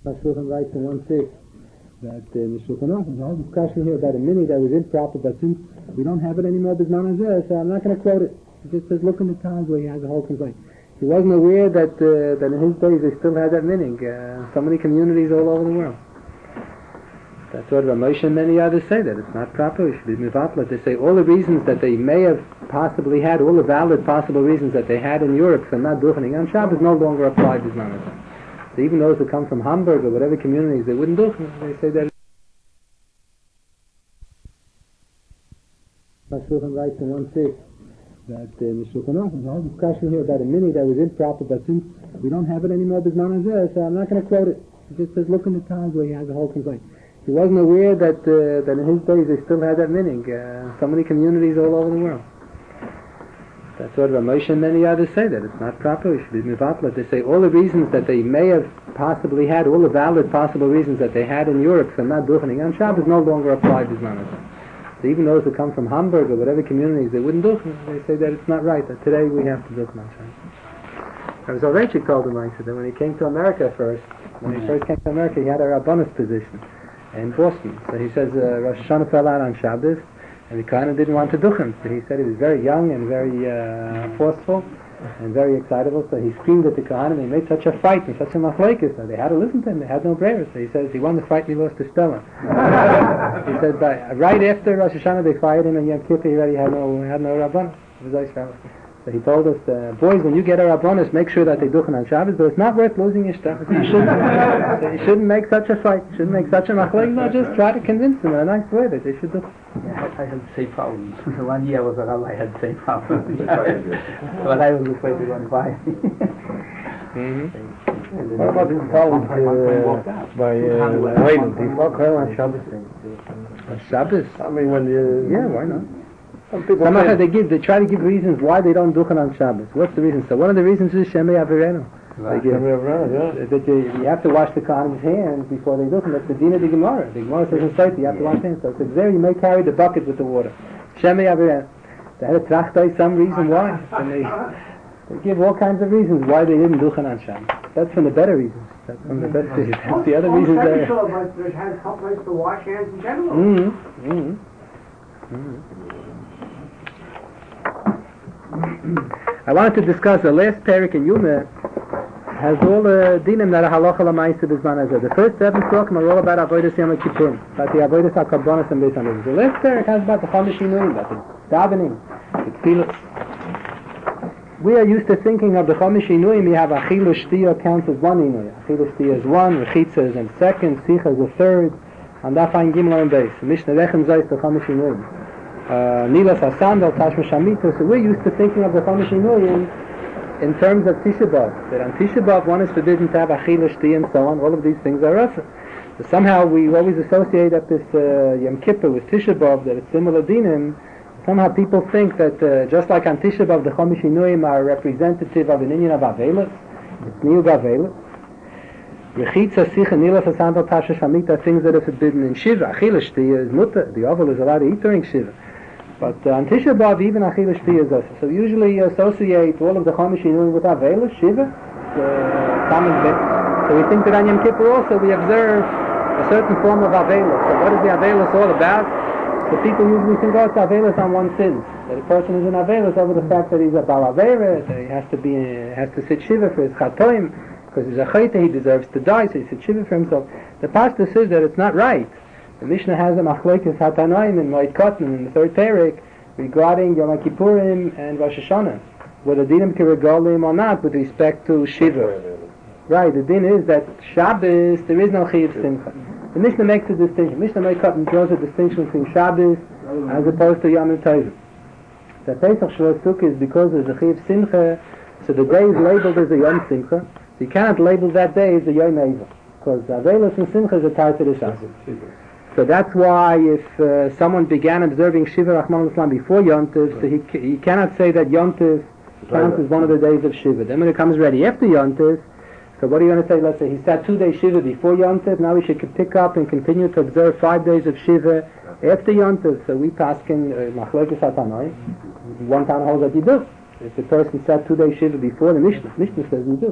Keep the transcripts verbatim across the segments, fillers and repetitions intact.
Shulchan writes in one six that uh, in the Shulchan Aruch, there's a whole discussion here about a mini that was improper, but since we don't have it anymore, there's none of this, so I'm not going to quote it. It just says, look in the times where he has a whole complaint. He wasn't aware that uh, that in his days they still had that meaning. Uh, so many communities all over the world. That's what Ramesh and many others say, that it's not proper. We should be mivatla. They say all the reasons that they may have possibly had, all the valid possible reasons that they had in Europe for not duchening on Shabbos no longer apply to none of them. So even those who come from Hamburg or whatever communities, they wouldn't duchen. They say that. Shulchan writes in one six that uh, in the Shulchan Aruch, there's a whole discussion here about a mini that was improper, but since we don't have it anymore, there's none of this, so I'm not going to quote it. It just says, look in the times where he has a whole complaint. He wasn't aware that uh, that in his days they still had that meaning. Uh, so many communities all over the world. That's what Ramesh and many others say, that it's not proper. We should be mivatla. They say all the reasons that they may have possibly had, all the valid possible reasons that they had in Europe for not duchening on Shabbos no longer apply to none of them. So even those who come from Hamburg or whatever communities, they wouldn't duchen. They say that it's not right, that today we have to duchen on Shabbos. I was already told him, I said, that when he came to America first, when he first came to America, he had a Rabbanus position in Boston. So he says uh, Rosh Hashanah fell out on Shabbos, and the Kohanim didn't want to duchen. So he said he was very young and very uh, forceful and very excitable. So he screamed at the Kohanim. He made such a fight and such a machlekes. So they had to listen to him. They had no braver. So he says he won the fight and he lost to Stella. He said by, right after Rosh Hashanah they fired him, and Yom Kippur he already had no had no Rabbanus. It was nice. So he told us, uh, boys, when you get a Rabbanus, make sure that they duchen on Shabbos, but it's not worth losing your stuff. You shouldn't, so you shouldn't make such a fight. You shouldn't make such a machlek. No, just try to convince them in a nice way that they should duchen. Yeah, I, I had the same problem. One year I was a rabbi, I had the same problem. But I was afraid to go and buy. Mm-hmm. What about this problem uh, by uh, Wayland? Do you walk around on Shabbos? On Shabbos? I mean, when you... Yeah, why not? Some people Some they give, they try to give reasons why they don't duchen on Shabbos. What's the reason? So one of the reasons is Shemei Avirenu. Right. Yeah. That you, you have to wash the Kohanim's hands before they duchen. That's the din of the Gemara. The Gemara says in Sotah you have to wash hands. So it's there you may carry the bucket with the water. Shemei Avirenu. They had a trachtai, some reason why. And they, they give all kinds of reasons why they didn't duchen on Shabbos. That's from the better reasons. That's from the best reasons. That's the other reasons there. It has help nice to wash hands in general. Mm-hmm. Mm-hmm. Mm-hmm. I wanted to discuss the last parak in Yuma has all the dinim that are halacha l'maisa b'zman hazeh. The first seven talking are all about avodas Yom Kippur, about the avodas hakarbonos and beis hamikdash. The last parak has about the chomesh inuim, about the davening, the tefillos. We are used to thinking of the chomesh inuim. You have achilu shtiya counts as one inuim. Achilu shtiya is one, rechitza is in second, sicha is a third, and dafayin gimel and beis. Mishnah rechem zayis the chomesh inuim. Nilas Hasandal, Tashmish Hamita. So we're used to thinking of the Chomesh Inuim in terms of Tisha B'Av. That on Tisha B'Av one is forbidden to have Achila, Shti, and so on. All of these things are Rasa. So somehow we always associate up this uh, Yom Kippur with Tisha B'Av, that it's similar dinim. Somehow people think that uh, just like on Tisha B'Av the Chomesh Inuim are representative of an Inyan of Avelis. It's Niyug Avelis. Rechitza, Sicha, Nilas Hasandal, Tashmish Hamita, things that are forbidden in Shiva. Achila, Shti is Mutter. The Oval is allowed to eat during Shiva. But uh, on Tisha B'Av, even Achila Shti is also. So we usually associate all of the Chomesh Inuim with Avelis, Shiva, uh, common bit. So we think that on Yom Kippur also we observe a certain form of Avelis. So what is the Avelis all about? So people usually think, oh, it's Avelis on one sin. That a person is an Avelis over the fact that he's a Bal Avera, that he has to be, uh, has to sit Shiva for his Chatoim, because he's a Chayta, he deserves to die, so he sits Shiva for himself. The pastor says that it's not right. The Mishnah has a machlekes hatanoim in Moed Katan in the third parak regarding Yom Kippurim and Rosh Hashanah, whether dinim kiregalim or not with respect to Shiva. Right, the din is that Shabbos there is no chiyuv simcha. The Mishnah makes a distinction. Mishnah Moed Katan draws a distinction between Shabbos as opposed to Yom Tovim. The Pesach Shlo Sukkah is because there's a chiyuv simcha, so the day is labeled as a Yom Simcha. So you cannot label that day as a Yom Eiva, because Avelis and Simcha is a type of the Shabbos. So that's why if uh, someone began observing Shiva Rahman al-Islam before Yom Tov, so he, he cannot say that Yom Tov counts as one of the days of Shiva. Then when it comes ready after Yom Tov, so what are you going to say? Let's say he sat two days Shiva before Yom Tov, now he should pick up and continue to observe five days of Shiva after Yom Tov. So we pass in Machlokes Hatanoi. One time holds that you do. If the person sat two days Shiva before the Mishnah, Mishnah says you do.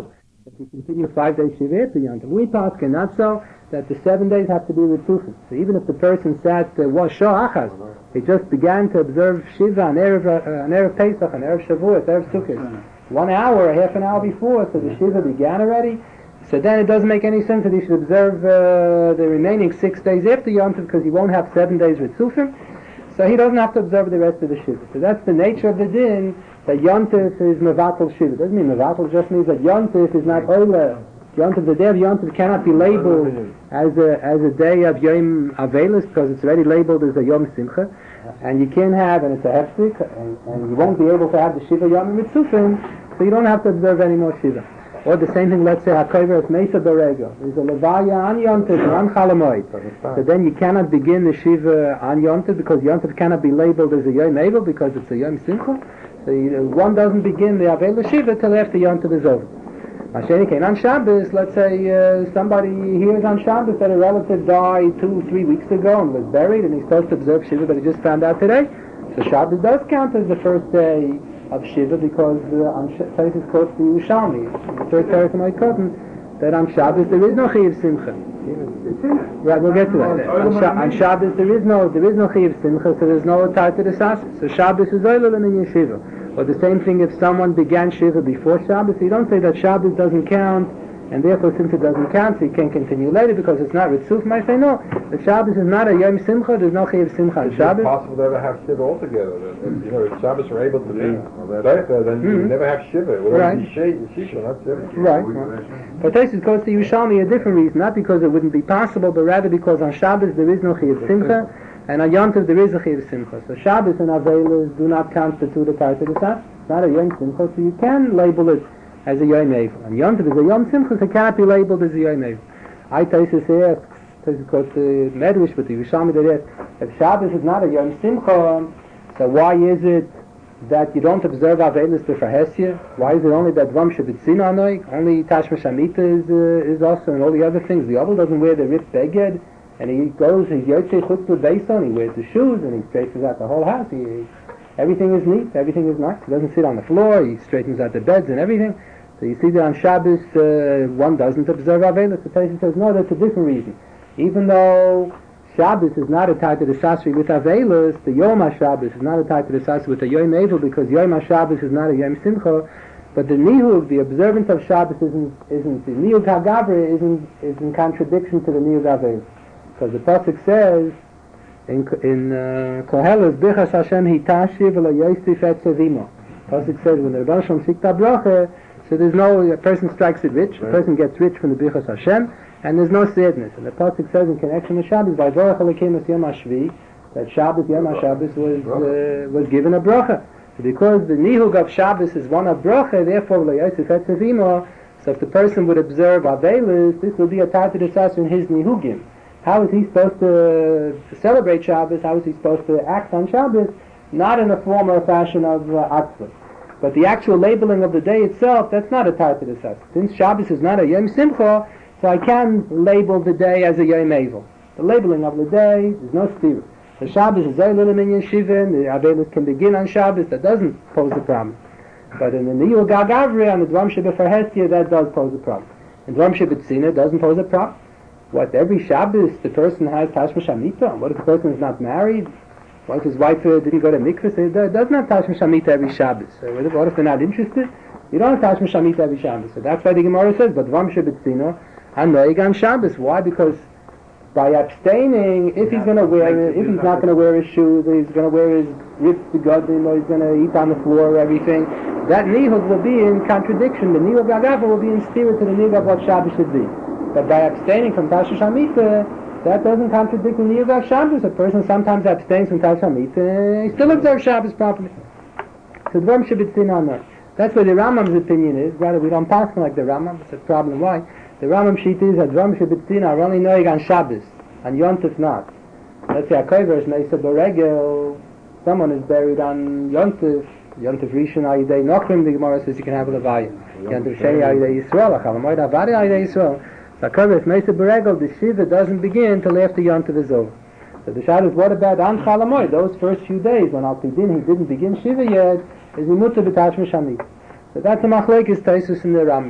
If you continue five days Shiva after Yom Tov. We talk and not so, that the seven days have to be with Tufin. So even if the person sat uh, was Shah Achaz, he just began to observe Shiva on Erev, uh, on Erev Pesach, on Erev Shavuot, Erev Sukkot, one hour, half an hour before, so the Shiva began already. So then it doesn't make any sense that he should observe uh, the remaining six days after Yom Tov because he won't have seven days with Tufin. So he doesn't have to observe the rest of the Shiva. So that's the nature of the din, that Yom Tov is Mevatel Shiva. It doesn't mean Mevatel, just means that Yom Tov is not Oile. Yom Tov, the day of Yom Tov cannot be labeled as a as a day of Yom Avelis because it's already labeled as a Yom Simcha. And you can't have, and it's a heftik, and, and you won't be able to have the Shiva Yom Mitzufin, so you don't have to observe any more Shiva. Or the same thing, let's say, HaKover Mesa Berego. There's a Levaya on Yom Tov or on Chalamoid. So then you cannot begin the Shiva on Yom Tov because Yom Tov cannot be labeled as a Yom Evel because it's a Yom Simcha. So you, one doesn't begin the Avela Shiva till after Yom Tov is over. Mashenikein on Shabbos, let's say uh, somebody hears on Shabbos that a relative died two, three weeks ago and was buried and he's supposed to observe Shiva, but he just found out today. So Shabbos does count as the first day of Shiva because uh, on Shabbos quotes the Yerushalmi, the third parak of my cousin, that on Shabbos there is no Chiyav Simcha. Right, we'll get to that. On, Sh- on Shabbos there is no there is no Chiyav Simcha, so there's no Tarta de Sas. So Shabbos is Oilalim in Yeshiva. Or the same thing if someone began Shiva before Shabbos, you don't say that Shabbos doesn't count, and therefore since it doesn't count, so you can't continue later because it's not Ritzuf. I say no, the Shabbos is not a Yom Simcha, there's no Chiyav Simcha on Shabbos. It's possible to ever have Shiva altogether. If, you know, if Shabbos are able to be yeah. Deicha, then mm-hmm. you never have Shiva. It will right. be Shisha, not Shiva. Right. right. But Tosfos goes to Yerushalmi a different reason, not because it wouldn't be possible, but rather because on Shabbos there is no Chiyav Simcha, and on Yom Tov there is a Chiyav Simcha. So Shabbos and Avelos do not constitute a Tarta de Sas. It's not a Yom Simcha, so you can label it as a Yom Evel. And Yom Tov is a Yom Simcha, so it cannot be labeled as a Yom Evel. I Tosfos asks, Tosfos goes to Medrash with the Yerushalmi that asks, if Shabbos is not a Yom Simcha, so why is it that you don't observe Avelis b'far Hesya? Why is it only that Dvam Shebetzin Anoi? Only Tashma Shamita is uh, is also, and all the other things. The Ovel doesn't wear the ripped beged, and he goes, he's Yotzei Chutz L'Beison, he wears the shoes, and he straightens out the whole house. He, he, everything is neat, everything is nice. He doesn't sit on the floor, he straightens out the beds and everything. So you see that on Shabbos, uh, one doesn't observe Avelis. The Tosfos says, no, that's a different reason. Even though Shabbos is not a Tarta de Sasri with Avelis, the Yom HaShabbos is not a Tarta de Sasri with a Yom Evel because Yom HaShabbos is not a Yom Simcha, but the Nihug, the observance of Shabbos isn't, isn't the Nihug HaGavri isn't, is in contradiction to the Nihug Avelis. Because the Pasuk says, in in uh, Koheles, Bichas Hashem hitashiv v'lo yosif et sevimo. Pasuk says, when the Rebbe Shalom sikta bracha, so there's no, a person strikes it rich, a person gets rich from the Bichas Hashem, and there's no sadness. And the Pasuk says in connection with Shabbos, by Vorach Elokeim es Yom HaShvi, that Shabbos, Yom HaShabbos was, uh, was given a bracha. So because the Nihug of Shabbos is one of bracha, therefore, v'lo yosif et sevimo, so if the person would observe Avelis, this will be a Tarta de Sas in his Nihugim. How is he supposed to, to celebrate Shabbos? How is he supposed to act on Shabbos? Not in a form or a fashion of uh, Atzvah. But the actual labeling of the day itself, that's not a Tarta de Sas. Since Shabbos is not a Yom Simcha, so I can label the day as a Yom Evel. The labeling of the day, there's no stira. The Shabbos is Zaylilim in Yeshivin, the Avelis can begin on Shabbos, that doesn't pose a problem. But in the Nihug HaGavri, on the Dvam Shebefar Hesya, that does pose a problem. In Dvam Shebetzina, it doesn't pose a problem. What, every Shabbos the person has Tashma Shamita? What if the person is not married? What if his wife uh, didn't go to mikvah? So it doesn't have Tashma Shamita every Shabbos. So what, if, what if they're not interested? You don't have Tashma Shamita every Shabbos. So that's why the Gemara says, but Dvam Shebetzino, Hanoig on Shabbos. Why? Because by abstaining, if he's going to wear it, if he's not going to wear his shoes, or he's going to wear his ripped begodim, or he's going to eat on the floor, or everything, that nihug will be in contradiction. The nihug agava will be in spirit to the nihug of what Shabbos should be. But by abstaining from Tasha Shamita, that doesn't contradict the Nihug of Shabbos. A person sometimes abstains from Tasha Shamita, he still observes Shabbos properly. So Dvam Shebetzin Anor. That's where the Rambam's opinion is. Rather, we don't pass like the Rambam. It's a problem. Why? The Rambam sheet is that Dvam Shebetzin are only knowing on Shabbos, on Yom Tov not. Let's say a kover is Meisa Beregel. Someone is buried on Yom Tov. Yom Tov Rishon Ayidei Nochrim. The Gemara says you can have a Levaya. Yom Tov Sheni Ayidei Yisrael. Achalamoid Avari Ayidei Yisrael. So Kover is Meisa Beregel. The Shiva doesn't begin until after Yom Tov is over. So the Shad is what about An Chalamoid? Those first few days when Al Pidin he didn't begin Shiva yet. Is Mimutzah B'Tashma Shamit. So that's a machlekes Tosfos in the Rambam.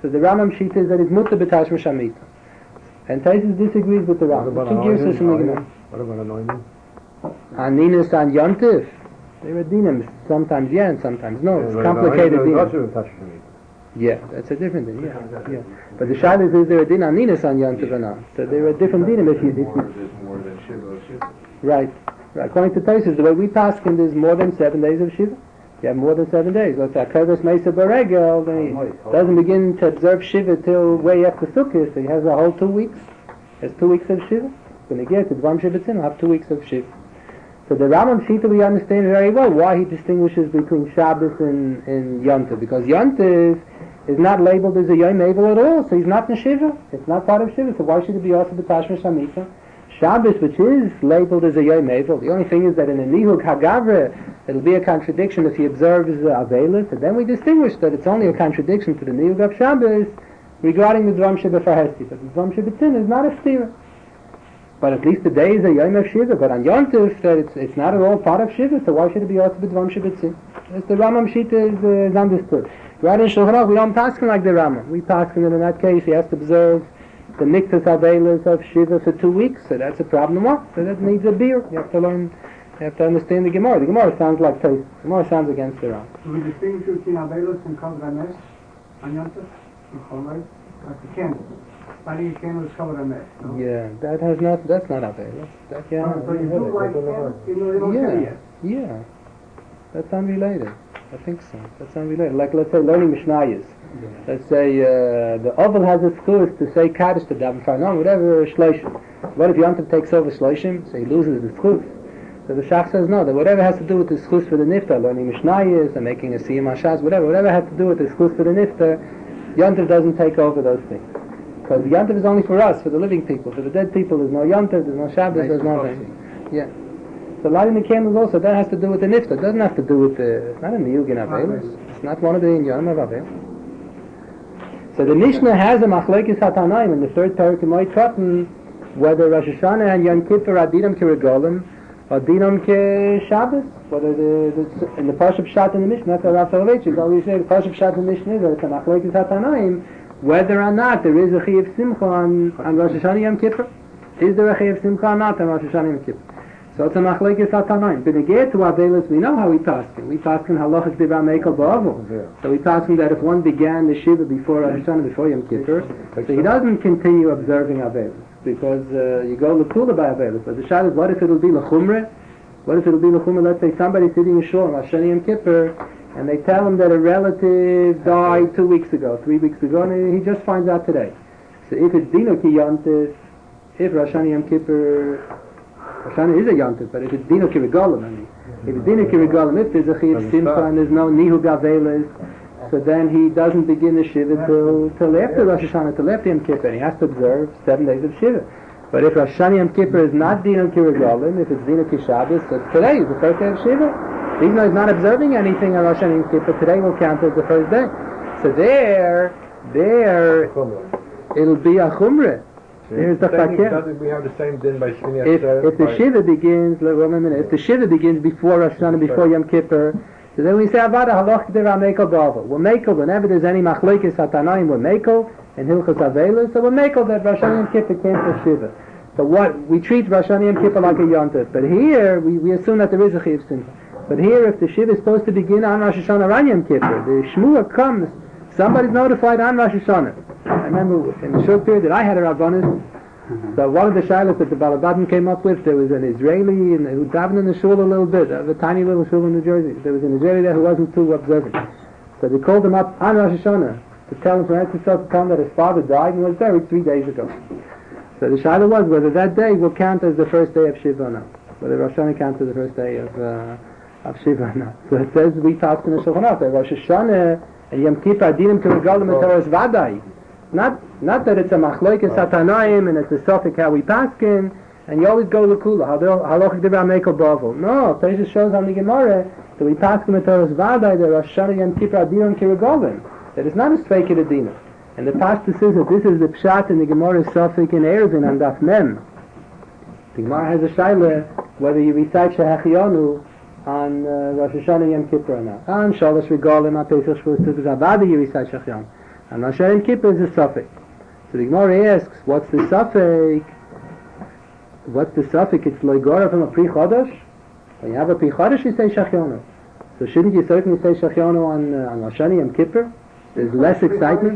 So the Rambam Shita is that it's mutter b'tashmish hamita. And Taisus disagrees with the Rambam. Two gears in the Gemara. What about anointing? Aninus and Yontif. There are dinim. Sometimes yeah and sometimes no. It's complicated dinim. Yeah, that's a different thing. Yeah, yeah. But the shaila is, is there a din aninus on Yontif or not? So there are different dinim if you. If you There's more than Shiva Shiva. right. Right. According to Taisus, the way we pass in, there's more than seven days of Shiva. You have more than seven days. Let's say Akeres Mesa Baregel, then he doesn't begin to observe Shiva till way after Sukkot, so he has a whole two weeks. He has two weeks of Shiva. When he gets to Dvam Shivatzin, he'll have two weeks of Shiva. So the Rambam Shita, we understand very well why he distinguishes between Shabbos and, and Yontif, because Yontif is not labeled as a Yom Eivel at all, so he's not in Shiva. It's not part of Shiva, so why should it be also B'Tashmish Hamita? Shabbos, which is labeled as a Yom Eivel, the only thing is that in a Nihug Hagavre, it'll be a contradiction if he observes uh, Avelis, and then we distinguish that it's only a contradiction to the Nihug of Shabbos regarding the Dvam Shiva Farhesti, but the Dvam Shivatzin is not a stira. But at least the day is a Yom of Shiva, but on Yontif, that it's, it's not at all part of Shiva, so why should it be also the Dvam Shivatzin? As the Rambam Shita is, uh, is understood. Right in Shulchan Aruch, we don't pass him like the Rambam. We pass him that in that case he has to observe the Miktas Avelis of Shiva for two weeks, so that's a problem. What? So that needs a beer. You have to learn, you have to understand the Gemara. The Gemara sounds like Tais. The Gemara sounds against the Rambam. Do we distinguish between Avelos and Kol Ramesh on Yontif? Like the candle. Lighting a candle is Kol Ramesh, no? Yeah, that has not, that's not Avelis. That, yeah, Oh, so you do light candles, even though they don't say yeah, yet. yeah. That's unrelated. I think so. That's unrelated. Like, let's say, learning Mishnayos. Yeah. Let's say uh, the Oval has a schus to say Kaddish to Daven Farnon, whatever Shloshim. What if Yontif takes over Shloshim, so he loses the schus? So the Shach says no, that whatever has to do with the schus for the Niftar, learning Mishnayos and making a Siyam Hashaz, whatever, whatever has to do with the schus for the Niftar, Yontif doesn't take over those things. Because Yontif is only for us, for the living people. For the dead people, there's no Yontif, there's no Shabbos, there's nothing. Yeah. So lighting the candles also, that has to do with the Niftar. It doesn't have to do with the, it's not a Niyug in Avelis. It's not one of the Inyanim of Avelis. So the Mishnah has a Machlekes HaTanaim in the third parak in Moed Katan, whether Rosh Hashanah and Yom Kippur are dinam kiregolim or dinam ke-Shabbos. Whether the, the in the Parsha Pshat in the Mishnah, that's what Rav Soloveitchik always says. The Parsha Pshat in the Mishnah is that it's a Machlekes HaTanaim whether or not there is a Chiyuv Simcha on, on Rosh Hashanah Yom Kippur. Is there a Chiyuv Simcha or not on Rosh Hashanah Yom Kippur? So it's a Machlekes HaTanaim. But again to Avelis, we know how we paskin. We paskin halachas divrei Meikol ba'avol. So we paskin that if one began the Shiva before Rosh Hashanah, before Yom Kippur, so he doesn't continue observing Avelis because uh, you go l'kula by Avelis. But the shayla is, what if it'll be l'chumre? What if it'll be l'chumre? Let's say somebody sitting in shul on Rosh Hashanah Yom Kippur, and they tell him that a relative died two weeks ago, three weeks ago, and he just finds out today. So if it's dino ki yontif, if Rosh Hashanah Yom Kippur, Rosh Hashanah is a yontif, but if it's dino ki regalim, I mean, if it's dino ki regalim, if there's a chiyuv simcha and there's no nihug avelis, so then he doesn't begin the shiva till till after Rosh Hashanah, till after Yom Kippur, and he has to observe seven days of shiva. But if Rosh Hashanah Yom Kippur is not dino ki regalim, if it's dino ki Shabbos, so today is the first day of shiva. Even though he's not observing anything on Rosh Hashanah Yom Kippur, today will count as the first day. So there, there, it'll be a chumrah. Here's the fakir. We have the same din by Shmini If, Atzeret. if the Shiva begins, look, wait a minute, if the Shiva begins before Rosh Hashanah, before Yom Kippur, so then we say, Avada halach k'dera mekel b'ava. We're mekel, whenever there's any machlekes hatanaim, we're mekel, and hilchas avelis, so we're mekel that Rosh Hashanah Yom Kippur came for Shiva. So what, we treat Rosh Hashanah Yom Kippur like a yontif, but here, we, we assume that there is a chiyuv simcha. But here, if the Shiva is supposed to begin on Rosh Hashanah or on Yom Kippur, the Shmuah comes, somebody's notified on Rosh Hashanah. I remember in the short period that I had a Rabbanis, so one of the shilas that the Balabatim came up with, there was an Israeli in, who davened in the shul a little bit, of a tiny little shul in New Jersey. There was an Israeli there who wasn't too observant. So they called him up on Rosh Hashanah to tell him from Eretz Yisrael to tell him that his father died and was buried three days ago. So the shilah was whether that day will count as the first day of Shiva or not. Whether Rosh Hashanah counts as the first day of uh, of Shiva or not. So it says we talk in the Shulchan Aruch that Rosh Hashanah and Yom Kippur adinim kiregalim and Torah's vadai. Not not that it's a machlokes hatanaim and it's a suffix how we paskin, and you always go l'kula halach divrei mekel b'avol. No, Taisus shows on the Gemara that we paskin with Torah's vadai that Rosh Hashanah Yom Kippur adinim kiregalim. That it's not a sveik adina. And the pastor says that this is the pshat in the Gemara suffix in Eruvin and Daf Mem. The Gemara has a shaila whether you recite Shehachionu on uh, Rosh Hashanah Yom Kippur or not. On Shalosh Regalim, on Pesach Shavuos, Avada you recite Shehachionu. and Rosh Hashanah Yom Kippur is a suffix. So the Gemara asks, what's the suffix? What's the suffix? It's loigora from a Pri Chodesh. When you have a Pri Chodesh, you say Shachianu. So shouldn't you certainly say Shachianu on uh, on Rosh Hashanah Yom Kippur? There's less excitement.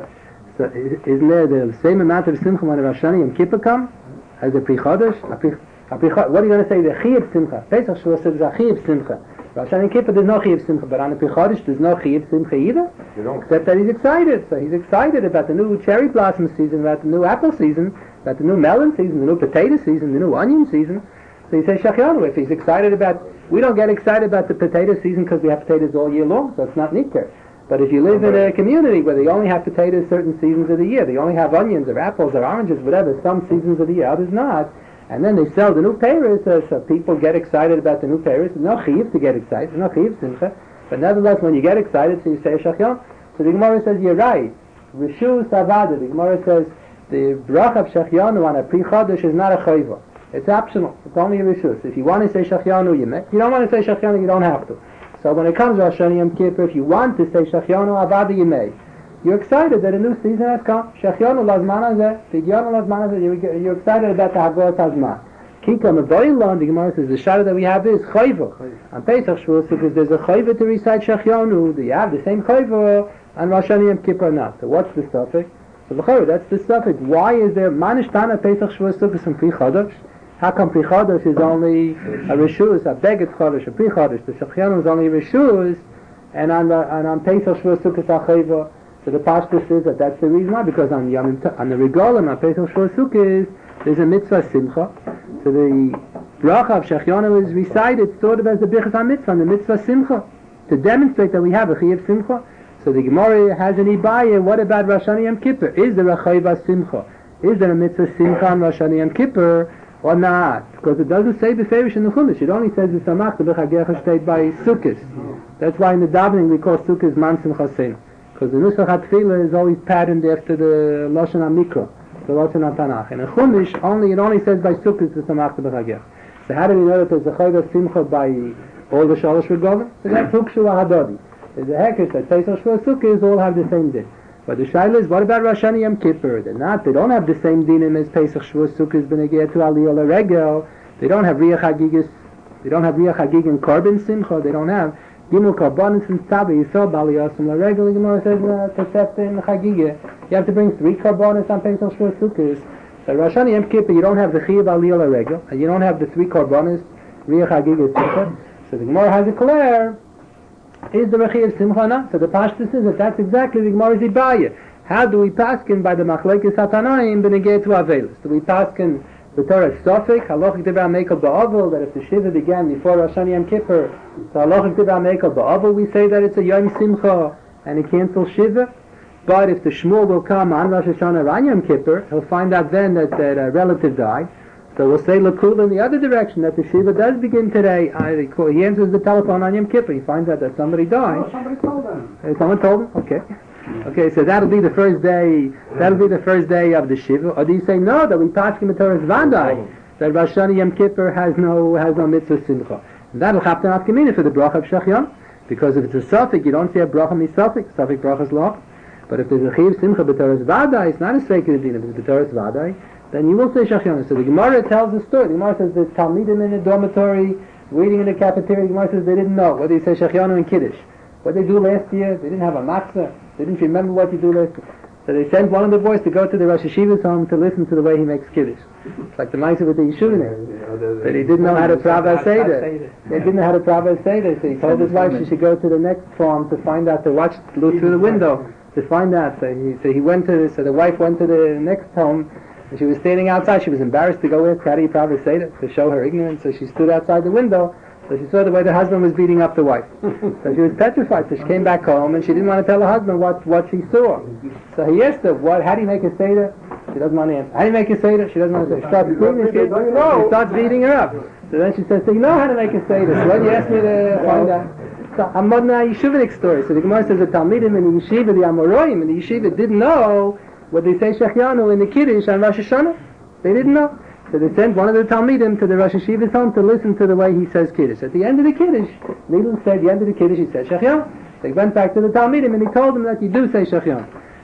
So isn't there the same amount of simcha when Rosh Hashanah Yom Kippur come as the Pri Chodesh? A Pri, a Pri, what are you going to say? The Chiyuv Simcha. Pesach Shavuos says a Chiyuv Simcha. Rosh Hashanah Yom Kippur there's no Chiyuv Simcha, but on the Pri Chodesh there's no Chiyuv Simcha either. Except that he's excited. So he's excited about the new cherry blossom season, about the new apple season, about the new melon season, the new potato season, the new onion season. So he says Shachianu. If he's excited about, we don't get excited about the potato season because we have potatoes all year long, so it's not Nicker. But if you live in a community where they only have potatoes certain seasons of the year, they only have onions or apples or oranges, whatever, some seasons of the year, others not, and then they sell the new peiros, uh, so people get excited about the new peiros. There's no chiyuv to get excited, there's no chiyuv simcha, but nevertheless when you get excited, so you say Shachianu. So the Gemara says, you're right. Rishus Avada, the Gemara says, the bracha of Shachianu on a Pri Chodesh is not a chayva. It's optional. It's only a rishus. If you want to say Shachianu, you may. If you don't want to say Shachianu, you don't have to. So when it comes to Rosh Hashanah Yom Kippur, if you want to say Shachianu Avada, you may. You're excited that a new season has come. Shachianu Lazman Hazeh, Pigyanu Lazman Hazeh. You're excited about the Hagos Hazman. Kika Mevoilon, the Gemara says the shadow that we have is chayva. On Pesach Shavuos, because there's a chayva to recite Shachianu, do you have the same chayva on Rosh Hashanah Yom Kippur or not? So what's the suffix? So l'chayr, that's the suffix. Why is there Manishtana Pesach Shavuos Sukkos and Pri Chodesh? How come Pri Chodesh is only a reshus, a Beged Chodesh, a Pri Chodesh? The Shachianu is only a reshus, and on the, and on Pesach Shavuos Sukkos Achayva. So the Pashtus is that that's the reason why, because on Yom on the Regalim on Pesach Shavuos Sukkos there's a mitzvah simcha. So the bracha of Shachianu is recited sort of as the Birchas HaMitzvah, the mitzvah simcha, to demonstrate that we have a Chiyuv Simcha. So the Gemara has an Ibaya, what about Rosh Hashanah Yom Kippur? Is there a Chayva Simcha? Is there a mitzvah Simcha on Rosh Hashanah Yom Kippur or not? Because it doesn't say Beferish in the Chumash. It only says the Samach, the B'chagecha state by Sukkot. That's why in the davening we call Sukkot Man Simcha Seinu. Because the Nusach HaTfilah is always patterned after the Lashon HaMikra, the Lashon HaTanach. And in Chumash, only, it only says by Sukkot the Samach, the B'chagecha. So how do we know that there's a Chayva Simcha by all the Shalosh Regalim? So that's Hukshu HaHadodi. There's a hekesh that Pesach Shavuos Sukkos all have the same din. But the shaila is, what about Rosh Hashanah Yom Kippur? They're not. They don't have the same dinim as Pesach Shavuos Sukkos b'negei to Aliyah L'Regel. They don't have Riach Hagigis. They don't have Riach Hagig and Korban Simcha. They don't have Gimel Korbanos and Tzava Yisrael B'Aliyah L'Regel. The Gemara says Tosefta in Chagigah. You have to bring three Korbanos on Pesach Shavuos Sukkos. So Rosh Hashanah Yom Kippur, you don't have the Chiyuv Aliyah L'Regel, and you don't have the three Korbanos Riach Hagig and Simcha. So the Gemara has a clear. Is the Rechiv Simcha not? So the Pashtus says that that's exactly the Gemara's Ibaya. How do we paskin by the Machlekes HaTanaim b'negei to Avelis? Do we paskin the Torah Sofik, Halachic Dibra Mekel Ba'avil, that if the Shiva began before Rosh Hashanah Yom Kippur, so Halachic Dibra Mekel Ba'avil, we say that it's a Yom Simcha and it cancels Shiva. But if the Shmuel will come on Rosh Hashanah and Yom Kippur, he'll find out then that, that a relative died. So we'll say Lakula in the other direction, that the Shiva does begin today. I, he answers the telephone on Yom Kippur. He finds out that somebody died. Oh, somebody told him. Uh, someone told him? Okay. Okay, so that'll be the first day, that'll be the first day of the Shiva. Or do you say no, that we pass him the Torah's Vandai, that Rosh Hashanah Yom Kippur has no, has no mitzvah simcha. And that'll have to not come in for the bracha of Shachianu. Because if it's a suffix, you don't say a bracha misafik, suffix bracha's law. But if there's a chiv simcha b'Torah's Vadai, it's not a sacred din, if it's b'Torah's Vadai, then you will say Shachianu. So the Gemara tells the story. The Gemara says the Talmidim in the dormitory, waiting in the cafeteria, the Gemara says they didn't know whether you say Shachianu in Kiddush. What they do last year, they didn't have a matzah, they didn't remember what you do last year. So they sent one of the boys to go to the Rosh Hashiva's home to listen to the way he makes Kiddush. It's like the Maisa with the Yeshuvah. But he didn't know how to Pravah Seder. They didn't know how to Pravah Seder, so he told his wife she should go to the next farm to find out, to watch, look through the window, to find out. So he, so he went to, so the wife went to the next home, and she was standing outside. She was embarrassed to go in, how do you Pravah Seder, to show her ignorance, so she stood outside the window. So she saw the way the husband was beating up the wife. So she was petrified. So she came back home and she didn't want to tell her husband what, what she saw. So he asked her, "What? How do you make a seder?" She doesn't want to answer. How do you make a seder? She doesn't want to say. She starts beating, she, she starts beating her up. So then she says, "So you know how to make a seder? So why do you ask me to find out?" So Amadna Yeshivinik story. So the Gemara says the Talmidim in the Yeshiva, the Amoraim in the Yeshiva didn't know what they say Shachianu in the Kiddush on Rosh Hashanah. They didn't know. So they sent one of the Talmidim to the Rosh Hashiva's home to listen to the way he says Kiddush. At the end of the Kiddush, needless to say, at the end of the Kiddush he said Shachianu. They went back to the Talmidim and he told them that you do say Shachianu.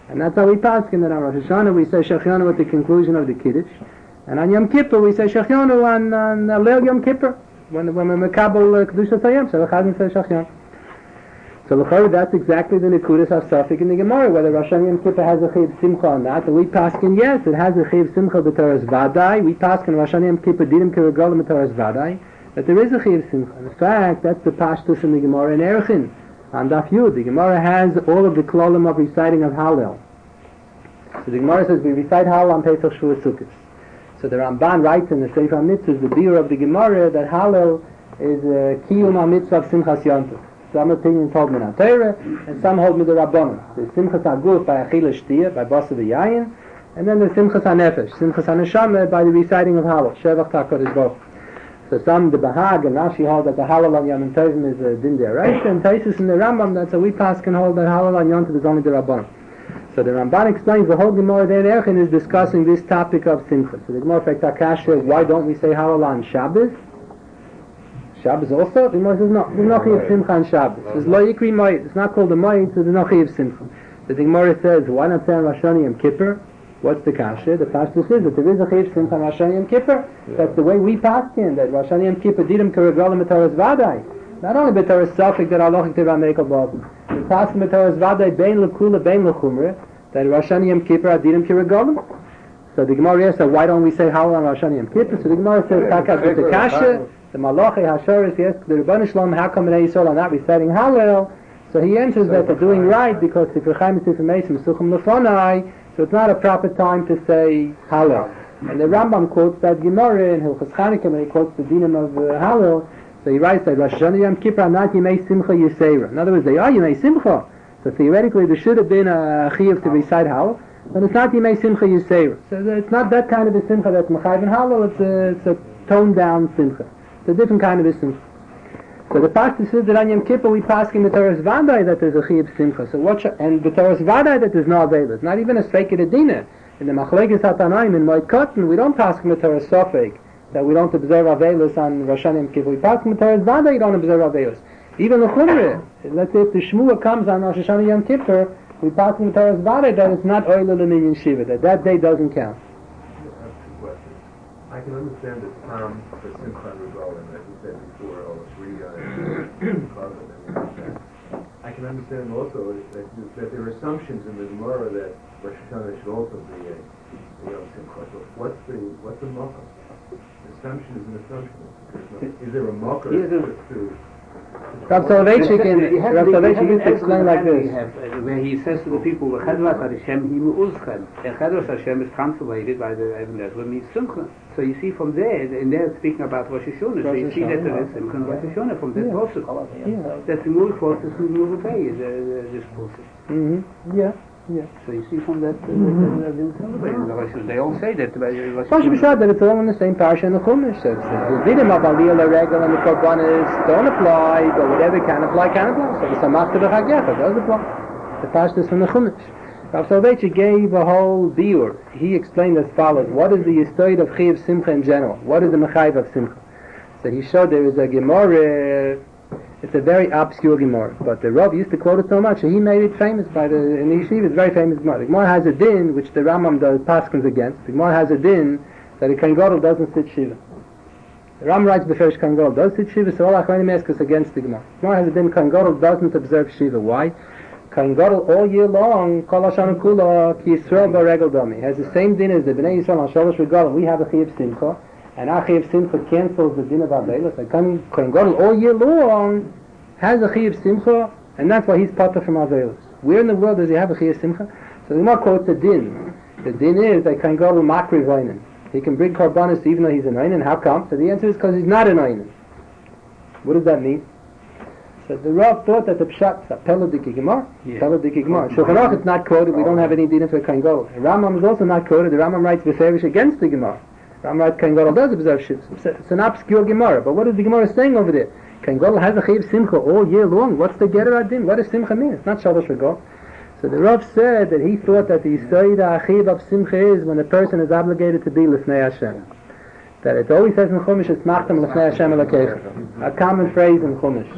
And that's how we pass in on Rosh Hashanah. We say Shechianu at the conclusion of the Kiddush. And on Yom Kippur, we say Shechianu on, on Leil Yom Kippur. When, when we're Mekabel Kedusha Hayom, so the Chazan says Shechianu. So l'chorah, that's exactly the Nekudas of Safik in the Gemara, whether Rosh Hashanah Yom Kippur has a Chiv Simcha or not. And we pass in, yes, it has a Chiv Simcha b'Toras Vadai. We pass in Rosh Hashanah Yom Kippur Dinim K'Regalim b'Toras Vadai. But there is a Chiv Simcha. In fact, that's the Pashtus in the Gemara in Erechin. On Daf Yud, the Gemara has all of the klolim of reciting of Hallel. So the Gemara says we recite Hallel on Pesach Shavuot Sukkot. So the Ramban writes in the Sefer HaMitzvahs, the beer of the Gemara, that Hallel is a Kiyum HaMitzvah of Simchas Yontif. Some opinions hold me Torah, and some hold me the Rabbanon. The Simchas HaGuf by Achila Shtia, by Basa V'Yayin, and then the Simchas HaNefesh, Simchas HaNeshama, by the reciting of Hallel, Shevach HaKadosh Baruch. So some, the Bahag and Rashi hold that the Hallel on Yom Tovim is a Din D'Oraisa, and Taisus and the Rambam, that's a we pass can hold that Hallel on Yom Tov is only the Rabbanon. So the Ramban explains the whole Gemara there in Erchin is discussing this topic of Simcha. So the Gemara for Takasha, why don't we say Hallel on Shabbos? Shabbos also? The Gemara says no, there's no Chiv Simcha on Shabbos. It's Lo Yikri Moed, it's not called a Moed, so there's no Chiv Simcha. So the Gemara says, why not say on Rosh Hashanah Yom Kippur? What's the kasha? The pashtus is that there is a Chiv Simcha on Rosh Hashanah Yom Kippur. Yeah. That's the way we pass in, that Rosh Hashanah Yom Kippur Didim K'Regalim b'Toras Vadai. Not only b'Toras Safik that Alochik Teva Meikal B'Odim. We pass in b'Toras Vadai Bein L'Kula Bein L'Chumre, that Rosh Hashanah Yom Kippur Adidim K'Regalim. So the Gemara asks, why don't we say Hallel on Rosh Hashanah Yom Kippur? So the Gemara says, Takas with the kasha, the Malachi Hashoris, yes, the Rebbeinu Shalom, how come Bnei Yisrael are not reciting Hallel? So he answers that they're doing right because Sifrei Chaim and Sifrei Mesim Suchim Lefonai, so it's not a proper time to say Hallel. And the Rambam quotes that Gemara in Hilchos Chanukah when he quotes the dinim of uh, Hallel. So he writes that Rosh Hashanah Yom Kippur are not Yimei Simcha Yisera. In other words, they are Yimei Simcha. So theoretically there should have been a Chiyuv to recite Hallel, but it's not Yimei Simcha Yisera. So it's not that kind of a Simcha that's Mechayiv and Hallel, it's a, it's a toned down Simcha. It's a different kind of a Simcha. So the pasuk says that on Yom Kippur we pass in the Toras Vadai that there's a Chiyuv Simcha. So what? Sh- and the Toras Vadai that there's no Aveilah. It's not even a Sveikid Adina. In the Machlekes HaTanaim in Moed Katan we don't pass in the Toras Sofek that we don't observe Aveilus on Rosh Hashanah Yom Kippur. We pass in the Toras Vadai you don't observe Aveilus. Even the Chumrah. Let's say if the Shmua comes on Rosh Hashanah Yom Kippur, we pass in the Toras Vadai that it's not Oila L'Minyan Shiva. That that day doesn't count. I can understand the term for Simcha Regalim, as you said before, or three I can understand also that, that there are assumptions in the Gemara that Rosh Hashanah should also be a, a Yom Simcha. So what's the what's the mocker? Assumption is an assumption. Is there a mocker to, to Rav Soloveitchik in Rav Soloveitchik used to explain like this. Have, uh, where he says to the people, "Chedras Hashem hi me'uzchem." And Chedras Hashem is translated by the Ibn Ezra means Simcha. So you see from there, and they're speaking about Rosh Hashanah. So you see that there is Simcha and Rosh Hashanah from that process. Yeah. That's the Mul process and Mul Bay, this process. Mm-hmm. Yeah. Yeah. So you see from that, uh, mm-hmm. that uh, they all say that. Pasha B'Shad that it's all in the same parsha in the Chumash. So the Vidim of Aliyah L'Regel and the Korbanos don't apply, but whatever can apply, can apply. So the Samach to the Chagecha does apply. The parsha is from the Chumash. Rav Soloveitchik gave a whole biur. He explained as follows: what is the yistoid of Chiv Simcha in general? What is the Mechayiv of Simcha? So he showed there is a Gemara. It's a very obscure Gemara, but the Rav used to quote it so much, so he made it famous by the, in the Yeshiva, it's a very famous Gemara. The Gemara has a din, which the Rambam does paskins against. The Gemara has a din that a Kohen Gadol doesn't sit Shiva. The Rambam writes before Kohen Gadol does sit Shiva, so all Achronim ask us against the Gemara. The Gemara has a din, Kohen Gadol doesn't observe Shiva. Why? Kohen Gadol all year long, Kol Hashanah Kula, Ki Yisrael B'Regel Dami, has the same din as the Bnei Yisrael on Shalosh Regalim. We have a Chiv Simcha, and our Chiv Simcha cancels the din of Aveilus. So Kohen Gadol all year long has a Chiv Simcha, and that's why he's patur from Aveilus. Where in the world does he have a Chiv Simcha? So the Gemara quotes the din. The din is that Kohen Gadol makri v'oinen. He can bring korbanos even though he's an oinen. How come? So the answer is because he's not an oinen. What does that mean? So the Rav thought that the pshat is a pelodiki Gemara. Pelodiki Gemara. Shulchan Aruch it's not quoted. We don't have any din for Kohen Gadol. The Rambam is also not quoted. The Rambam writes beferish against the Gemara. Rambam writes Kohen Gadol does observe Shiv. It's an obscure Gemara. But what is the Gemara saying over there? Kohen Gadol has a Chiv Simcha all year long. What's the Getter Adin? What does Simcha mean? It's not Shalosh Regal. So the Rav said that he thought that the Yisoid HaChiv of Simcha is when a person is obligated to be L'fnei Hashem. That it always says in Chumash, it's Machtam L'fnei Hashem Elokecha. A common phrase in Chumash.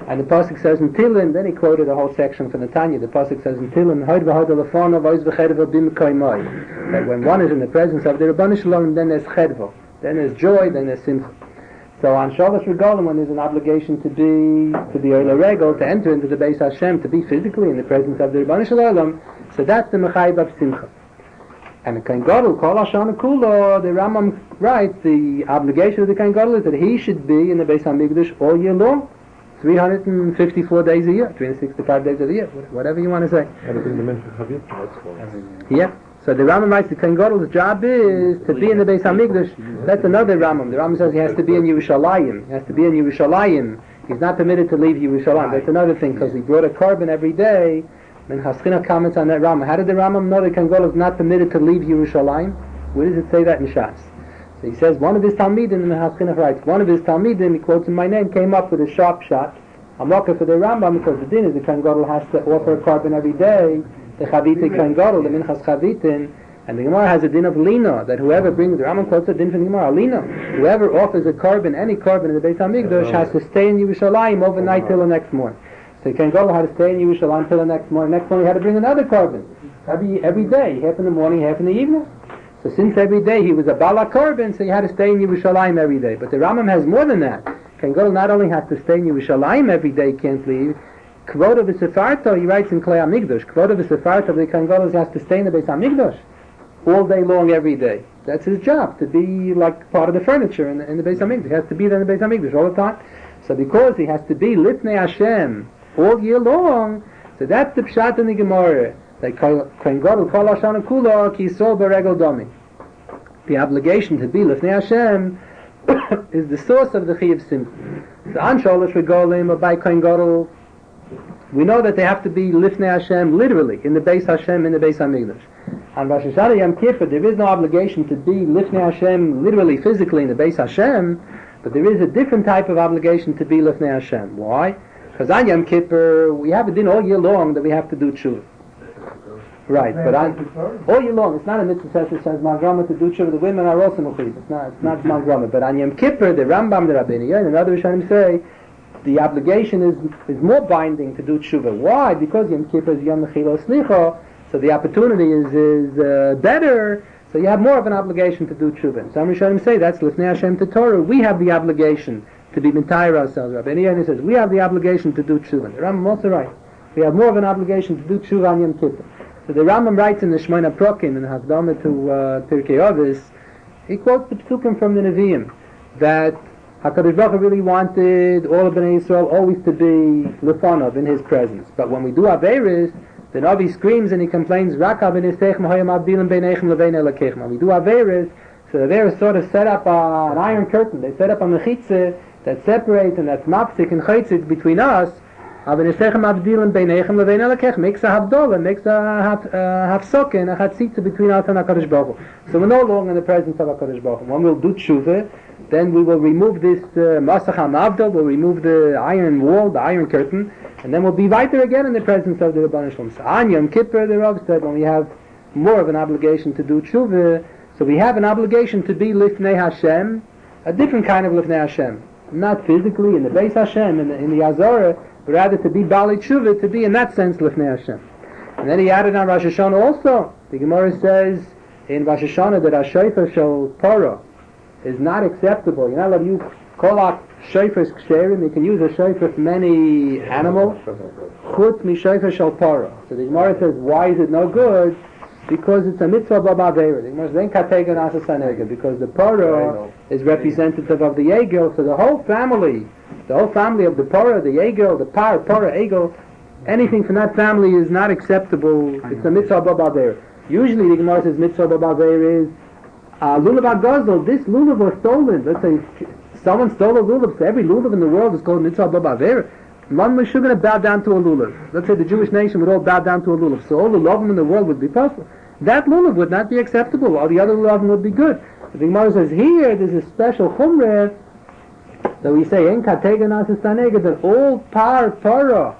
And the pasuk says in Tillim, then he quoted a whole section from the Tanya. The pasuk says in Tillim, "Hoyd v'hoyd alafana v'oz v'chedva bim kaimai." That when one is in the presence of the Rabbanu Shalom, then there's chedva, then there's joy, then there's simcha. So on Shalosh Regalim, when there's an obligation to be to be Oila Regel, to enter into the Beis Hashem, to be physically in the presence of the Rabbanu Shalom, so that's the Mechayib of simcha. And the Kohen Gadol, Kol Hashana Kula, the Rambam writes, the obligation of the Kohen Gadol is that he should be in the Beis HaMikdash all year long, three hundred fifty-four days a year, three hundred sixty-five days of the year, whatever you want to say. Everything the Mention Chavit, that's called. Yeah. So the Rambam writes the Kohen Gadol's job is to be in the Beis HaMikdash. That's another Rambam. The Rambam says he has to be in Yerushalayim. He has to be in Yerushalayim. He's not permitted to leave Yerushalayim. That's another thing, because he brought a carbon every day. And Haskina comments on that Rambam. How did the Rambam know that Kohen Gadol is not permitted to leave Yerushalayim? Where does it say that in Shas? So he says one of his Talmidim, and Haskina writes, one of his Talmidim, he quotes in my name, came up with a sharp shot. I'm looking for the Rambam because the din is the Kohen Gadol has to offer a carbon every day. The Chavite Kohen Gadol, the Minchas Chavitin, and the Gemara has a din of Lina, that whoever brings, the Rambam quotes a din from the Gemara, Lina, whoever offers a carbon, any carbon in the Beis HaMikdash has to stay in Yerushalayim overnight till the next morning. So the Kohen Gadol had to stay in Yerushalayim till the next morning. Next morning he had to bring another carbon, every every day, half in the morning, half in the evening. So since every day he was a Bala carbon, so he had to stay in Yerushalayim every day. But the Rambam has more than that. Kohen Gadol not only has to stay in Yerushalayim every day, can't leave, Kvod of the Sefarto, he writes in Klei HaMikdash, Kvod of the Sefarto, the Kohen Gadol has to stay in the Beis HaMikdash all day long, every day. That's his job, to be like part of the furniture in the, in the Beis HaMikdash. He has to be there in the Beis HaMikdash all the time. So because he has to be Lifnei Hashem all year long, so that's the Pshat in the Gemara. Like Kohen Gadol, Kol Hashana Kula, Ki Yisrael Beregel Domi. The obligation to be Lifnei Hashem is the source of the Chiyuv Simcha. So on Shalosh Regalim, or by Kohen Gadol, we know that they have to be Lifnei Hashem, literally, in the Beis Hashem, in the Beis HaMikdash. On Rosh Hashanah Yom Kippur, there is no obligation to be Lifnei Hashem, literally, physically, in the Beis Hashem, but there is a different type of obligation to be Lifnei Hashem. Why? Because on Yom Kippur, we have a din all year long that we have to do tshuva. Right, but on, all year long, it's not a mitzvah that says Magrama to do tshuva, the women are also mukhib. It's not, it's not Magrama. But on Yom Kippur, the Rambam, the Rabbeinu Yoin, and other Rishonim say, the obligation is is more binding to do tshuva. Why? Because Yom Kippur is Yom Mechila Slicha, so the opportunity is is uh, better, so you have more of an obligation to do tshuva. Some Rishonim say that's Lifnei Hashem to Torah. We have the obligation to be Mintayr ourselves. Rabbi Yoin says we have the obligation to do tshuva. The Rambam also writes we have more of an obligation to do tshuva on Yom Kippur. So the Rambam writes in the Shemona Prokim, in the Hakdama to uh, Pirkei Avos, he quotes the Psukim from the Nevi'im, that HaKadosh Baruch Hu really wanted all of Bnei Yisrael always to be Lefanov, in his presence. But when we do Averis, the Navi screams and he complains, Raka b'nistechem hayam abdilim beinechem levein elokechem. When we do Averis, so the Averis sort of set up uh, an iron curtain. They set up a mechitze that separates and that's mapsik and chaytzit between us. B'nistechem abdilim beinechem levein elokechem. Makes a havdolah, makes a hafsokin, a chatzitza between us and HaKadosh Baruch Hu. So we're no longer in the presence of HaKadosh Baruch Hu. When we'll do tshuva, then we will remove this Masach HaMavdal, we'll remove the iron wall, the iron curtain, and then we'll be right there again in the presence of the Rabbanu Shalom. So on Yom Kippur, the Rav said, when we have more of an obligation to do tshuva, so we have an obligation to be Lifnei Hashem, a different kind of Lifnei Hashem. Not physically in the Beis Hashem, in the, in the Azorah, but rather to be Bali Tshuva, to be in that sense Lifnei Hashem. And then he added on Rosh Hashanah also. The Gemara says in Rosh Hashanah that Ashayfer Shel Torah is not acceptable. You're not allowed to use kolak shayfer's ksherim. You can use a shayfer for many animals. Chutz mi shayfer shel parah. So the Gemara says, why is it no good? Because it's a mitzvah b'ba'avera. The Gemara says, then kategan asa sanegel, because the parah is representative of the egel. So the whole family, the whole family of the parah, the egel, the par, parah, egel, anything from that family is not acceptable. It's a mitzvah b'ba'avera. Usually the Gemara says mitzvah b'ba'avera is Uh, lulav agazel, this lulav was stolen. Let's say someone stole a lulav, so every lulav in the world is called mitzvah b'ba'avera. One was going to bow down to a lulav. Let's say the Jewish nation would all bow down to a lulav, so all the lulavim in the world would be possible. That lulav would not be acceptable, all the other lulavim would be good. The Gemara says here, there's a special chumrah that we say, en katega nasistanega, that all par, para,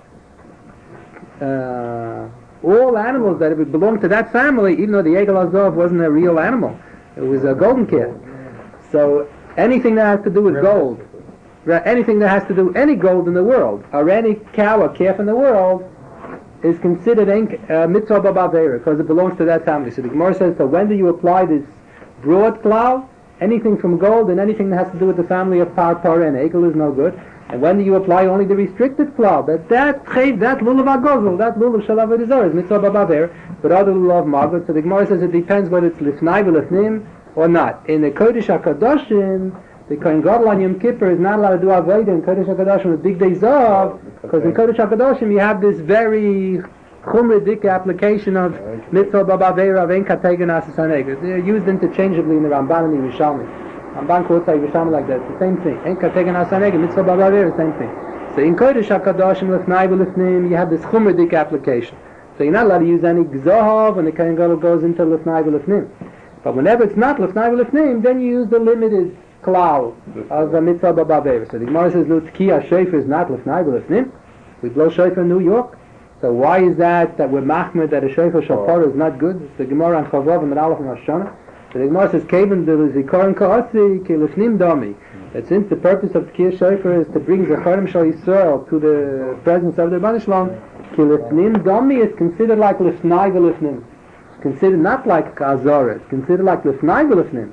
uh, all animals that would belong to that family, even though the Egel Azov wasn't a real animal, it was a golden kid. So anything that has to do with gold, anything that has to do, any gold in the world, or any cow or calf in the world, is considered uh, mitzvah b'avera, because it belongs to that family. So the Gemara says, so when do you apply this broad cloud? Anything from gold and anything that has to do with the family of par, par, and egel is no good. And when do you apply only the restricted cloud? That that chayv, that lulav agozel, that lulav shalav v'dizor is mitzvah b'avera, but other lulav magot. So the Gemara says it depends whether it's lifnai v'lifnim or not. In the Kodesh HaKadoshim, the Kohen Gadol on Yom Kippur is not allowed to do avodah in Kodesh HaKadoshim with big days off, because in Kodesh HaKadoshim you have this very chumridik application of mitzvah b'avera of ein kategen asas haneged. They're used interchangeably in the Ramban and the Yerushalmi. Ramban quotes like Yerushalmi like that. It's the same thing. Ein kategen asas haneged, mitzvah b'avera, same thing. So in Kodesh HaKadoshim lefnai v'lefnim you have this chumridik application. So you're not allowed to use any gzahav when the Kohen Gadol goes into lefnai v'lefnim. But whenever it's not lefnai v'lefnim, then you use the limited cloud of the mitzvah b'avera. So the Gemara says, no, tkiya shofar is not lefnai v'lefnim. We blow shofar in New York. So why is that that we're machmed that a shofar shofar is not good? It's the Gemara on Chavav and Aleph and Rosh Hashanah. So the Gemara says, Kevin the zikaron ka'asi ki lefnim dami. That since the purpose of tkiya shofar is to bring zecharim shal Yisrael to the presence of the Rebbeinu Shalom, ki lefnim dami is considered like lefnai v'lefnim. Considered not like Azara, it's considered like Lefnai v'Lefnim.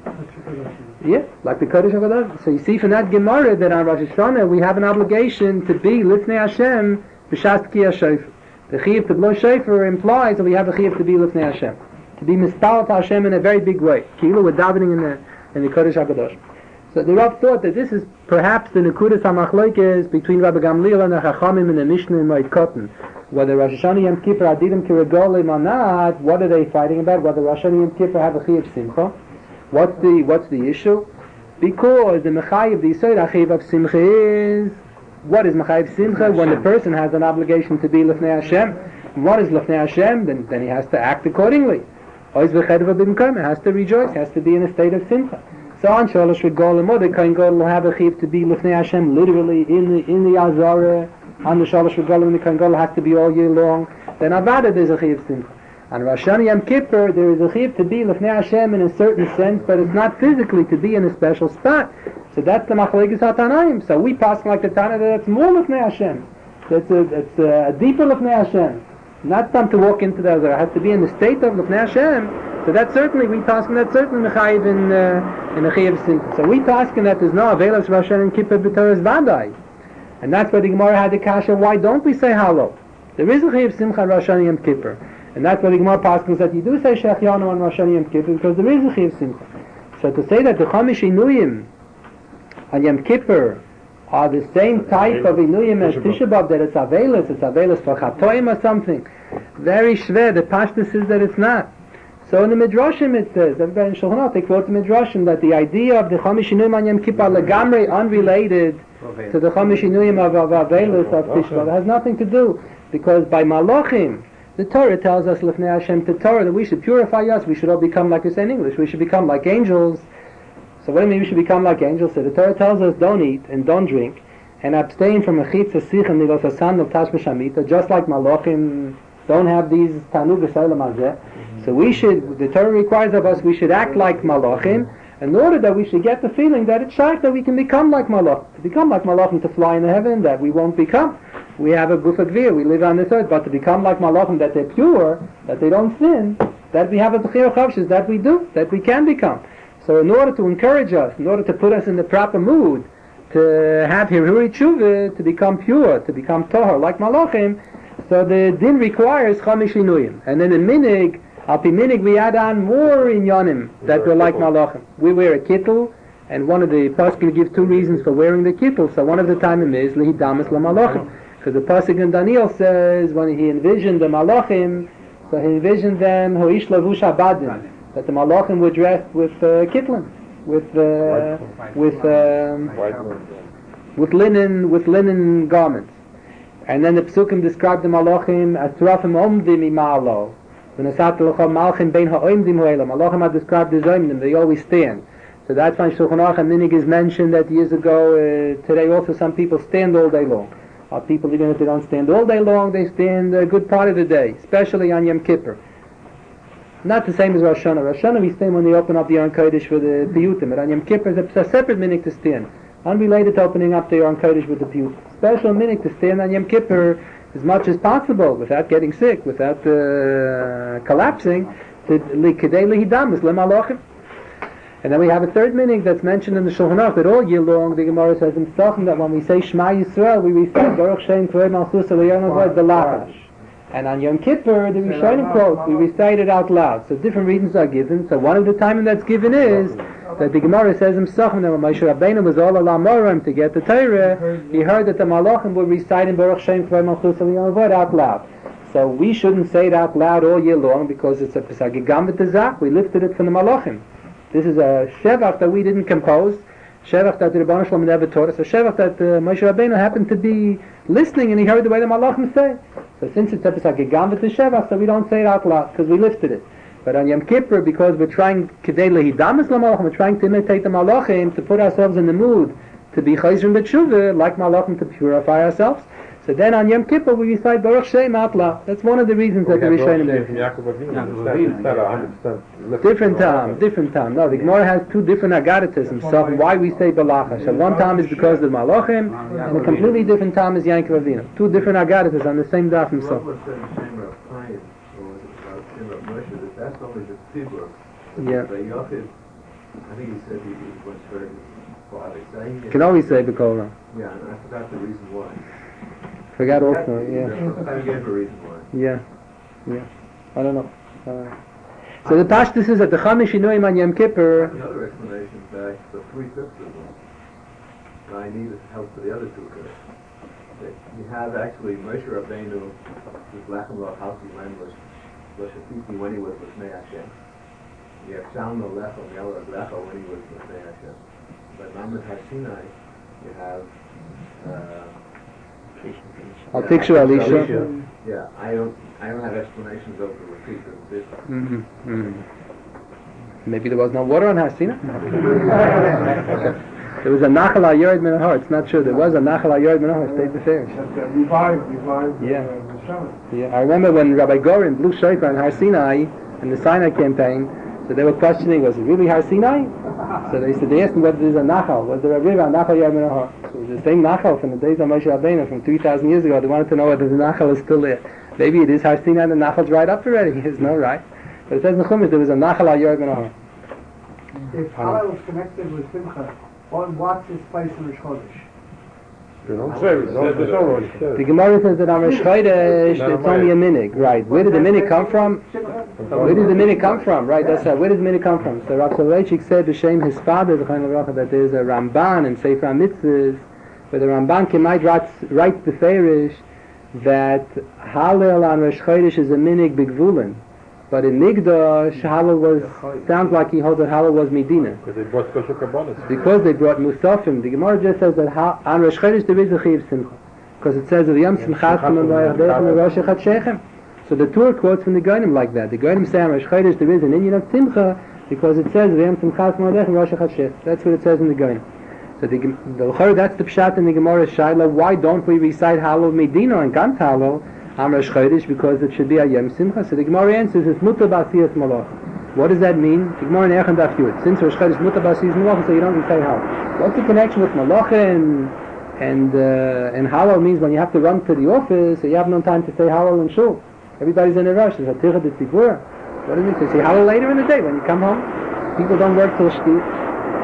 Yeah, like the Kodesh HaKadosh. So you see from that Gemara that on Rosh Hashanah we have an obligation to be Lifnei Hashem b'shas Tkiya Shofar. The Chiyuv to blow Shofar implies that we have a Chiyuv to be Lifnei Hashem. To be Mistal to Hashem in a very big way. Kilu, we're davening in the, in the Kodesh HaKadosh. So the Rav thought that this is perhaps the Nekudas HaMachloikes between Rabbi Gamliel and the Chachamim in the Mishnah in Moed Katan. Whether Rosh Hashanah Yom Kippur Adidim Kiregolim or not, what are they fighting about? Whether Rosh Hashanah Yom Kippur have a Chiyuv Simcha? What's the what's the issue? Because the Mechayiv, the Yisod HaChiyuv of Simcha is, what is Mechayiv Simcha? When the person has an obligation to be Lefnei Hashem. And what is Lefnei Hashem? Then, then he has to act accordingly. Oiz v'chedav b'mkom, he has to rejoice, he has to be in a state of Simcha. So on Shalosh Regolim, or the Kohen Gadol will have a Chiyuv to be Lefnei Hashem, literally in the, in the Azara. On the Shalosh Regalim, the Kohen Gadol has to be all year long. Then Avada there's a Chiyuv Simcha. On Rosh Hashanah Yom Kippur there is a Chiyuv to be Lefnei Hashem in a certain sense, but it's not physically to be in a special spot. So that's the Machlekes HaTanaim. So we pass like the Tana that it's more Lefnei Hashem. That's a, it's a deeper Lefnei Hashem. Not time to walk into the other. It has to be in the state of Lefnei Hashem. So that's certainly, we pass that certainly Mechayiv in, uh, in a Chiyuv Simcha. So we pass that there's no Avelos Rosh Hashanah Yom Kippur B'Torah's Vadai. And that's why the Gemara had the kasha, why don't we say Halo? There is a Chiyuv Simcha on Rosh Hashanah Yom Kippur. And that's why the Gemara paskins that you do say Shechianu on Rosh Hashanah Yom Kippur, because there is a Chiyuv Simcha. So to say that the Chamish Inuyim on Yom Kippur are the same type of Inuyim as Tisha B'Av, that it's Avelis, it's Avelis for Chatoim or something, very shver, the Pashtus is that it's not. So in the Midrashim it says, everybody in Shulchan Aruch, they quote the Midrashim, that the idea of the Chamish Inuyim on Yom Kippur are legamrei unrelated to the Chamish Inuyim of Avelis of Tisha B'Av. It has nothing to do, because by Malachim, the Torah tells us, Lefnei Hashem to Torah, that we should purify us, we should all become, like you say in English, we should become like angels. So what do you mean we should become like angels? So the Torah tells us, don't eat and don't drink, and abstain from Echitz, Sich, and Nilos Hasan of Tashmish Hamita, just like Malachim don't have these Tanug V'Saylam Hazeh. So we should, the Torah requires of us, we should act like Malachim, in order that we should get the feeling that it's sharp that we can become like Malach. To become like Malachim, to fly in the heaven, that we won't become. We have a Gufa Gvir, we live on this earth, but to become like Malachim, that they're pure, that they don't sin, that we have a Bechir Chavshis, that we do, that we can become. So in order to encourage us, in order to put us in the proper mood, to have Hiruri Tshuva, to become pure, to become Tahor, like Malachim, so the din requires Chamish Inuyim. And then in Minig, Al Pi Minig we add on more in Yonim, that we're like Malachim. We wear a kittel, and one of the Pasuk gives two reasons for wearing the kittel. So one of the time is Lihidamas La Malachim. Because the Pasuk in Daniel says, when he envisioned the Malachim, so he envisioned them, Hoish Lavush Abadim, that the Malachim were dressed with uh, kittlin, with, uh, with, um, with linen, with linen garments. And then the Psukim described the Malachim as Turafim Omdim Imalo. Malachim are described as Omdim, they always stand. So that's why Shulchan Aruch and Minig is mentioned that years ago, uh, today also some people stand all day long. Our people, even if they don't stand all day long, they stand a good part of the day, especially on Yom Kippur. Not the same as Rosh Hashanah. Rosh Hashanah we stand when they open up the Aron Kodesh for the Piyutim, but on Yom Kippur it's a separate minig to stand. unrelated to opening up the Aron Kodesh with the pupil. Special minute to stand on Yom Kippur as much as possible without getting sick, without uh, collapsing, to Kedei Lehidamis Lemalachim. And then we have a third meaning that's mentioned in the Shulchan Aruch that all year long the Gemara says in Pesachim that when we say Shema Yisrael we recite Baruch Shem K'vei Malchus Eliyam Avoid the Lachash. And on Yom Kippur the Rishonim quote we recite it out loud. So different reasons are given. So one of the timing that's given is that the Gemara says in Pesachim that when Moshe Rabbeinu was all ala Morim to get the Torah, he heard that the Malachim were reciting Baruch Shem K'vei Malchus Eliyam Avoid out loud. So we shouldn't say it out loud all year long because it's a Pesach Gigam V'Tazach. We lifted it from the Malachim. This is a Shevach that we didn't compose, Shevach that the Rebbeinu Shalom never taught us, a Shevach that uh, Moshe Rabbeinu happened to be listening and he heard the way the Malachim say. So since it's a Pesach Gigam V'Tazach Shevach, so we don't say it out loud because we lifted it. But on Yom Kippur, because we're trying Kedei Lehidamis L'Malachim, we're trying to imitate the Malachim, to put ourselves in the mood to be Chayzrim B'Tshuvah, like Malachim, to purify ourselves. So then on Yom Kippur we recite Baruch Shem out loud. That's one of the reasons that the Rishonim did. Different time, different time. No, the Gemara has two different agaritisms. So why we say Balacha. So one time is because of the Malachim, and a completely different time is Yankov Avinu. Two different agaritisms on the same daf himself. That's only the Tibur. Yeah. I think he said he was very quiet. You can always say B'Korah. Yeah, and I forgot the reason why. Forgot also, yeah. I gave a reason why. Yeah, yeah. I don't know. Uh, so the Pashtus is that the Chamish Inoim on Yom Kippur. The other explanation back the three-fifths of them. And I needed help for the other two kids. You have actually Moshe Rabbeinu with Lachem Lo Halki language, Lo Shafiti when he was with Nei Hashem. You have Shalom Lecho, Yellow Lecho when he was with Nei Hashem. But Mamad Hashinai, you have. Uh, I'll take you, Alicia. Yeah, I don't, I don't have explanations of the repeat of this. Mm-hmm. Mm-hmm. Maybe there was no water on Har Sinai. There was a Nachal HaYored Min HaHar. It's not true. There was a Nachal HaYored Min HaHar. State the fair. Revived, revived. Yeah. Yeah. I remember when Rabbi Gorin blew shofar on Har Sinai in the Sinai campaign. So they were questioning, was it really Har Sinai? So they said, they asked him whether there's a Nachal. Was there a river, Nachal HaYored Min HaHar? So it was the same Nachal from the days of Moshe Rabbeinu, from three thousand years ago. They wanted to know whether the Nachal is still there. Maybe it is Har Sinai and the Nachal's right up already. There's no right. But it says in the Chumash there was a Nachal HaYored Min HaHar. If Hallel is connected with Simcha, on what's his place in Rosh Chodesh? The Gemara says that on Rosh Chodesh it's only a minig, right? Where did the minig come from? Where did the minig come from? Right, that's right. Where did the minig come from? So Rav Soloveitchik said b'shem his father that there's a Ramban in Sefer HaMitzvahs where the Ramban Kemait writes, writes the Ferish that Hallel on Rosh Chodesh is a minig b'gvulin. But in Migdash, Hallel was, sounds like he holds that Hallel was Medina. Because they brought special kabbalas. Because they brought Musafim. The Gemara just says that ha, on Rosh Chodesh there is a Chiv Simcha. Because it says, Yom Simchatchem and Vayachdechem Rosh Chadshechem. So the Torah quotes from the Goyim like that. The Goyim say on Rosh Chodesh there is an Inyan of Simcha because it says, Yom Simchatchem and Vayachdechem Rosh Chadshechem. That's what it says in the Goyim. So the, the that's the Pshat in the Gemara Shaila. Why don't we recite Hallel Medina and Gantz Hallel on Rosh Chodesh, because it should be a Yom Simcha? So the Gemara answers, it's Mutar B'asiyas Malach. What does that mean? The Gemara in Echen Daf Yud. Since Rosh Chodesh Mutar B'asiyas Malach, so you don't recite Hallel. What's the connection with Malach and and uh, and Hallel means when you have to run to the office, so you have no time to say Hallel and Shul. Everybody's in a rush. There's a Tircha de Tzibur. What does it mean? So say Hallel later in the day when you come home. People don't work till Shtit.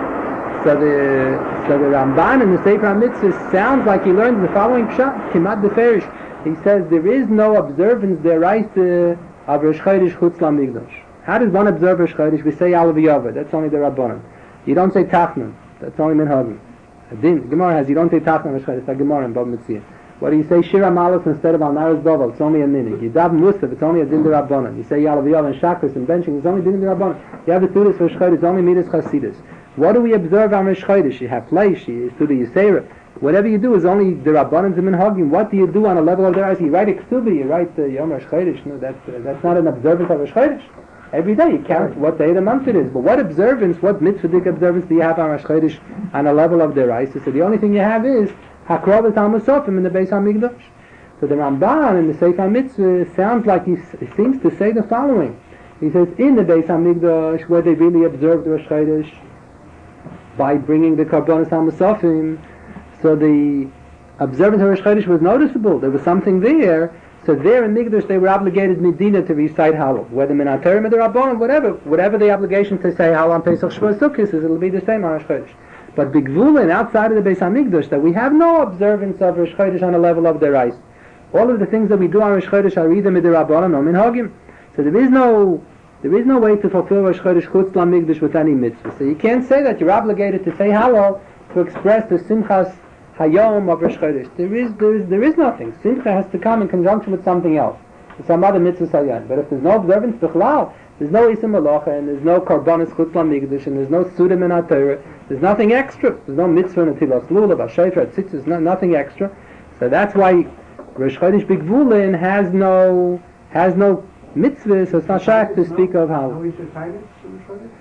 So the so the Ramban in the Sefer HaMitzvahs sounds like he learns the following pshat. Kimat Beferish. He says there is no observance deraisa of Rosh Chodesh chutz laMikdash. How does one observe Rosh Chodesh? We say Alav Yava. That's only the Rabbanan. You don't say Tachnun. That's only Minhagim. Din Gemara has you don't say Tachnun Rosh Chodesh. It's Gemara in Bab Mitzvah. What do you say Shira Malus instead of Al Naras Dovel? It's only a minig. You daven Musaf. It's only a Din de Rabbanan. You say Alav Yava and Shakris and benching. It's only Din de Rabbanan. You have the Tudas Rosh Chodesh. It's only Midas Chasidus. What do we observe on Rosh Chodesh? You have flesh. You do the Yisera. Whatever you do is only the Rabbanim and Minhagim. What do you do on a level of their eyes? You write a Ksubah, you write the Yom Rosh Chodesh. No, that's, uh, that's not an observance of Rosh Chodesh. Every day you count what day of the month it is. But what observance, what mitzvah observance do you have on Rosh Chodesh on a level of their eyes? So the only thing you have is Hakrov Al Musafim in the Beis HaMikdash. So the Ramban in the Sefer HaMitzvah sounds like he, he seems to say the following. He says in the Beis HaMikdash where they really observed Rosh Chodesh, by bringing the Karbonos HaMusafim. So the observance of Rosh Chodesh was noticeable. There was something there. So there in Migdash they were obligated Medina to recite Hallel, whether Min HaTorah or the Rabbanon, whatever, whatever the obligation to say Hallel on Pesach Shavuos Sukkos is, it'll be the same on Rosh Chodesh. But Bigvulin outside of the Beis Hamikdash, that we have no observance of Rosh Chodesh on a level of the Reis. All of the things that we do on Rosh Chodesh are either Midei Rabbanon or Minhagim. So there is no there is no way to fulfill Rosh Chodesh Chutz LaMikdash with any mitzvah. So you can't say that you're obligated to say Hallel to express the Simchas Hayom of Rosh Chodesh. There is, there is, there is nothing. Simcha has to come in conjunction with something else, with some other mitzvah Hayom. But if there's no observance B'chlal, there's no Isim Malacha, and there's no Karbonis Chutz LaMikdash, and there's no Suda Min HaTorah, there's nothing extra. There's no mitzvah, Netilas Lulav, Ashayfer, Tzitzis, no, nothing extra. So that's why Rosh Chodesh Bigvulin has no has no mitzvah, so it's not shaykh to speak of how. No Isha Tainus in Rosh Chodesh?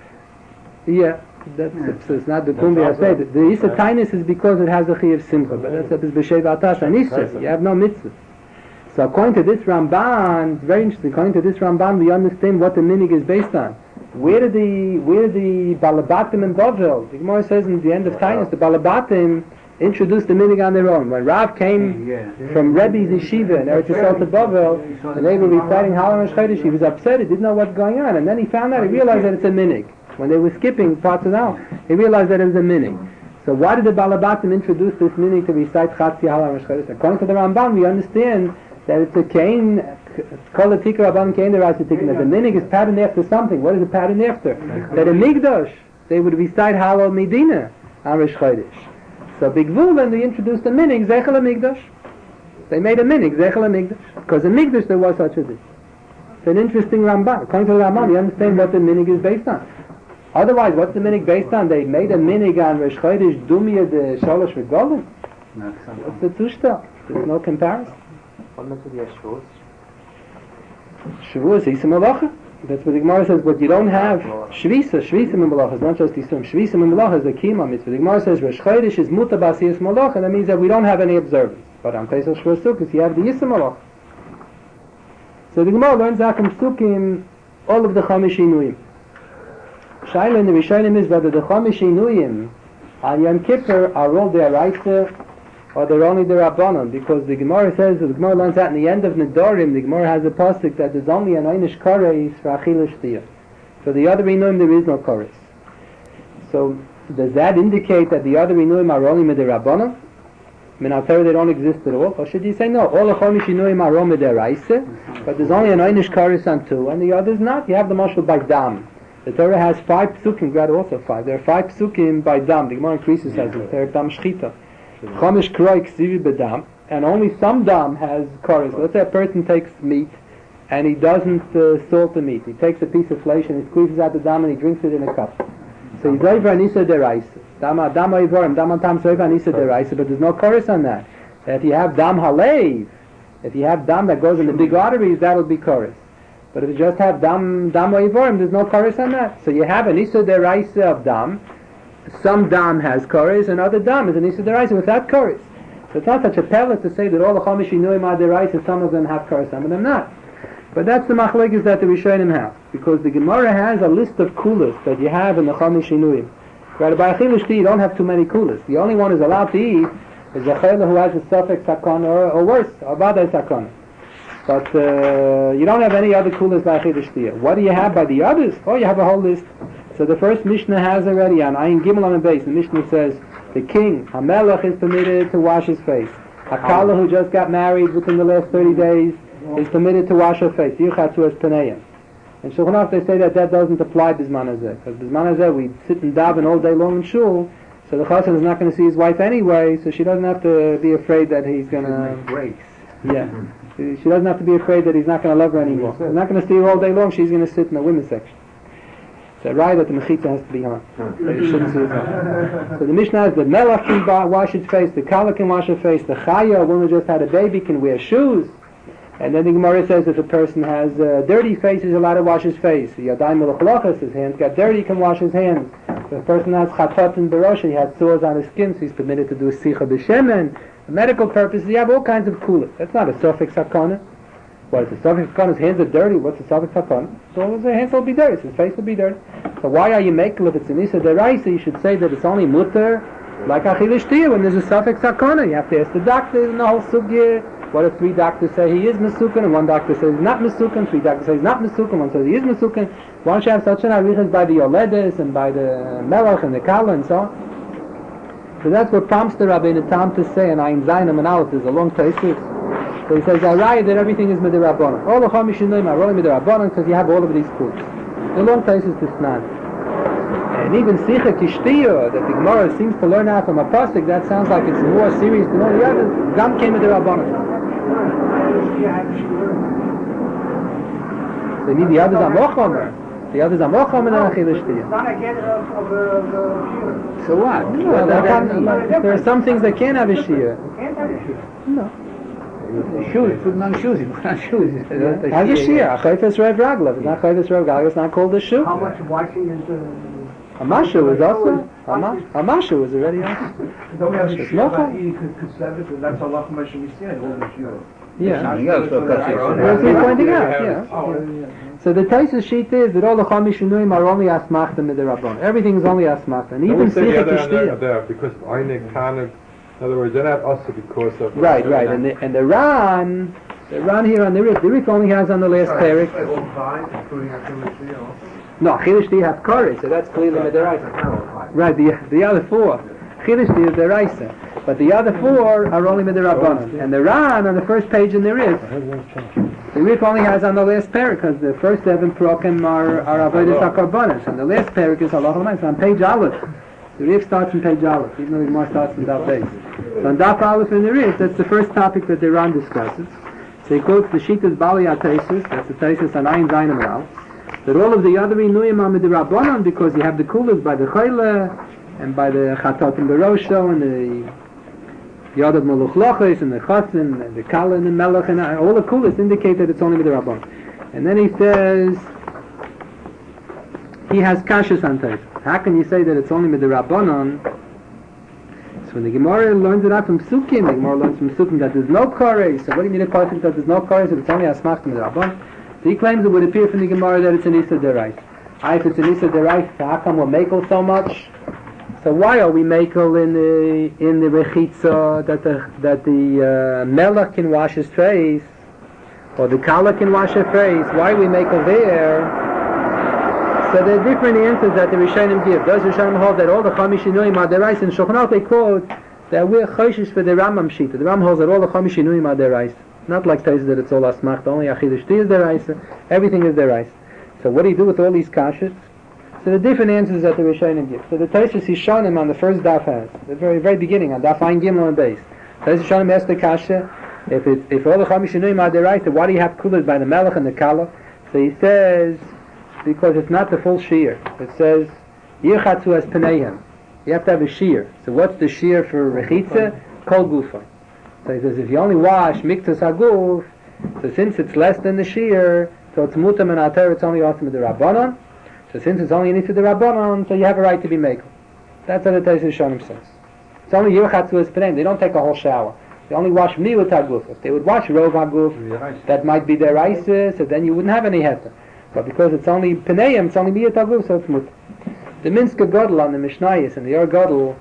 Yeah, that's so it's not the Kumbi I say. The Isha Tainus is because it has a Chi of Simcha, but that's a B'Shei V'Atash and Isha. You have no mitzvah. So according to this Ramban, it's very interesting. According to this Ramban, we understand what the minig is based on. Where did the where did the Balabatim and Bavel? The Gemara says in the end of Tainus, the Balabatim introduced the minig on their own. When Rav came Yeah. from Rebbe's yeshiva and Eretz Yisrael to Bavel, and they were reciting Hallel Rosh Chodesh, he was upset. He didn't know what's going on, and then he found out. He realized that it's a minig. When they were skipping parts of the Hallel, he realized that it was a minig. So why did the Balabatim introduce this minig to recite Chatzi Hallel Rosh Chodesh? According to the Ramban, we understand that it's a kain. It's called a tikkur Rabban kain the Rashi tikkur. That the minig is patterned after something. What is it patterned after? That in Migdash they would recite Hallel Medina on Rosh Chodesh. So Bigvul, when they introduced the minig, Zechel HaMikdash. They made a minig, Zechel HaMikdash. Because in Migdash there was such a thing. It's an interesting Ramban. According to the Ramban, you understand what the minig is based on. Otherwise, what's the minig based on? They made a minig on Rosh Chodesh, Dumya de Shalosh Regalim. What's the Tushta? There's no comparison. What mitzvah do you have Shavuos? Shavuos, Isim Malacha. That's what the Gemara says, but you don't have Shvisa, Shvisa and Malacha. It's not just Isum. Shvisa and Malacha is a Kima mitzvah. The Gemara says Rosh Chodesh is Muta Basiyas Malacha, and that means that we don't have any observance. But on Pesach Shavuos Sukkos, you have the Isum Malacha. So the Gemara learns out from Sukkim all of the Chamish Inuyim. Shaila in the Rishonim is whether the Chamish Inuyim on Yom Kippur are all De'araisa or they're only the Rabbanon, because the Gemara says, the Gemara learns out in the end of Nedarim, the Gemara has a pasuk that there's only an einish kares for Achil Shtiyah. For the other Inuim there is no kares. So does that indicate that the other Inuim are only with the Rabbanon? Min HaTorah they don't exist at all? Or should you say no, all the Chomish Inuim are only the Raisa, but there's only an einish kares on two, and the others not? You have the mashal by Dam. The Torah has five psukim, grad also five. There are five psukim by Dam. The Gemara increases as the Torah Dam Shchita. Chomish Kroi Ksivi Bedam, and only some Dam has chorus. Let's say a person takes meat and he doesn't uh, salt the meat. He takes a piece of flesh and he squeezes out the Dam and he drinks it in a cup. So he's over Anisa Deraisa. Dam Dam Ivorim, Dam Tam Soiva Anisa Deraisa, but there's no chorus on that. If you have Dam Halev, if you have Dam that goes in the big arteries, that'll be chorus. But if you just have Dam Dam Ivorim, there's no chorus on that. So you have Anisa Deraisa of Dam. Some Dam has chorus, and other Dam is an Issa Deraisa without chorus. So it's not such a pellet to say that all the Chomish Inuim are Deraisa, some of them have chorus, some of them not. But that's the machlekes that the Rishonim have. Because the Gemara has a list of kulas that you have in the Chomish Inuim. Right, by Achil Shti you don't have too many kulas. The only one who's allowed to eat is a chayla who has a suffix sakon, or, or worse, a badai sakon. But uh, you don't have any other kulas by Achil Shti. What do you have by the others? Oh, you have a whole list. So the first Mishnah has already on Ayin Gimel on the base. The Mishnah says the king, Hamelach, is permitted to wash his face. Hakala, who just got married within the last thirty days, is permitted to wash her face. Yuchatzu es Taneyim. In Shulchan Aruch they say that that doesn't apply Bisman Hazeh. Because Bisman Hazeh we sit and daven all day long in shul, so the chassan is not going to see his wife anyway, so she doesn't have to be afraid that he's going to... breaks. Yeah. She doesn't have to be afraid that he's not going to love her anymore. He's not going to see her all day long, she's going to sit in the women's section. So right that the mechitza has to be on. So you shouldn't see it on. So the Mishnah is the melech can wash its face, the kala can wash her face, the chaya, a woman who just had a baby, can wear shoes. And then the Gemara says that the person has a dirty face, he's allowed to wash his face. The Yadayim Melachlochas, his hands got dirty, he can wash his hands. If the person has chatat and barosha, he has sores on his skin, so he's permitted to do sicha b'shemen. For medical purposes, you have all kinds of kulas. That's not a suffix hakana. What is the suffix sakana? His hands are dirty. What's the suffix sakana? So his hands will be dirty. His face will be dirty. So why are you making if it's an Issa Deraisa? You should say that it's only mutter, like Achil Shtia, when there's a suffix sakana. You have to ask the doctor in the whole sugya. What if three doctors say he is Mesukan and one doctor says he's not Mesukan, three doctors say he's not Mesukan, one says he is Mesukan. Why don't you have such an arichas by the Yoledes and by the Melech and the Kala and so on? So that's what prompts the Rabbeinu Tam to say, and Ayin Zainam and Aleph is a long tesis. So he says, Araya, that everything is Midirabbanan. All the Chamishinayim are only Midirabbanan because you have all of these quotes. The long tesis to Snan. And even Sicha Kishtiya, that the Gemara seems to learn out from a pasuk, that sounds like it's more serious than all the others. Gam came Midirabbanan. They need the others are mochamer. The others are mochamer than Achil Shtiya. So what? No, that can, there are some things that can't have a shia. No. Shoes, put on shoes, you put on shoes. Has a shia. A chayfes rev raglav. It's not chayfes rev raglav. It's not called a shoe. How much washing is the... A mashu is also. A mashu is already also. Don't we have a It's shia about mocha. eating conservative, and that's Allah Mashiach Yisrael, all the shia. Yeah. Yeah, so that's it. That's what he's pointing out, yeah. Oh, yeah. So the Taisus sheet is that all the Chamishinuim are only asmachta midirabban. Everything is only asmachta. And even Sicha Kishtiya. Because Einik, Tanik, in other words, they're not also because of... Right, right. And the, and the Ran, the Ran here on the Rif, the Rif only has on the last parak. All five, including Achil Shia. No, Chilish Shtiya has Kori, so that's clearly Midiraisa. Right, the the other four. Chilish Shtiya is Deraisa. But the other four are only Midirabbanan. And the Ran on the first page in the Rif, the Rif only has on the last parak, because the first seven prokim are, are Avodas HaKarbanos, and the last parak is Halach L'Maisa. So on page Aleph, the Rif starts in page Aleph, even though the Gemara starts from Daf Beis. So on Daf Aleph in the Rif, that's the first topic that the Ran discusses. So he quotes the Shitas Bali HaTesis, that's the Tesis on Ayin Zayin Amal, that all of the other Inuyim are Midirabbanan because you have the Kulas by the Chayla, and by the Chatot and the Rosho, and the Yadav Maluch Lochis, and the Chasin, and the Kala, and the Melech, and all the Kulas indicate that it's only Midirabbanan. And then he says, he has Kashas on Tesis. How can you say that it's only Midirabbanan? So when the Gemara learns it out from Sukkim, the Gemara learns from Sukkim that there's no Korei. So what do you mean a Korei that there's no Korei? So it's only Asmach Midirabbanan. So he claims it would appear from the Gemara that it's an Issa Derais. Ah, if it's an Issa Derais, how come we're makel so much? So why are we makel in the in the Rechitza that the that the uh, Melech can wash his face, or the Kala can wash her face? Why are we makel there? So there are different answers that the Rishonim give. Those Rishonim hold that all the Chamishinuim are Derais, and Shulchan Aruch they quote that we're Choshish for the Rambam Shita. The Rambam holds that all the Chamishinuim are Derais. Not like Tais that it's all Asmach, only Achil Shti is Derais, everything is Derais. So what do you do with all these kashas? So the different answers that the Rishonim give. So the Taisus Hishonim on the first daf has, the very very beginning, on daf Ayin Gimel and base. Taisus Hishonim asks the kasha, if it, if all the Chamishinuim are Derais, why do you have kulas by the Melech and the Kala? So he says, because it's not the full shear. It says, Yirchatzu as Peneihem. You have to have a shear. So what's the shear for Rechitza? Kol Gufa. So he says, if you only wash Miktas HaGuf, so since it's less than the shear, so it's Mutam and Ater, it's only Asim the Rabbanon. So since it's only Nisa the Rabbanon, so you have a right to be Mekel. That's what the Taisus Shonim says. It's only Yirchatzu as Peneihem. They don't take a whole shower. They only wash Miut HaGuf. If they would wash Rov HaGuf, that might be their Isis, so then you wouldn't have any Heter. But because it's only Peneihem, it's only Miut HaGuf, so it's Mutam. The Minska Godel on the Mishnayos and the Yor Godel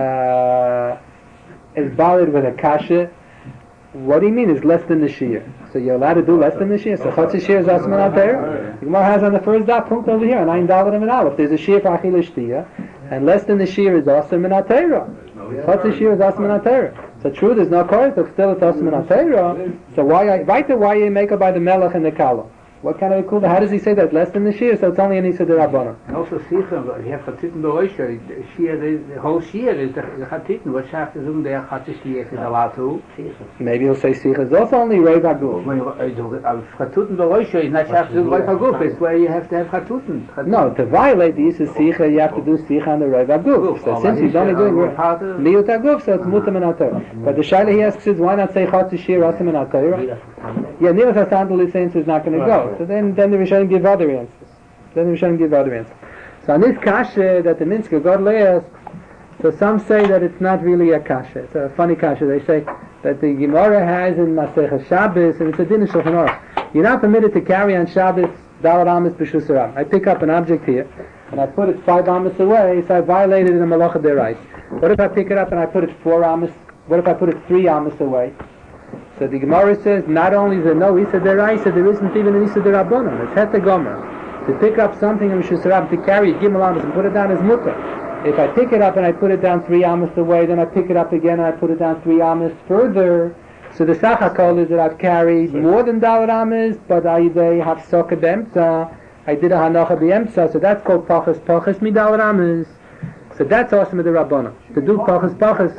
uh, is bothered with a kasha. What do you mean is less than the shear? So you're allowed to do less than the shear? So Chotzi shear is Asman out there. The Gemara has on the first dot punkt over here, nine dollar and Aleph. There's a shear for Achil Shtiya, and less than the shear is Asman out there. Chotzi shear is Asman out there. So true, there's no chorus, but still it's Asman out there. So why, right there, why you make it by the Melech and the Kala? What kind of a cool? How does he say that less than the shear? So it's only an Issa D'Rabbanan. And also Sicha, you have Chatitten Beroisha, shear, the whole shear is the Chatitten. What shaft is um der Chattish die is allowed to? Maybe he'll say Sicha is also only Rov HaGuf. Chatuten Beroisha is not shaft to Rov HaGuf. It's where you have to have Chatuten. No, to violate the Issa Sicha, you have to do Sicha on the Rov HaGuf. So since he's only doing Miut HaGuf, so it's Mutam and Ater. But the Shaila he asks is, why not say Chatzi shear Asim and Ater? Yeah, Nilas HaSandal is saying it's not going to go. So then, then the Rishonim give other answers. Then the Rishonim give other answers. So on this kasha that the Minsker God asks, so some say that it's not really a kasha. It's a funny kasha. They say that the Gemara has in Masechah Shabbos, and it's a din of Shulchan Aruch. You're not permitted to carry on Shabbos Dalet Amis B'Shus Harabim. I pick up an object here, and I put it five Amis away, so I violated in a Malacha Derais. What if I pick it up and I put it four Amis? What if I put it three Amis away? So the Gemara says, not only is there no Issa Derais, there isn't even an Issa Derabbanan. It's Het Gomer. To pick up something in B'Shus Harabim, to carry it Gimel Amis and put it down as Mutter. If I pick it up and I put it down three Amis away, then I pick it up again and I put it down three Amis further. So the Sachakol is that I've carried more than Dalet Amis, but I they have Soka B'Emtza. I did a Hanocha B'Emtza, so that's called Pachas Pachas Midalet Amis. So that's awesome with the Rabbanah. To do Pachas Pachas.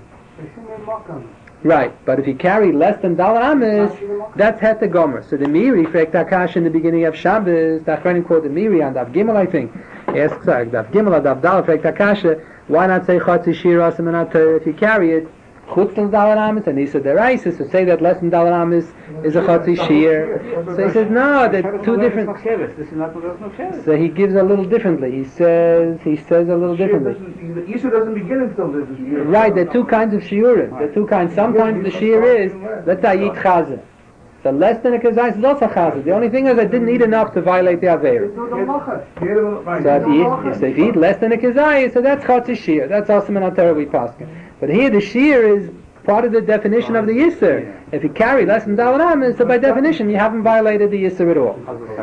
Right, but if you carry less than Dalet Amis, that's Het Gomer. So the Miri, Frek Takash in the beginning of Shabbos, the Achronim quote the Miri on Dav Gimel, I think. Yes, Dav Gimel, Dav Dal, Frek Takash, why not say Chatzi Shir Asim and if you carry it, Chutz Dalet Amis, and he said the Reisis, to say that less than Dalet Amis is a Chatzi Shir. So he says, no, they're two different. So he gives a little differently. He says, he says a little differently. The Isha doesn't begin until there's a Shir. Right, there are two kinds of Shiurim. There are two kinds. Sometimes the Shir is, let's say, Yit Chazah. So less than a Kazais is also Chazah. The only thing is I didn't eat enough to violate the Aveir. So if you eat, so if you eat less than a Kazais, so that's Chatzi Shir. That's also an Atara we pass. But here the Shir is part of the definition of the Yisr. If you carry less than Dalet Amis, so by definition you haven't violated the Yisr at all.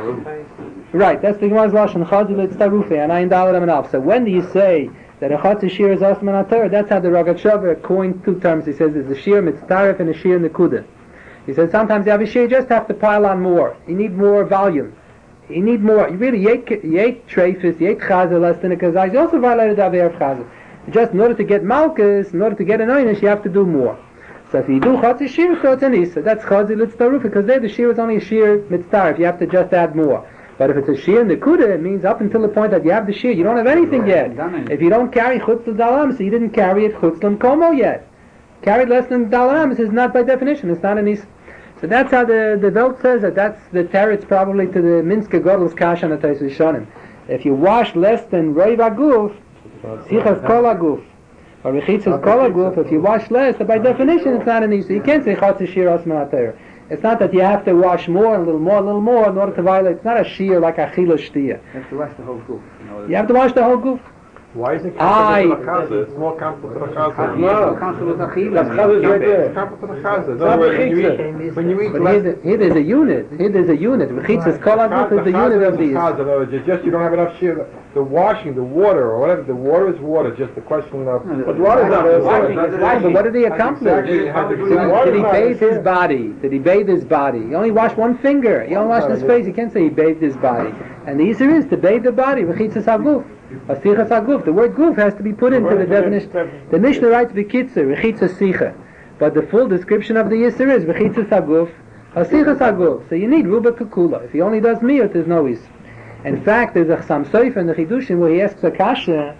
Right, that's the Gemara's Lashon, Chazil it's Tarufei, and Ayin Dalet Amin Av. So when do you say that a Chatzi Shir is Osman Atara? That's how the Rogat Shover coined two terms. He says there's a Shir Mitztaref and a Shir Nekuda. He says sometimes you have a Shir, you just have to pile on more. You need more volume. You need more. You really, you ate, you ate Treifis, you ate Chazah less than a Kazais. You also violated the Aveir of Chazah. Just in order to get Malkus, in order to get an Oynish, you have to do more. So if you do Chatzi Shir, so it's an Issa. That's Chazil it's Taruf, because there the Shir is only a Shir Mitztaref. You have to just add more. But if it's a Shir Nekuda, it means up until the point that you have the Shir, you don't have anything yet. If you don't carry Chutz Dalam, so you didn't carry it Chutz Komo yet. Carried less than Dalam is not by definition, it's not an Issa. So that's how the, the Welt says that that's the teretz probably to the Minske Godel's Kash on the Tais Rishonim. If you wash less than Roiv Aguf, Sichas Kol Aguf, or Rechitzas Kol Aguf, if you wash less, so by definition it's not an Issa. You can't say Chatzi Shir Osman Atayr. It's not that you have to wash more, a little more, a little more in order to violate. It's not a Shir like a Chila Shtia. You have to wash the whole group. You have to wash the whole group. Why is it I- comparable to the Chaza? It's more comparable to the Chaza. No, council with Achila. That's Chaza is right there. It's comparable to the Chaza. In other words, when you eat, when you eat But less... here, the, here there's a unit. Here there's a unit. Rechitzas Kol Aguf is the unit of these. In other words, it's just you don't have enough shear. The washing, the water, or whatever, the water is water, just the question of... But water is not... Right, but what did he accomplish? Exactly. Did, did he bathe his body? Did he bathe his body? He only washed one finger. He only washed his face. You can't say he bathed his body. And the answer is to bathe the body. Rechitzas Aguf. Asichas Aguf. The word Guf has to be put into the definition. The Mishnah writes B'kitzur, Rechitzas Sicha. But the full description of the Yisr is Rechitzas Aguf, Asichas Aguf. So you need Ruba Kukula. If he only does Miyot, there's no Yisr. In fact, there's a Chasam Sofer in the Chidushim where he asks a kasha.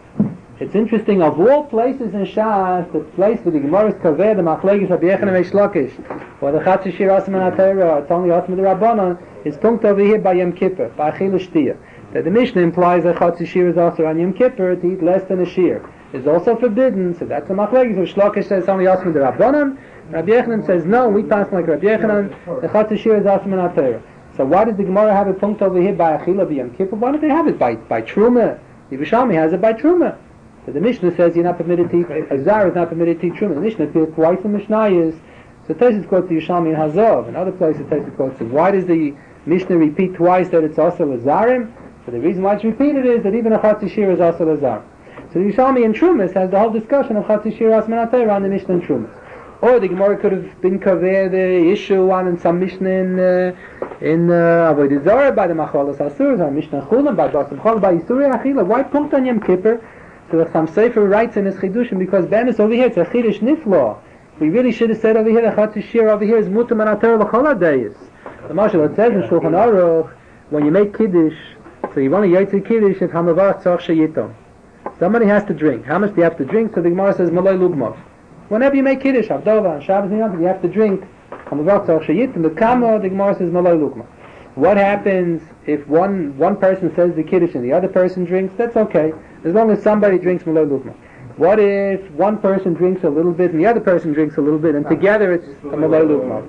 It's interesting, of all places in Shas, the place where the Gemara is Kaveh, the Machlekes Rabbi Yechanan Eish Lakish, or the Chatzi Shir Osman Atayra, it's only Osman the Rabbanon, is punkt over here by Yom Kippur, by Achil Shtiyah. That the Mishnah implies that Chatzi Shir is also on Yom Kippur to eat less than a Shir. It's also forbidden, so that's the Machlekes. Rav Shlokish says only Osman the Rabbanon. Rabbi Yechanan says no, we pass like Rabbi Yechanan, the Chatzi Shir is Osman Atayra. So why does the Gemara have a punkt over here by Achila b'Yom Kippur? Why don't they have it by by Truma? The Yerushalmi has it by Truma. So the Mishnah says you're not permitted to eat, Azar is not permitted to eat Truma. The Mishnah appears twice in Mishnayos. So Tosfos quotes the Yerushalmi in Hazov. In other places Tosfos quotes it. Why does the Mishnah repeat twice that it's also Azarim? So the reason why it's repeated is that even a Chatzi Shir is also Azar. So the Yerushalmi in Trumas has the whole discussion of Chatzi Shir Osman Atayra on the Mishnah in Trumas. Or the Gemara could have been covered the issue on in some Mishnah in uh, in uh, Avodah Zarah by the Macholos Asuras, or Mishnah Chulam by Basim Chol by Yisuri Achila. Why punkt on Yom Kippur? So the Chasam Sofer writes in his Chidushim because Ben is over here. It's a Chidush Niflo. We really should have said over here the Chatzi Shir over here is Mutam and Ater l'Chol Hadayis. The Mashal it says in Shulchan Aruch when you make Kiddush, so you only yaitze Kiddush if Hamavar Tzach Sheyitom. Somebody has to drink. How much do you have to drink? So the Gemara says Malay Lugmov. Whenever you make Kiddush, Avdova, and Shabbos, you have to drink. The Kama, the Gemara says Malay Lugma. What happens if one one person says the Kiddush and the other person drinks? That's okay, as long as somebody drinks Malay Lugma. What if one person drinks a little bit and the other person drinks a little bit, and together it's a Malay Lugma?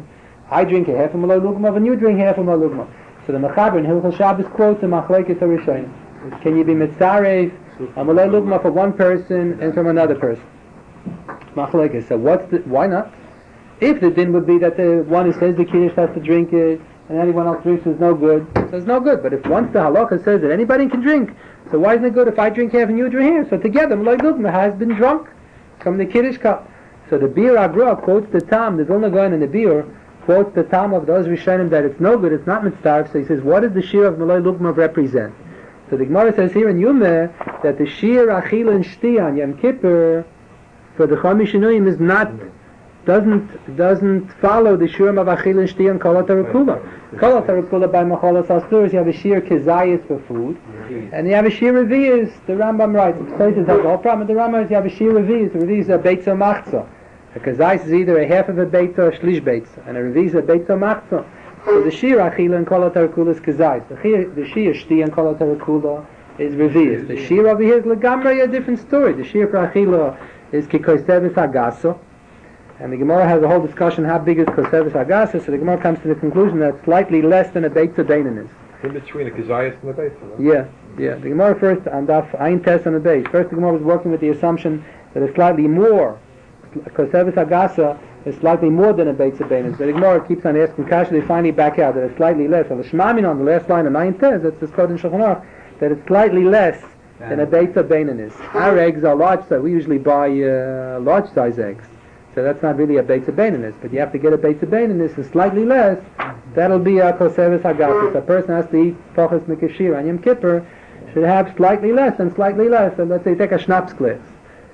I drink a half a Malay Lugmav and you drink half a Malay Lugmav. So the Mechaber in Hilchos Shabbos quotes the Machlekes HaRishonim. Can you be Mitzarev a Malay Lugmav for one person and from another person? Machlekes. So what's the, why not? If the din would be that the one who says the Kiddush has to drink it, and anyone else drinks is no good, so it's no good. But if once the halacha says that anybody can drink, so why isn't it good if I drink half and you drink half? So together, Malay Lugma has been drunk from the Kiddush cup. So the Bir Agra quotes the Tam, the Vilna Gaon in the Bir, quotes the Tam of those Rishonim that it's no good, it's not mitzvah. So he says, what does the Shir of Malay Lugma represent? So the Gemara says here in Yumeh that the Shir Achila and Shti on Yom Kippur for the Chamish Shinuyim is not doesn't doesn't follow the Shurim of Achil and Shti and Kol HaTarakula. Kol HaTarakula by Machalas Asuras, you have a Shir Kezayis for food, and you have a Shir Reviyas, the Rambam writes. It's places that the whole problem with the Rambam is you have a Shir Reviyas, the Reviyas are Beitza Machza. A Kezayis is either a half of a Beitza or a Shlish Beitza, and a Reviyas is a Beitza Machza. So the Shir Achil and Kol HaTarakula is Kezayis. The Shir Shti and Kol HaTarakula is Reviyas. The Shir over here is Legamrei, a different story. The Shir for Achila is Kikosevis Agaso. And the Gemara has a whole discussion how big is Kosevis Agasa, so the Gemara comes to the conclusion that it's slightly less than a Beitza Beinanis. In between a Kazayas and the Beitza, no? Yeah, yeah. The Gemara first, and Daf Ein Tes on the base. First the Gemara was working with the assumption that it's slightly more, Kosevis Agasa is slightly more than a Beitza Beinanis. So the Gemara keeps on asking Kasha, they finally back out that it's slightly less. So the Shmamin on the last line of Ein Tes, that's the code in Shulchan Aruch, that it's slightly less than a Beitza Beinanis. Our eggs are large size. We usually buy uh, large size eggs. So that's not really a Beitza Beinanis, but you have to get a Beitza Beinanis and slightly less, that'll be a Kosevis Hagasis. A person has to eat Pachas Mikashir on Yom Kippur, should have slightly less and slightly less. So let's say take a schnapps glass.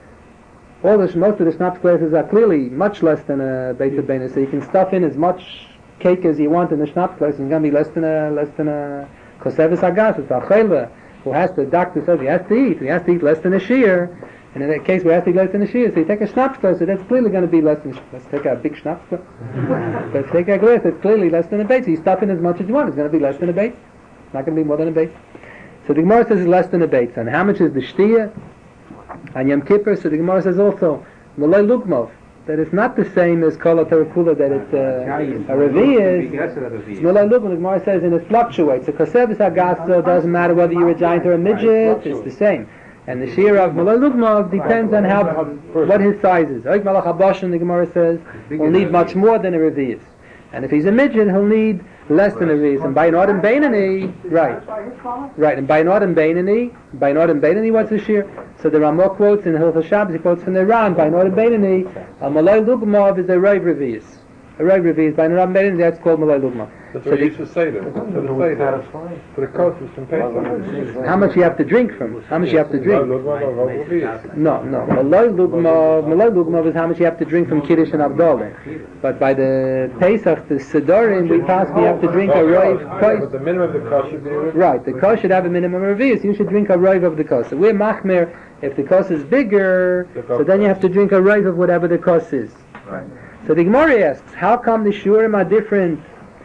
All the, most of the schnapps glasses are clearly much less than a Beitza Beinanis, so you can stuff in as much cake as you want in the schnapps glass, and it's going to be less than a, less than a Kosevis Hagasis. A Chayla, who has to, the doctor says he has to eat, he has to eat less than a shear. And in that case, we have to eat less than a shear. So you take a schnapps glass, so that's clearly going to be less than a shear. Let's take a big schnapps glass. Let's take a glass that's clearly less than a bait. So you stuff in as much as you want. It's going to be less than a bait. It's not going to be more than a bait. So the Gemara says it's less than a bait. And how much is the shtia? And Yom Kippur, so the Gemara says also, Malay Lugmov, that it's not the same as Kol HaTarakula, that it's uh, a Revi'ah. It's Malay Lugmov, the Gemara says, and it fluctuates. So Kosevis Agasa doesn't matter whether you're a giant or a midget, it's the same. And the shear of Malay Lugmav depends on how, what his size is. Oik Malach HaBashan, the Gemara says, will need much more than a Revi'ah. And if he's a midget, he'll need less than a Revi'ah. And by an Adam Beinani, right, right, and by an Adam Beinani, by an Adam Beinani, what's the shear? So the Ramah quotes in Hilchos Shabbos, he quotes from the Ran, by an Adam Beinani, a Malay Lugmav is a Rav Revi'ah. A Rav Revi'ah, by an Adam Beinani, that's called Malay Lugmav. That's so what you used to say to for the Seder, for the coaches from Pesach. How much you have to drink from? How much you have to drink? No, no. Malay Lugmav, Malay Lugmav is how much you have to drink from Kiddush and Abdullah. But by the Pesach, the Sedorim, we pass, we have to drink a Rav. But the minimum of the kos should be right. The kos should have a minimum of Revi'ah. So you should drink a Rav of the kos. So we're machmer. If the kos is bigger, so then you have to drink a Rav of whatever the kos is. Right. So the Gemara asks, how come the shurim are different?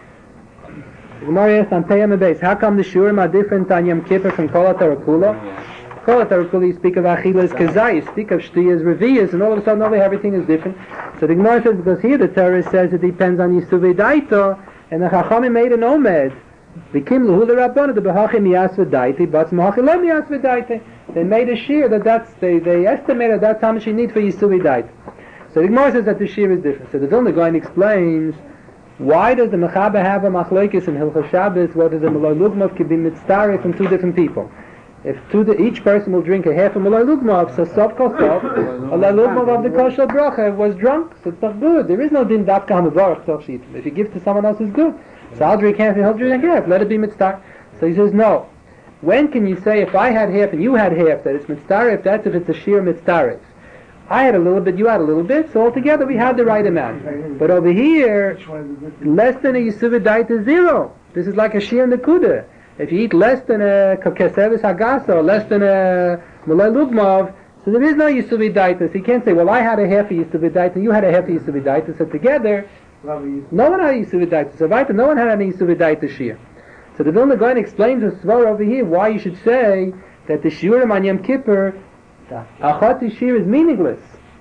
The Gemara asks on Peyam Beis, how come the shurim are different on Yom Kippur from Kol HaTarakula? Kol HaTarakula, you speak of Achilas Kazai, you speak of Shtiyas Revi'as, and all of a sudden over everything is different. So the Gemara says, because here the Torah says it depends on Yisuvei Daito, and the Chachamim made an Omed. Vikim Luhu L'Rabbana, the Behachim Yas V'Daiti, but Mahachim Lo Yas V'Daiti. They made a shear that that's, they, they estimated that's how much you need for Yisuvei Daito. So the Gemara says that the shear is different. So the Vilna Gaon explains, why does the Mechaber have a machlokes in Hilchos Shabbos, whether the Malay Lugmav can be mitzdareh from two different people? If two the, each person will drink a half a Malay Lugmav, so sof kol sof, a Malay Lugmav of the kosher bracha was drunk, so it's not good. There is no din dafka hamavarach sof sheet. If you give to someone else, it's good. So I'll drink half and he'll drink half. Let it be mitzdareh. So he says, no. When can you say if I had half and you had half that it's mitzdareh? If that's if it's a sheer mitzdareh. I had a little bit, you had a little bit, so altogether we had the right amount. But over here, less than a Yisuvei Daita is zero. This is like a Shir Nekuda. If you eat less than a Kesevis Hagasa, or less than a Malay Lugmav, so there is no Yisuvei Daita. So you can't say, well, I had a half a Yisuvei Daita, and you had a half a Yisuvei Daita, so together, no one had a Yisuvei Daita. So right, no one had any Yisuvei Daita Shir. So the Vilna Gaon explains the Svar over here, why you should say that the Shiurim on Yom Kippur, Achati Shir is meaningless.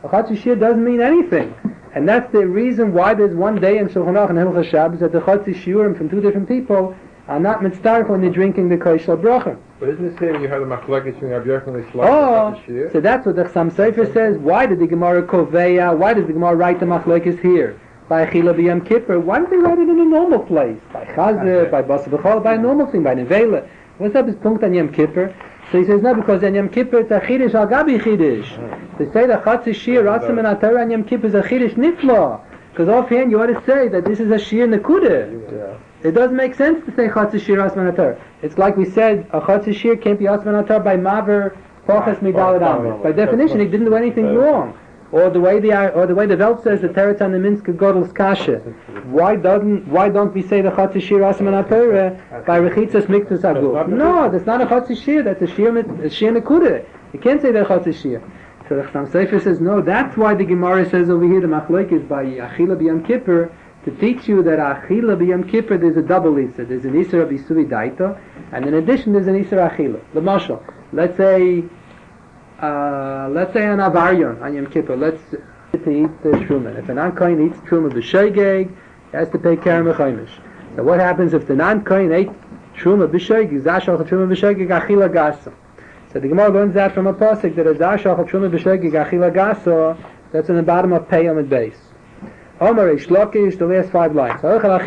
A Chatzi Shir doesn't mean anything. And that's the reason why there's one day in Shulchan Aruch and Hilchos Shabbos that the Chatzi Shiurim from two different people are not mitzdarf when they're drinking the Koshel Bracha. But isn't it saying you have the machlekes between Rabbi Yochanan and Shlomo Oh, and Shir? so that's what the Chassam Sofer says. Why did the Gemara Koveya, why does the Gemara write the machlekes here? By Achila B'Yom Kippur. Why did they write it in a normal place? By Chazir, by Basa B'chol, by a normal thing, by Nevela. What's up his punkt on Yom Kippur? So he says, no, because on Yom Kippur it's a Chidish al Gabi Chidish. They say the Chatzi Shir, Rasim and Atara on Yom Kippur is a Chidish Nifla. Because offhand you ought to say that this is a Shir Nekudah. Yeah. It doesn't make sense to say Chatzi Shir Asman Atar. It's like we said, a Chatzi Shir can't be Asman Atar by Maver Pochas Midalad Amrit. By definition, he didn't do anything wrong. Or the way the or the way the Welt says the Teretz on the Minsk Godels Kasha. Why doesn't why don't we say the Chatzi Shir Asman Atar by Rechitzas Miktus Aguf? No, that's not a Chatzi Shir. That's a Shir a Shir Nekudah. You can't say the Chatzi Shir. So the Chassam Sofer says no. That's why the Gemara says over here the Machlok is by Achila B'Yom Kippur, to teach you that Achila B'Yom Kippur there's a double Isser. There's an Isser of Isui Daito, and in addition there's an Isser Achila. The Mashal. Let's say, uh, let's say an Avaryon on Yom Kippur. Let's to eat the Truma. If an Ankoin eats Truma b'Shoigeg, he has to pay Kerem Chaimish. So what happens if the non-Koin ate Truma b'Shoigeg, Zashal Truma b'Shoigeg, Achila Gasa? So the Gemara learns that from a pasuk that a Zashal Truma b'Shoigeg, Achila Gasa, that's in the bottom of Peyam and Beis. Omer Reish Lakish, the last five lines.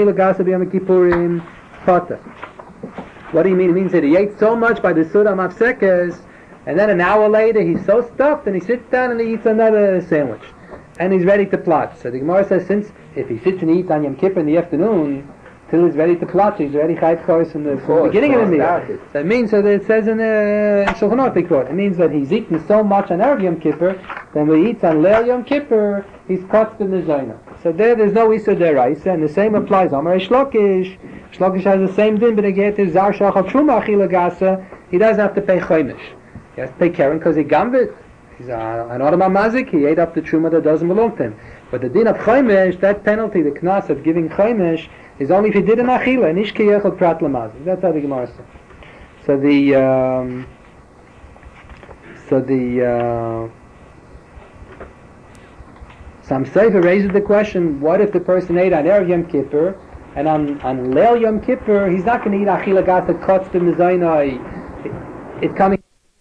What do you mean? It means that he ate so much by the Suda Mafsekes, and then an hour later he's so stuffed and he sits down and he eats another sandwich. And he's ready to plot. So the Gemara says, since if he sits and eats on Yom Kippur in the afternoon, till he's ready to plot, he's already chayv kos from the, from the beginning of the meal. So it means, so that it says in the uh, Shulchan Aruch, quote, it means that he's eaten so much on Erev Yom Kippur, then when he eats on Leil Yom Kippur, he's cut in the Zaina. So there, there's no Issa Deraisa, and the same applies. Amar Shlokish, Shlokish has the same din, but again, to Zar Shachal Truma Achila Gasa, he doesn't have to pay Chaimish. He has to pay Keren because he gambit. He's a, an Adam Mazik, he ate up the Truma that doesn't belong to him. But the din of Chaimish, that penalty, the Knas of giving Chaimish, is only if he did an Achila, and Ishki Yechel Prat Lamazik. That's how the Gemara says. So the, um, so the, uh, Some Sefer raises the question, what if the person ate on Erev Yom Kippur, and on, on Leil Yom Kippur, he's not going to eat Achila Gasa Kotz B'Mezayna, it's coming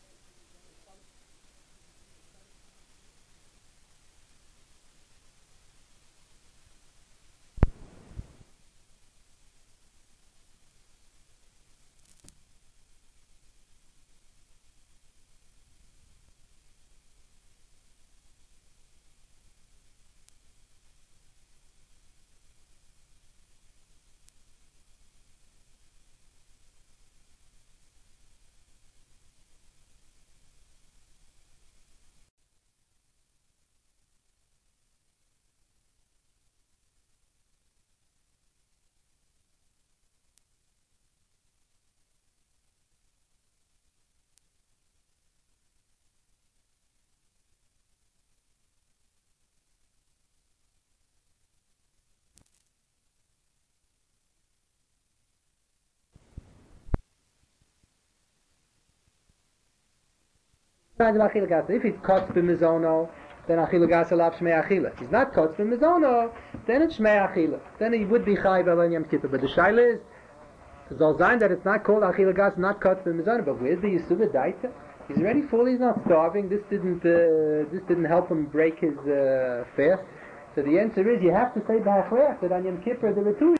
if he's Kotz B'Mizono, then Achila Gasa Lav Shmei Achila. If he's not Kotz B'Mizono, then it's Shmei Achila. Then he would be Chai B'El Yom Kippur. But the Shaila is, it soll sein that it's not called Achila Gasa, not Kotz B'Mizono. But where's the Yisuva Daita? He's already full, he's not starving. This didn't uh, this didn't help him break his uh, fast. So the answer is, you have to say B'Achlech that on Yom Kippur there were two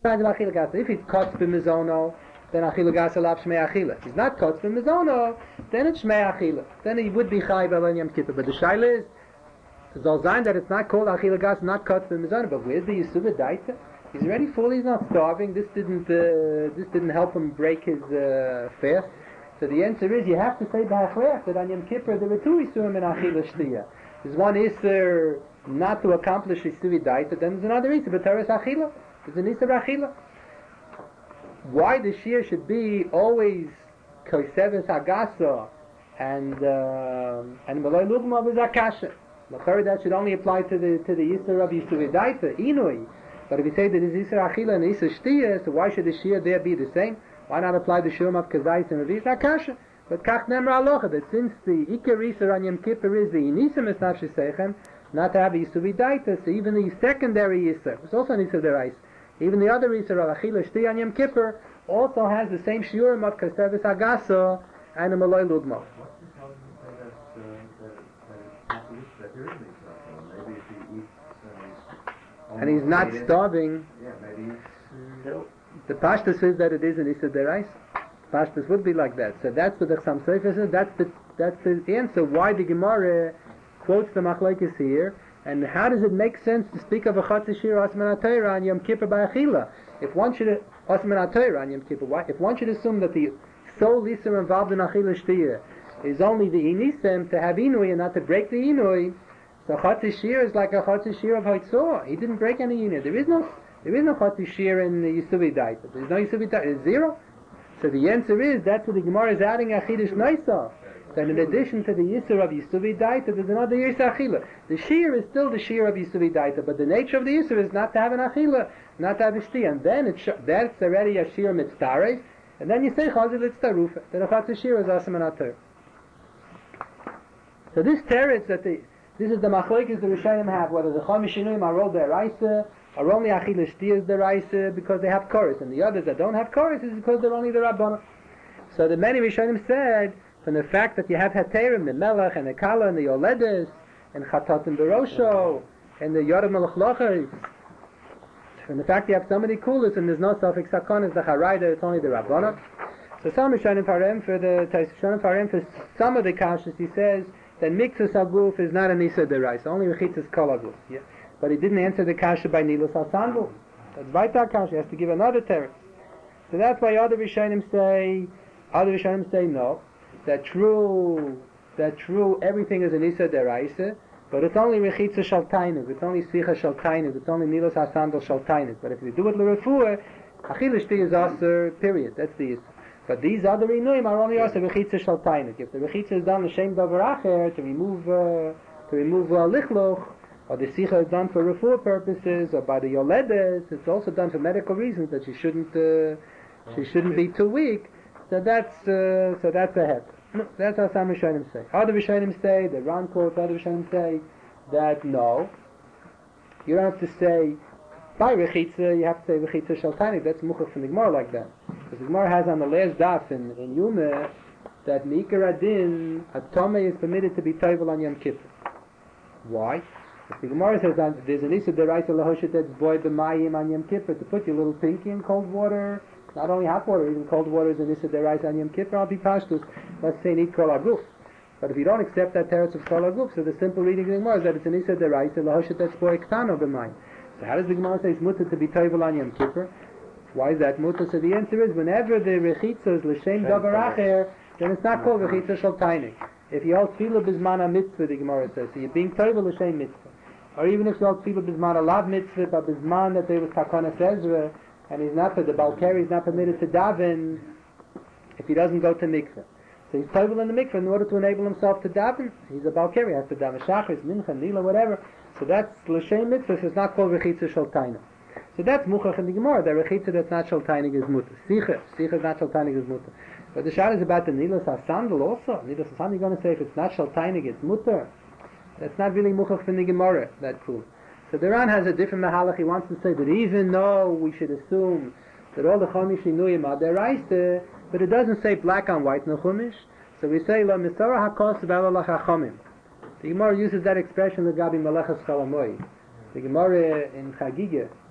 If he's kotz b'mizono, then achila gasa lav shmei achila. If he's not kotz b'mizono, then it's shmei achila. Then he would be chai b'al Yom Kippur. But the shaila is, it's all sign that it's not called achila gasa, not kotz b'mizono. But where's the yisuva daita? He's already full. He's not starving. This didn't uh, this didn't help him break his uh, fast. So the answer is you have to say b'achlech that on Yom Kippur there were two isurim in achila shtiya. There's one isur not to accomplish isuvi daita. Then there's another isur b'teres achila. There's an isur achila. Why the shir should be always koseves agasa and um, and malay lugma v'zakasha. That should only apply to the to the isur of isuvi daita inui. But if you say that it's Isra Achila and Isra Shtiya, so why should the Shia there be the same? Why not apply the Shurim of Kazais and Revis? Akasha. But Kach Nemra Alocha, that since the Iker Isra on Yom Kippur is the Inisim Esnafshi Sechem, not to have Isra Vidaita, so even the secondary Isra, it's also an Isra Derais, even the other Isra of Achila Shtiya on Yom Kippur also has the same Shurim of Kasevis Agasa and a Malay Lugma. What's the problem to say that's, uh, that, that, that there is an Isra? Maybe if he eats uh, and he's not starving. Yeah, maybe it's uh, the Pashtus says that it is an Issa Derais. Pashtus would be like that. So that's what the Chassam Sofer says. That's the that's the answer why the Gemara quotes the Machlokes here. And how does it make sense to speak of a Chatzi Shir Osman HaTorah on Yom Kippur by Achila? If one should Osman HaTorah on Yom Kippur, why? If one should assume that the sole Issa involved in Achila Shtiyah is only the Inisem to have Inui and not to break the Inui, so Chatzi Shir is like a Chatzi Shir of Haitzor. He didn't break any Inui. There is no There is no Chatzi Shir in the Yisuvi Daita. There's no Yisuvi Daita. It's zero. So the answer is, that's what the Gemara is adding Achidish Naisa. That in addition to the Yisur of Yisuvi Daita, there's another Yisur Achila. The Shir is still the Shir of Yisuvi Daita, but the nature of the Yisur is not to have an Achila, not to have a Shti. And then it sh- that's already a Shir Mitztaref. And then you say Chazil Litztarufa. Then a Chatzi Shir is Asam and Ater. So this teretz that the this is the machlokes the Rishonim have, whether the Chamishinuim are all deraisa, or only Achila Shtiya is deraisa because they have chorus, and the others that don't have chorus is because they're only the Rabbana. So the many Rishonim said, from the fact that you have Heterim, the Melech, and the Kala, and the Yoledes, and Chatat and Berosho, and the Yoram Melech from the fact you have so many coolers, and there's no suffix Sakon, is the Haraida, it's only the Rabbana. So some Rishonim Parem, for the Rishonim Parem, for some of the Kashas, he says, that Miktus Aguf is not an Isa Derais, only Rechitzes Kol Aguf. Yeah. But he didn't answer the Kasha by Nilus Hasanbu. That's Vaita Kasha, he has to give another teretz. So that's why other Rishonim say, other Rishonim say no, that true, that true, everything is an Isa Derais, but it's only Rechitzes Shaltainuk, it's only Sicha Shaltainuk, it's only Nilus Hasandal Shaltainuk. But if you do it L'Refuah, Achilishti is Aser, period, that's the Isa. But these other inuim are only also rechitza shaltainik. If the rechitza is done l'shem davar acher, to remove uh, to remove uh, lichloch, or the sicha is done for refuah purposes, or by the yoledes, it's also done for medical reasons that she shouldn't uh, she shouldn't be too weak. So that's uh, so that's a head. No, that's how some Rishonim say. Other Rishonim say, the Ran quotes, other Rishonim say that no, you don't have to say by rechitza, you have to say rechitza shaltainik. That's muchach from the Gemara like that. Because the Gemara has on the last daf in, in Yuma that Meikar Adin, a Tomei is permitted to be toivel on Yom Kippur. Why? If the Gemara says that there's an Issa Deraisa Lahoshet that's boy b'mayim on Yom Kippur to put your little pinky in cold water, not only hot water, even cold water is an Issa Deraisa on Yom Kippur, I'll be pashtus. Let's say need Kol Aguf. But if you don't accept that teretz of Kol Aguf, so the simple reading of the Gemara is that it's an Issa Deraisa Lahoshet that's boy ktano b'mayim. So how does the Gemara say it's mutter to be toivel on Yom Kippur? Why is that mutter? So the answer is whenever the rechitza is l'shem davar acher, then it's not called rechitza shaltainik. If you hold tefillah bizman mitzvah, the Gemara says, so you're being toivel l'shem mitzvah. Or even if you hold tefillah bizman lav mitzvah, but bizman that there was takonas Ezra, and he's not, the Balkari is not permitted to daven if he doesn't go to mikveh. So he's toivel in the mikveh in order to enable himself to daven. He's a Balkari, he has to daven shachris, mincha, nila, whatever. So that's l'shem mitzvah, so it's not called rechitza shaltainik. So that's muchach in the Gemara. The rechitza that's not shaltainik is mutter. Sicha, sicha is not shaltainik is mutter. But the shal is about the nilas hasandal also. Nilas hasandal, you're going to say if it's not shaltainik, it's mutter. That's not really muchach in the Gemara. That cool. So the Ran has a different mahalach. He wants to say that even though we should assume that all the chomish inuyim are deraisa, but it doesn't say black on white no chumish. So we say la misara hakos v'alalach hachomim. The Gemara uses that expression the gabi malachas chalamoy. The Gemara in Chagigah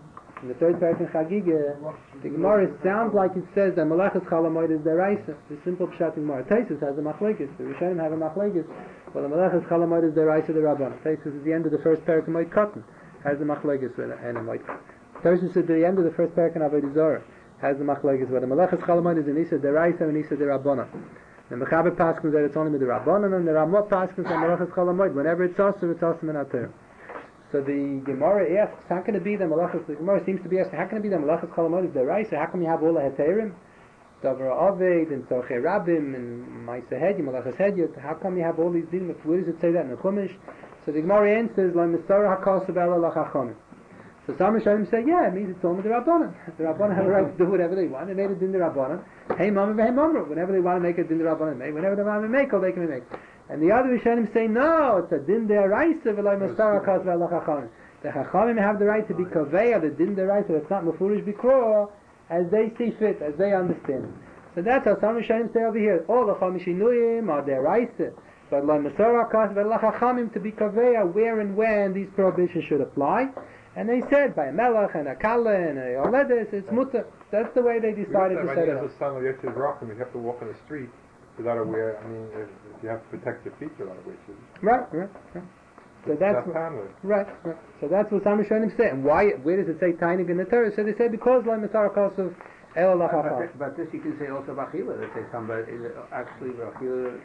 In the third parak in Chagiga, the Gemara sounds like it says that Malachas Chalamoid is deraisa. The simple pshat in Gemara. Taisus has a machlekes. The Rishonim have a machlekes. Well, the Malachas Chalamoid is deraisa the Rabban. Taisus is the end of the first parak in Moed Katan. Has the machlekes and a Moed Katan. Taisus is the end of the first parak in Avodah Zarah. Has the machlekes. Well, the Malachas Chalamoid is in Isa deraisa and Isa the Rabbanan. The Mechaber paskins that it's only with the Rabbanan, and the Ramot paskins that Malachas Chalamoid. Whenever it's also, it's also in Ater. So the Gemara asks, how can it be that Malachas, the Gemara seems to be asking, how can it be that Malachas Chalamoid is deraisa? How come you have all the Heterim? Davar Aved, and Tzorchei Rabim, and Maisa Hedya, Malachas Hedya, how come you have all these things? Where does it say that in the Chumash? So the Gemara answers, Lo Misara HaKos B'Ela L'Chachomim. So some Rishonim say, yeah, it means it's only the Rabbanan. The Rabbanan have a right to do whatever they want. They made it in the Rabbanan. Hey Mama, hey Mama. Whenever they want to make it in the Rabbanan, make. Whenever they want to make it, they can make. And the other Rishonim say, no, it's a din de'araisa v'lo Misara HaKos B'Ela L'Chachomim. The Chachamim have the right to be kaveya, the din de'araisa, that's not mefurish bikro, as they see fit, as they understand it. So that's how some Rishonim say over here. All the Chamishinuyim are de'araisa, but lo Misara HaKos B'Ela L'Chachomim to be kaveya where and when these prohibitions should apply. And they said by a melech and a kala and a oledes, it's mutter. That's the way they decided to set it up. You have to walk on the street without a wear. I mean, if, if you have to protect your feet, a lot of ways. Right, right, right. So that's what, right, right. So that's what some Rishonim say. And why? Where does it say tainig in the Torah? So they say because lo Misara HaKos of Ela L'Chachomim. But this you can say also b'achila. They say somebody is actually b'achila.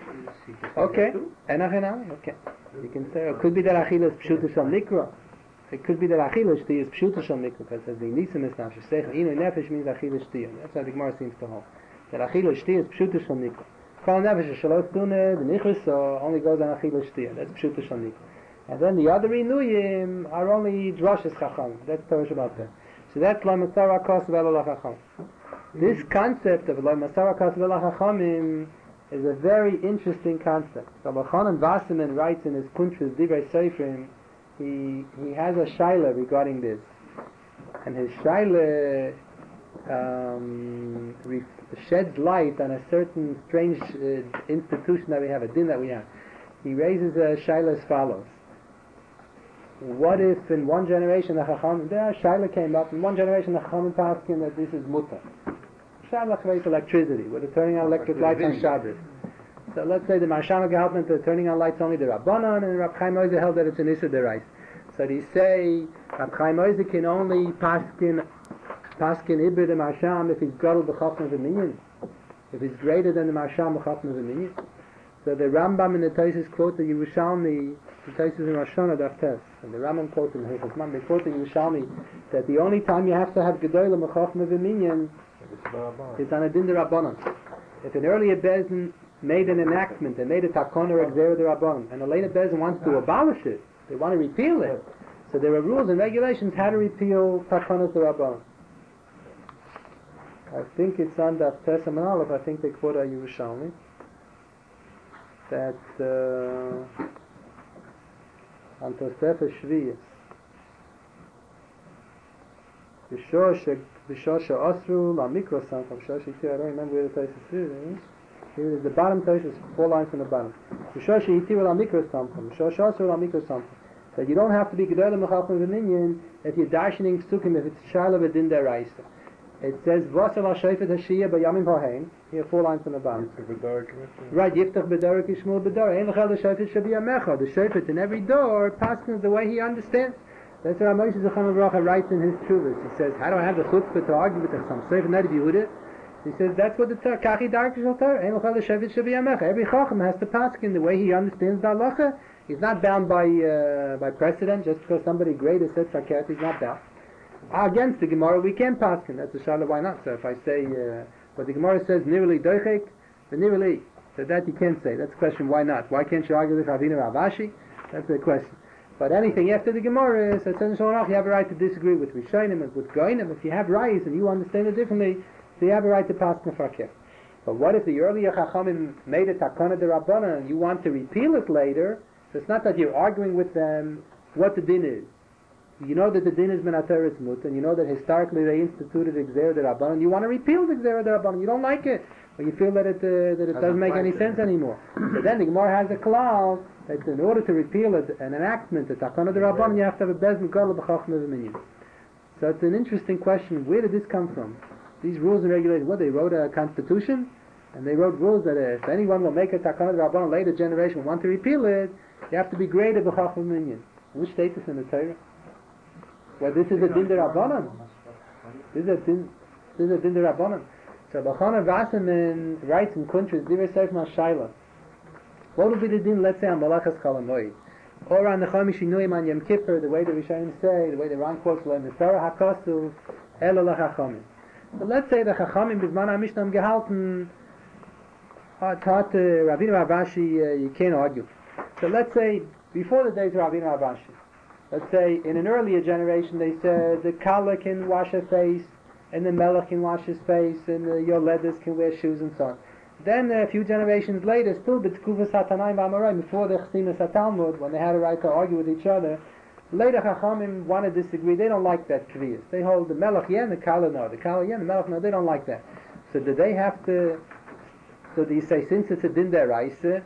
Okay. Enachenami. Okay. You can say it could be that achila is pshuta shal nikra. It could be that achila shti is pshuta shal nikra because it says the nisim is nafesh. Seichel inu nefesh means achila shti. That's how the Gemara seems to hold. That achila shti is pshuta shal nikra. Kol nefesh shalot tune the nichus so only goes on achila shti. That's pshuta shal nikra. And then the other inuyim are only droshes chacham. That's Torah about that. So that's lo Misara HaKos B'Ela L'Chachomim. This concept of lo Misara HaKos B'Ela L'Chachomim is a very interesting concept. So Chanan Wasserman writes in his Kuntres Divrei Seifrim, he he has a shaila regarding this, and his shaila um, ref- sheds light on a certain strange uh, institution that we have, a din that we have. He raises a shaila as follows. What if in one generation the Chacham, there shaila came up, in one generation the Chacham passed him that this is mutter. Shaila creates electricity, we're turning on electric lights on Shabbos. So let's say the Marshama Gehaltman to turning on lights only the Rabbanan, and Rab Chaim Oizer held that it's an Issa Derais. So they say Rab Chaim Oizer can only paskin paskin Ibir the Marsham if he's gadol b'chachma v'minyan, if he's greater than the Marsham b'chachma v'minyan. So the Rambam in the Taisus quote the Yerushalmi, the Taisus in Rosh Hashanah Daf Tes, and the Rambam quotes in Hilchos Man, they quote the Yerushalmi that the only time you have to have gedolah b'chachma v'minyan is on a din Rabbanan. If an earlier Bezin made an enactment, they made a takon or exer Rabbanan, and a later Bezin wants to abolish it, they want to repeal it. So there are rules and regulations how to repeal takonos the Rabbanan. I think it's on the Pesach and Aleph, I think they quote a Yerushalmi that uh, on Tosefes Shviyas B'shosha Osru La Mikrosam from Shoshi Yitir. I don't remember where the Tosefes is. Here it is the bottom Tosefes, four lines from the bottom. B'shosha Yitir La Mikrosam from B'shosha Osru La Mikrosam. That you don't have to be Gedolah Mechachim V'minyan if you're darshaning Psukim, if it's Shaila V'din Deraisa. It says V'asel HaShofet HaShiyah B'yamim Ha'hein. Here four lines from the bottom. Right, Yiftach B'Dorik Yishmul B'Dor. Ein L'chel HaShofet Shabiyamecha. The Shofet in every door passes the way he understands. That's what Moshe Zechon Baruch writes in his Chuvas. He says, how do I have the chutzpah to argue with some Sefer Ned Yehuda? He says, that's what the Torah, Kachi Dark Shal Torah. Ein L'chel HaShofet Shabiyamecha. Every Chacham has to pass in the way he understands the halacha. He's not bound by uh, by precedent. Just because somebody greater said Saket, he's not bound. Against the Gemara, we can pass him. That's a shala. Why not? So if I say, uh, but the Gemara says nirli doichek, the nirli, so that you can't say. That's the question. Why not? Why can't you argue with Ravina Ravashi? That's the question. But anything after the Gemara, so you have a right to disagree with Rishonim and with Goinim. If you have rights and you understand it differently, so you have a right to pass Nefakeh. But what if the earlier Chachamim made a takana de Rabbana and you want to repeal it later? So it's not that you're arguing with them what the din is. You know that the din is Menateres Mut, and you know that historically they instituted Gzera de Rabbanan. You want to repeal the Gzera de Rabbanan. You don't like it, or you feel that it uh, that it doesn't make any sense anymore. So then the Gemara has a clause that in order to repeal it, an enactment, the Takana de Rabbanan, you have to have a Bez Mikol B'Chachma V'Minyan. So it's an interesting question. Where did this come from? These rules and regulations. What, they wrote a constitution? And they wrote rules that if anyone will make a takana d'Rabbanan, later generation will want to repeal it, you have to be greater b'chachma minyan. Which status in the Torah? Well, this is a din d'Rabbanan. This is a din. This is a din d'Rabbanan. So B'chana Vasserman writes in Kuntres Divrei Seif Mashayla. What would be the din? Let's say on Malachas Chol Hamoed, or on the Chamish Inuyim on Yom Kippur, the way the Rishonim say, the way the Ran quotes, "Le'Misara Hakosu Elo LaChachamim." But let's say the Chachamim Bizman HaMishnah gehalten. Taught uh, Rabbeinu Rabashi, uh, you can't argue. So let's say, before the days of Rabbeinu Rabashi, let's say in an earlier generation they said the Kala can wash her face, and the Melech can wash his face, and the Yoledas can wear shoes and so on. Then uh, a few generations later, still B'Tkuvas HaTanaim V'Amoraim, before the Chsimas HaTalmud, when they had a right to argue with each other, later Chachamim want to disagree. They don't like that Kriyas. They hold the Melech yeah and the Kala no. The Kala yeah and the Melech no. They don't like that. So do they have to... So do you say, since it's a din deraisa,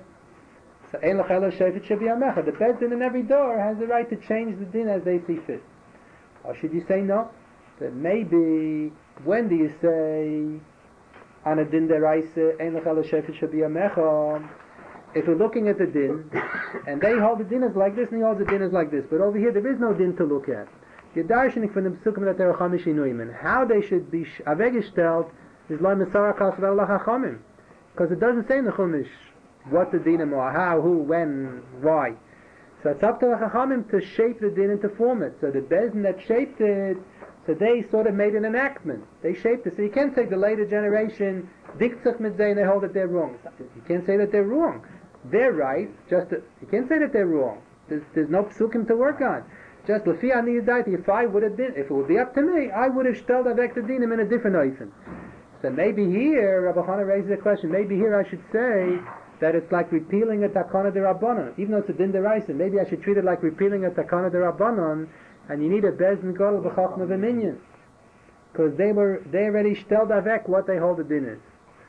so ein l'chelo shefet shebiyamecha, the Beis Din in every door has the right to change the din as they see fit. Or should you say no? That maybe, when do you say, on a din deraisa, ein l'chelo shefet shebiyamecha, if we're looking at the din, and they hold the din is like this, and he holds the din is like this, but over here there is no din to look at. You're darshaning from the psukim that there are chamish inuyim, and how they should be avegestellt is lo misara kasav el lachachamim. Because it doesn't say in the Chumash what the dinim are, how, who, when, why. So it's up to the Chachamim to shape the din and to form it. So the Beis Din that shaped it, so they sort of made an enactment. They shaped it. So you can't say the later generation, diktzach mitzay, and they hold that they're wrong. You can't say that they're wrong. They're right. Just to, you can't say that they're wrong. There's, there's no psukim to work on. Just lefi ani yadayt, if I would have been, if it would be up to me, I would have stelled avek the dinim in a different oifen. So maybe here, Rabbi Chana raises a question, maybe here I should say that it's like repealing a takana d'Rabbanan, even though it's a din d'Oraisa. Maybe I should treat it like repealing a takana d'Rabbanan, and you need a Beis Din Gadol b'chachma v'minyan. Because they were, they already stelled avek what they hold the din is.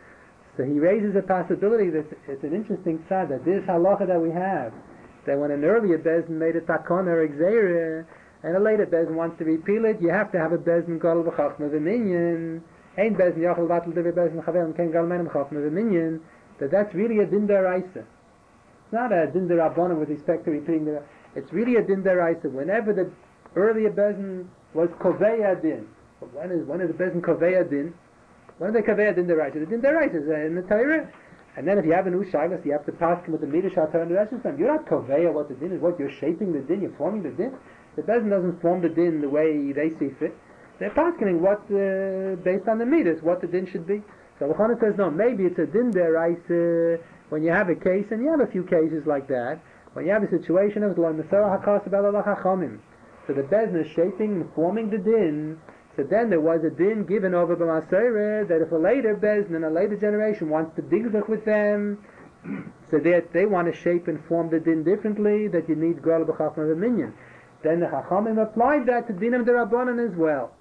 So he raises a possibility that it's an interesting side, that this halacha that we have, that when an earlier Beis Din made a takana or exeira, and a later Beis Din wants to repeal it, you have to have a Beis Din Gadol b'chachma v'minyan. Ein Beis Din Yachal Vatel Divrei Beis Din Chaver and Ken Gal Menem Chachma V'Minyan, that that's really a din deraisa. It's not a din derabbanan with respect to repeating the. It's really a din deraisa. Whenever the earlier Beis Din was koveya din, but when is when is the Beis Din koveya din? When are they koveya din deraisa? The din deraisa is in the Torah, and then if you have a new shaylas, you have to pass with the midrash haTorah and the rest of them. You're not koveya what the din is. What you're shaping the din, you're forming the din. The Beis Din doesn't form the din the way they see fit. They're asking what, uh, based on the midas, what the din should be. So the Chana says, no, maybe it's a din deraisa uh, when you have a case, and you have a few cases like that, when you have a situation of lo misara hakasav elo lachachamim. So the Beis Din is shaping and forming the din, so then there was a din given over by Maseret, that if a later Beis Din, a later generation wants to digzach with them, so that they want to shape and form the din differently, that you need gadol b'chachma v'minyan. Then the Chachamim applied that to dinim d'Rabbanan as well.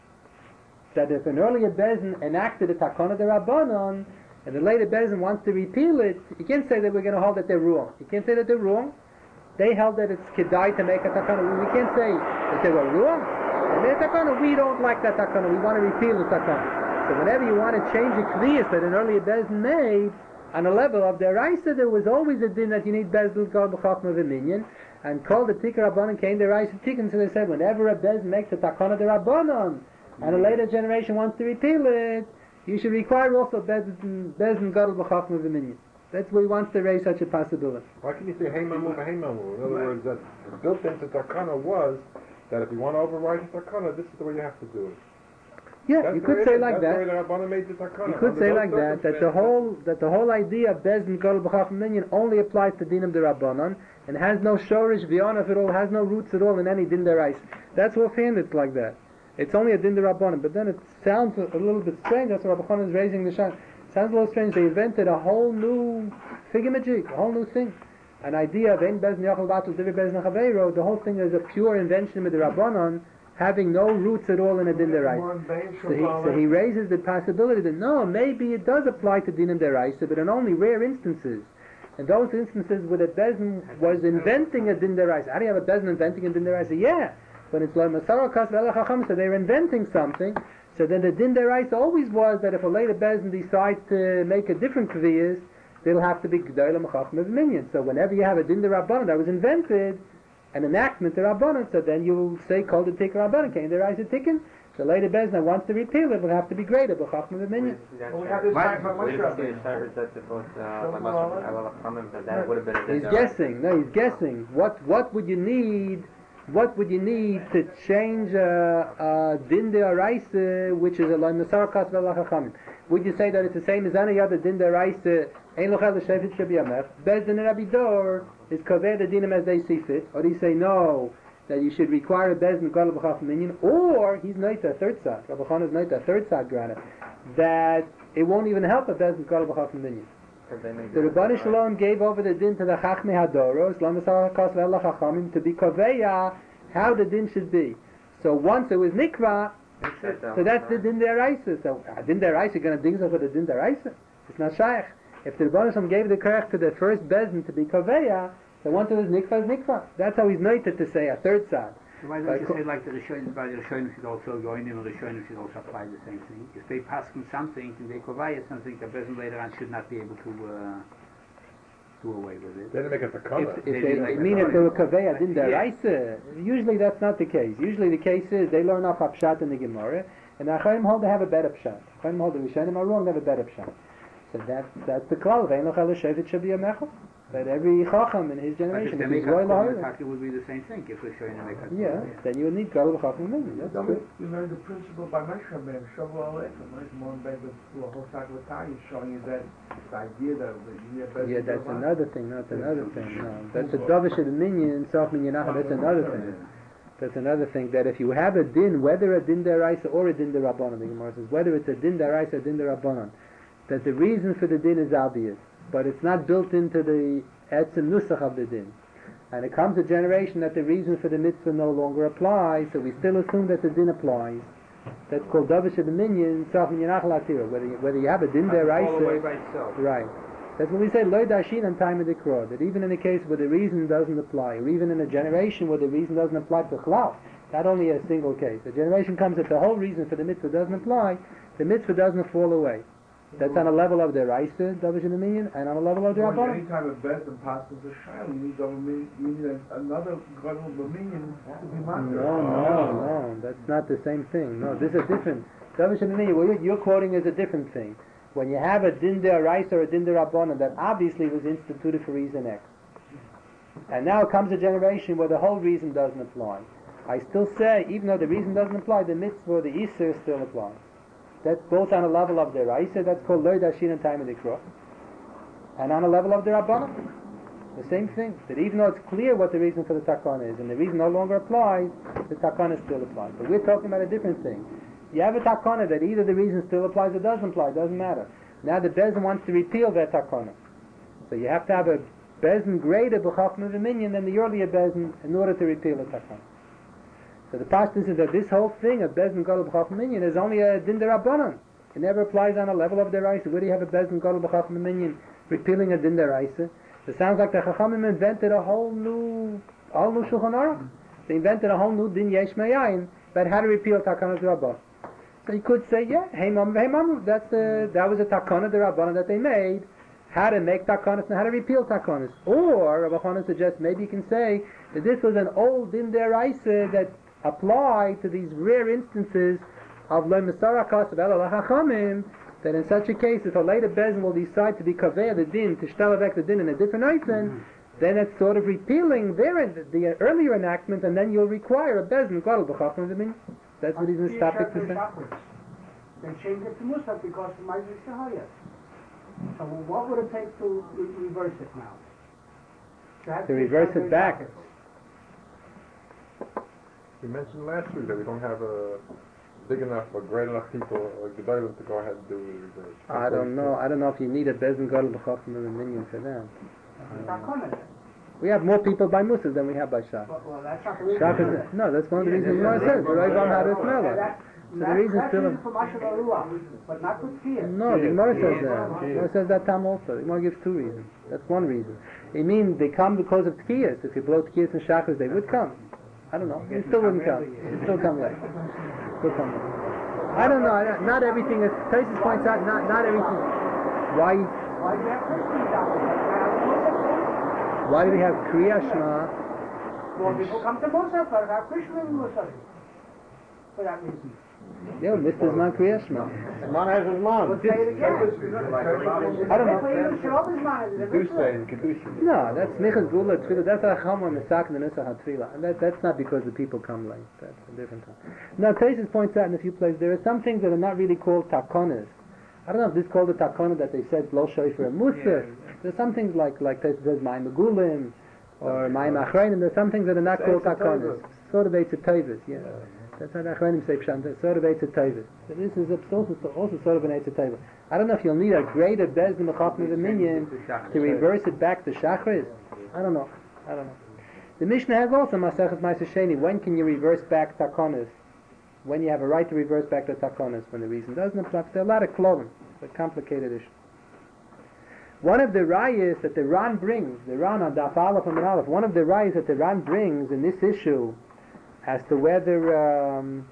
That if an earlier Beis Din enacted a takana d'Rabbanan, and the later Beis Din wants to repeal it, you can't say that we're going to hold that they're wrong. You can't say that they're wrong. They held that it's kedai to make a takana. We can't say that they were wrong. They made a takana, we don't like that takana. We want to repeal the takana. So whenever you want to change a kviyas that an earlier Beis Din made, on a level of the Raisa, there was always a din that you need Beis Din Gadol b'chachma v'minyan, and called the Tikar Rabbanan came the Raisa Tikkun. So they said, whenever a Beis Din makes a takana d'Rabbanan, and a later generation wants to repeal it, you should require also Beis Din Gadol b'chachma v'minyan. That's where he wants to raise such a possibility. Why can you say heimamu v'heimamu? In other words, that built into takana was that if you want to override the takana, this is the way you have to do it. Yeah, That's you could say like that. Made the takana. You could say like that, that the whole that the whole idea of Beis Din Gadol b'chachma v'minyan only applies to dinim d'Rabbanan and has no shorish beyond of it all, has no roots at all in any din d'Oraisa. That's offhand it's like that. It's only a din d'Rabbanan, but then it sounds a, a little bit strange. That's why Rabbi Chana is raising the shine. It sounds a little strange. They invented a whole new thingamajig, a whole new thing. An idea of ein Beis Din Yachal Vatel Divrei Beis Din Chaveiro. The whole thing is a pure invention with the Rabbanan, having no roots at all in a din d'Oraisa. So he, so he raises the possibility that no, maybe it does apply to dinim d'Oraisa, but in only rare instances. In those instances where the Beis Din was inventing a din d'Oraisa. How do you have a Beis Din inventing a din d'Oraisa? Yeah, When it's Lo Masara Kas Ve'ela Chacham, so they're inventing something. So then the Din Deraisa always was that if a later Bezdin decides to make a different Kviyas, they'll have to be G'dayla Mechachim of Minyan. So whenever you have a Din Derabbanan that was invented, an enactment Derabbanan, so then you'll say Kol the Tik Rabbanan, Kain Deraisa Tikkun. The later Bezdin that wants to repeal it will have to be greater B'chachim of Minyan. Well, we have this time from Where Moshe did you say Rabbeinu. that it was uh, that would have been a He's guessing. No, he's guessing. What what would you need? What would you need to change a uh, uh, din de'oraisa, which is a loy masar kas v'lachachamim? Would you say that it's the same as any other din de'oraisa? Ein lochel l'shevit shabiyamech. Bezdin and Abidor is kaveh the dinim as they see fit. Or do you say no, that you should require a bezdin gadol b'chacham minyan? Or he's noita a third side. Rabbi Chana is noita a third side granted that it won't even help a bezdin gadol b'chacham minyan. The Rebbeinu Shalom gave over the din to the Chachmei Hadoros, Lamasar Kas Ve'ela Chachamim, to be kaveya how the din should be. So once it was nikva, so that's the din deraisa. So uh, din deraisa, you're going to dig for the din deraisa. It's not shaykh. If the Rebbeinu Shalom gave the correct to the first bezdin to be kaveya, so once it was nikva, it's nikva. That's how he's noted to say a third side. So why don't you say like the Rishonim, by the Rishonim should also go in, and the Rishonim should also apply the same thing? If they pass them something, and they kovaya something, the person later on should not be able to uh, do away with it. They didn't make it a color. If, if they, I mean, if they were kaveya din deraisa, usually that's not the case. Usually the case is they learn off pshat in the Gemara, and the Acharim hold they have a better pshat. Acharim hold the Rishonim are wrong, they have a better pshat. So that that's the klal. Ve'en lochel l'shevet shabiyamechel. That every chacham in his generation, if if he's they roy make lahayim, it would be the same thing. If we're showing them make yeah, then you would need gadol b'chacham minyan. That's Don't true. we learned the principle by Moshe Rabbeinu, Shavuot Aleichem, right? More in bed with the whole Saklatari, showing you that the idea that you need a Yeah, that's another thing, not another thing. No, that's a davish of the minyan, sof minyanach, that's another thing. That's another thing, that if you have a din, whether a din deraisa or a din derabbanan, the Gemara says, whether it's a din deraisa or din derabbanan, that the reason for the din is obvious, but it's not built into the etzem nusach of the din. And it comes a generation that the reason for the mitzvah no longer applies, so we still assume that the din applies. That's called davish of the minyan, sof minyanach latira. Whether you, whether you have a din deraisa, by itself. right. That's what we say, loy dashin on time of the crow, that even in a case where the reason doesn't apply, or even in a generation where the reason doesn't apply to chlal, not only a single case, a generation comes that the whole reason for the mitzvah doesn't apply, the mitzvah doesn't fall away. That's on a level of the Raisa, Davish in the Minyan, and on a level of the Rabbanan. Anytime a bezdin passes a shaila, you need, double min- you need a, another gadol b'minyan to be matter. No, no, no, that's not the same thing. No, this is different. Davish in the Minyan, what you're, you're quoting is a different thing. When you have a din de Raisa or a din de Rabbanan that obviously was instituted for reason X, and now comes a generation where the whole reason doesn't apply. I still say, even though the reason doesn't apply, the mitzvah or the Isser still applies. That's both on a level of the Raisa, that's called Loy Dashin and time of the Krok, and on a level of the Rabbanan. The same thing, that even though it's clear what the reason for the Takana is, and the reason no longer applies, the Takana still applies. But we're talking about a different thing. You have a Takana that either the reason still applies or doesn't apply, doesn't matter. Now the Bezin wants to repeal that Takana. So you have to have a Bezin greater b'chachma v'minyan than the earlier Bezin in order to repeal the Takana. So the pashtus is that this whole thing of Bezdin Gadol B'chacham Minyan is only a din derabanan. It never applies on a level of deraisa. Where do you have a Bezdin Gadol B'chacham Minyan repealing a din deraisa? It sounds like the Chachamim invented a whole new, a whole new Shulchan Aruch. They invented a whole new din yesh me'ayin about how to repeal Takanat Rabbah. So you could say, yeah, hey mam, hey mam, that's the that was a Takanat Rabbah that they made. How to make Takanas and how to repeal Takanas. Or Rabbi Chana suggests maybe you can say that this was an old din deraisa that apply to these rare instances of lo misara kas ve'ela lachachamim, that in such a case, if a later bezin will decide to be kaveh the din, to shtalavek the din in a different oifen, mm-hmm. then it's sort of repealing their the earlier enactment, and then you'll require a bezin gadol b'chacham v'min. That's what he's in stopping to say. They changed it to Musaf because of my Shahayas. So what would it take to re- reverse it now? To, to reverse it back. Backwards. We mentioned last week that we don't have a big enough or great enough people or gedolim to go ahead and do the reverse. I don't know. I don't know if you need a bezin gadol b'chacham v'minyan for that. Uh, we have more people by Musaf than we have by Shach. well, well, that's not the reason. Shach is, no, that's one of the reasons Gemara says. The Rayvam had a smell. So the reason that's still. for Mashal Ruach, but not with fear. No, the Gemara says that. The Gemara says that time also. The Gemara gives two reasons. That's one reason. It means they come because of tkiyas. If you blow tkiyas and shachas, they would come. I don't know. It still wouldn't count. It still come late. Still come late. I don't know. I don't- Not everything is. Tosis points out. Not not everything. Why? Why do you have Christians out there? Why do we have Kriya Shema? More people come to Musaf for our Christian Musaf. For that reason. Yeah, Mister Zman Kriya Shema. Man has his man. We'll say it again. I don't know. You should always mind it. Kedusha and Kedusha. No, that's Nichas Gula Tefillah. That's a Chama Misak and the Nusach HaTefillah. And that, that's not because the people come late. That's a different time. Now, Tesis points out in a few places there are some things that are not really called takonas. I don't know if this is called a takona that they said Lo Shofar Musaf. There's some things like like Tesis says Ma'im Megulim or Ma'im Achreinim. There's some things that are not called takonas. Sort of Eitzah Tevis, yeah. That's how the Achreinim say Pshat. That's sort of Eitzah Tevis. So this is also, also sort of an Eitzah Tevis. I don't know if you'll need a greater Bezdin Mechachim of the Minyan to reverse it back to Shachris. I don't know. I don't know. The Mishnah has also Masechet Ma'aser Sheni. When can you reverse back takonas? When you have a right to reverse back to takonas when the reason doesn't apply. There are a lot of klolim. It's a complicated issue. One of the rayas that the Ran brings, the Ran on Daf Aleph and Aleph, one of the rayas that the Ran brings in this issue as to whether um,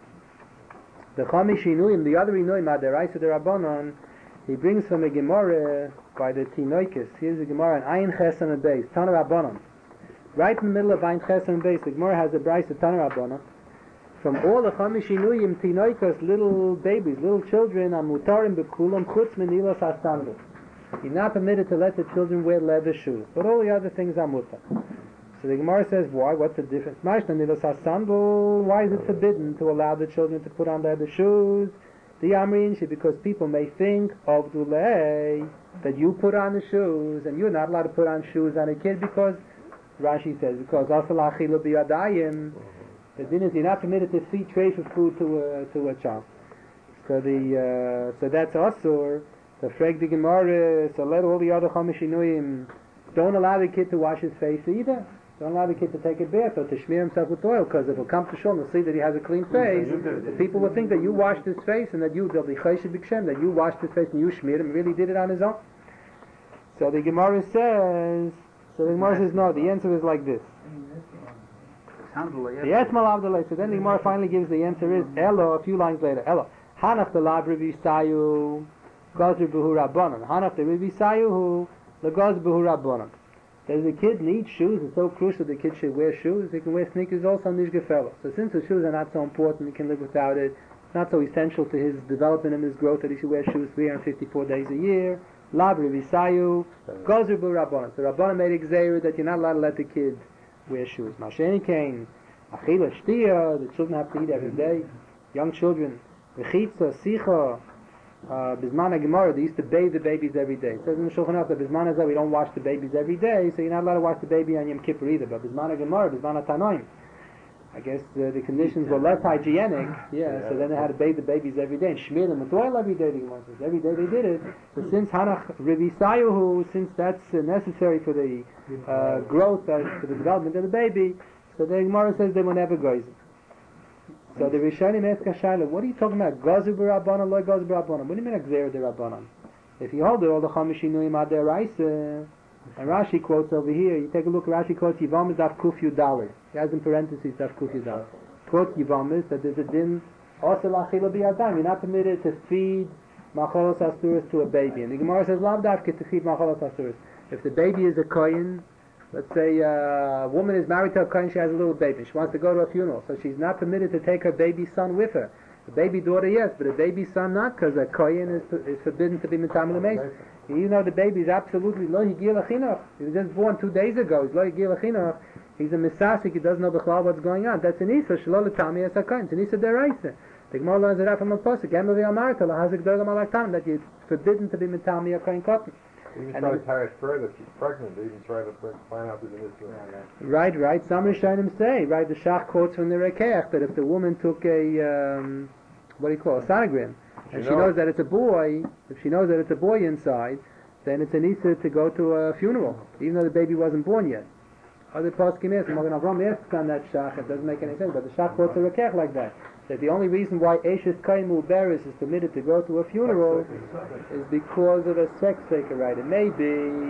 the Chamish Inuim, the other Inuim, are the Raisa the Rabbanon, he brings from a Gemara by the Tinoikis. Here's a Gemara on Ayin Chesam and Beis, Tana Rabbanon. Right in the middle of Ayin Chesam and Beis, the Gemara has a Braisa of Tana Rabbanon. From all the Chamish Inuyim, Tinoikos, little babies, little children, Amutarim Bekulam, Chutz Menilas Hastandu. You're not permitted to let the children wear leather shoes, but all the other things are mutar. So the Gemara says, why? What's the difference? Mashna Nilas Hastandu, why is it forbidden to allow the children to put on leather shoes? The Amrin, because people may think of Dulei, that you put on the shoes, and you're not allowed to put on shoes on a kid because, Rashi says, because Asal Achilu Biyadayim, the din is you're not permitted to feed trays of food to a to a child. So the uh, so that's asur. So frag the Gemara. So let all the other Chamishinuim don't allow the kid to wash his face either. Don't allow the kid to take a bath or to smear himself with oil, because if he'll come to shul and see that he has a clean face, the people will think that you washed his face and that you they'll be chayshid b'kshem, that you washed his face and you smeared him. Really did it on his own. So the Gemara says. So the Gemara says no. The answer is like this. Yes, Malavdaleh. So then the Gemara finally gives the answer is Elo, a few lines later. Elo. Hanaf the lab revisayu gazr behu rabbanon. Hanaf the revisayu hu the gazr behu rabbanon. Does the kid need shoes? It's so crucial the kid should wear shoes. He can wear sneakers also on nishgefela. So since the shoes are not so important, he can live without it. It's not so essential to his development and his growth that he should wear shoes three hundred fifty-four days a year. Lab revisayu gazr behu rabbanon. So Rabbanon made a gzeira that you're not allowed to let the kid wear shoes. Masheni came, achila shtia, the children have to eat every day. Young children, v'chitza, sicha, bisman gemara, they used to bathe the babies every day. It says in the Shulchan Aruch that bisman hazeh we don't wash the babies every day, so you're not allowed to wash the baby on Yom Kippur either. But bisman gemara, bisman tanoim, I guess uh, the conditions were less hygienic. Yeah, so then they had to bathe the babies every day and smear them with oil every day. The Gemara says every day they did it. So since hanach revisayuhu, since that's uh, necessary for the uh, growth, uh, for the development of the baby, so the Gemara says they will never go. So the Rishonim ask Hashaila, what are you talking about? Gazu b'Rabbanan, lo gazu b'Rabbanan. What do you mean Gzeir de Rabbanan? If you hold it, all the Chamishinuim ad deraisa. And Rashi quotes over here. You take a look. Rashi quotes Yivamis daf kuf yudalid. He has in parentheses daf kuf yudalid. Quotes Yivamis that there's a din also lachila biyadam. You're not permitted to feed macholos asuras to a baby. And the Gemara says lav dafke to feed macholos asuras. If the baby is a kohen, let's say uh, a woman is married to a kohen, she has a little baby. She wants to go to a funeral, so she's not permitted to take her baby son with her. The baby daughter, yes, but a baby son not, because a kohen is, is forbidden to be mitam l'meis. You know the baby is absolutely lo higil achinuch. He was just born two days ago. He's lo higil achinuch. He's a misasik. He doesn't know b'chlal what's going on. That's an isa shelo l'tami es hakohen. It's an isa deraisa. The Gemara learns it out from a pasuk. Ema v'yamarta lahazik dorgam alaktam, that it's forbidden to be mitami a kohen cotton. Even try to tie it further. She's pregnant. They even try to find out who's in this room. Right, right. Some Rishonim say, right. The Shach quotes from the Rekeach that if the woman took a um, what do you call it, a sonogram, and she knows that it's a boy, if she knows that it's a boy inside, then it's an isa to go to a funeral, even though the baby wasn't born yet. Other poskim ask, Magen Avram asks on that shach, it doesn't make any sense, but the shach quotes a rekech like that, that the only reason why Eishes Kain Mu'beris is permitted to go to a funeral is because of a sex taker right. It may be